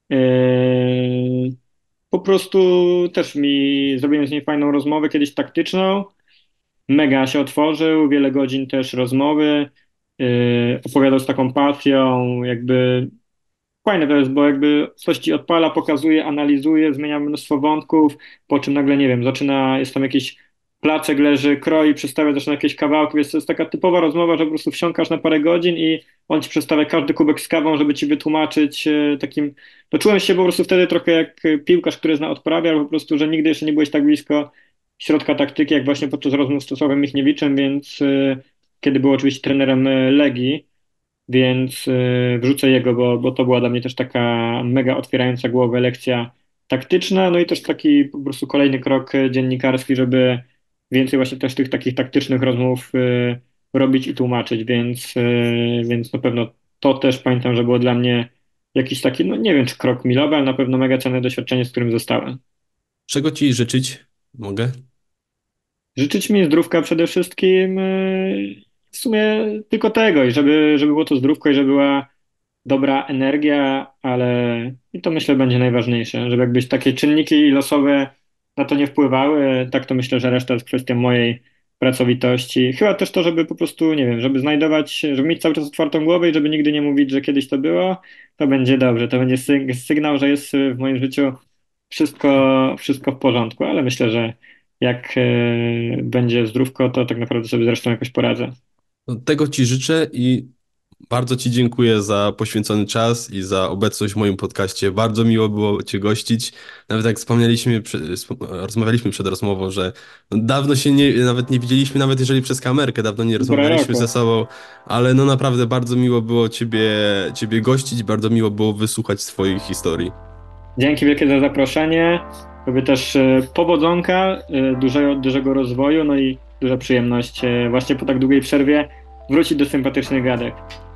Yy, po prostu też mi zrobiłem z nim fajną rozmowę, kiedyś taktyczną. Mega się otworzył, wiele godzin też rozmowy. Yy, opowiadał z taką pasją, jakby fajne to jest, bo jakby coś ci odpala, pokazuje, analizuje, zmienia mnóstwo wątków, po czym nagle, nie wiem, zaczyna, jest tam jakiś placek leży, kroi, przedstawia zaczyna jakieś kawałki, więc to jest taka typowa rozmowa, że po prostu wsiąkasz na parę godzin i on ci przedstawia każdy kubek z kawą, żeby ci wytłumaczyć e, takim, no czułem się po prostu wtedy trochę jak piłkarz, który zna odprawia, ale po prostu, że nigdy jeszcze nie byłeś tak blisko środka taktyki, jak właśnie podczas rozmów z Czesławem Michniewiczem, więc e, kiedy był oczywiście trenerem e, Legii, więc y, wrzucę jego, bo, bo to była dla mnie też taka mega otwierająca głowę lekcja taktyczna, no i też taki po prostu kolejny krok y, dziennikarski, żeby więcej właśnie też tych takich taktycznych rozmów y, robić i tłumaczyć, więc, y, więc na pewno to też pamiętam, że było dla mnie jakiś taki, no nie wiem czy krok milowy, ale na pewno mega cenne doświadczenie, z którym zostałem. Czego ci życzyć mogę? Życzyć mi zdrówka przede wszystkim, y, w sumie tylko tego i żeby, żeby było to zdrówko i żeby była dobra energia, ale i to myślę będzie najważniejsze, żeby jakbyś takie czynniki losowe na to nie wpływały, tak to myślę, że reszta jest kwestia mojej pracowitości. Chyba też to, żeby po prostu, nie wiem, żeby znajdować, żeby mieć cały czas otwartą głowę i żeby nigdy nie mówić, że kiedyś to było, to będzie dobrze, to będzie syg- sygnał, że jest w moim życiu wszystko, wszystko w porządku, ale myślę, że jak e, będzie zdrówko, to tak naprawdę sobie zresztą jakoś poradzę. No, tego ci życzę i bardzo ci dziękuję za poświęcony czas i za obecność w moim podcaście. Bardzo miło było cię gościć. Nawet jak wspomnieliśmy, przy- sp- rozmawialiśmy przed rozmową, że no dawno się nie, nawet nie widzieliśmy, nawet jeżeli przez kamerkę, dawno nie Półtora rozmawialiśmy ze roku. sobą, ale no naprawdę bardzo miło było ciebie, ciebie gościć, bardzo miło było wysłuchać swoich historii. Dzięki wielkie za zaproszenie. Tobie też e, powodzonka, e, dużego, dużego rozwoju, no i duża przyjemność e, właśnie po tak długiej przerwie wrócić do sympatycznych gadek.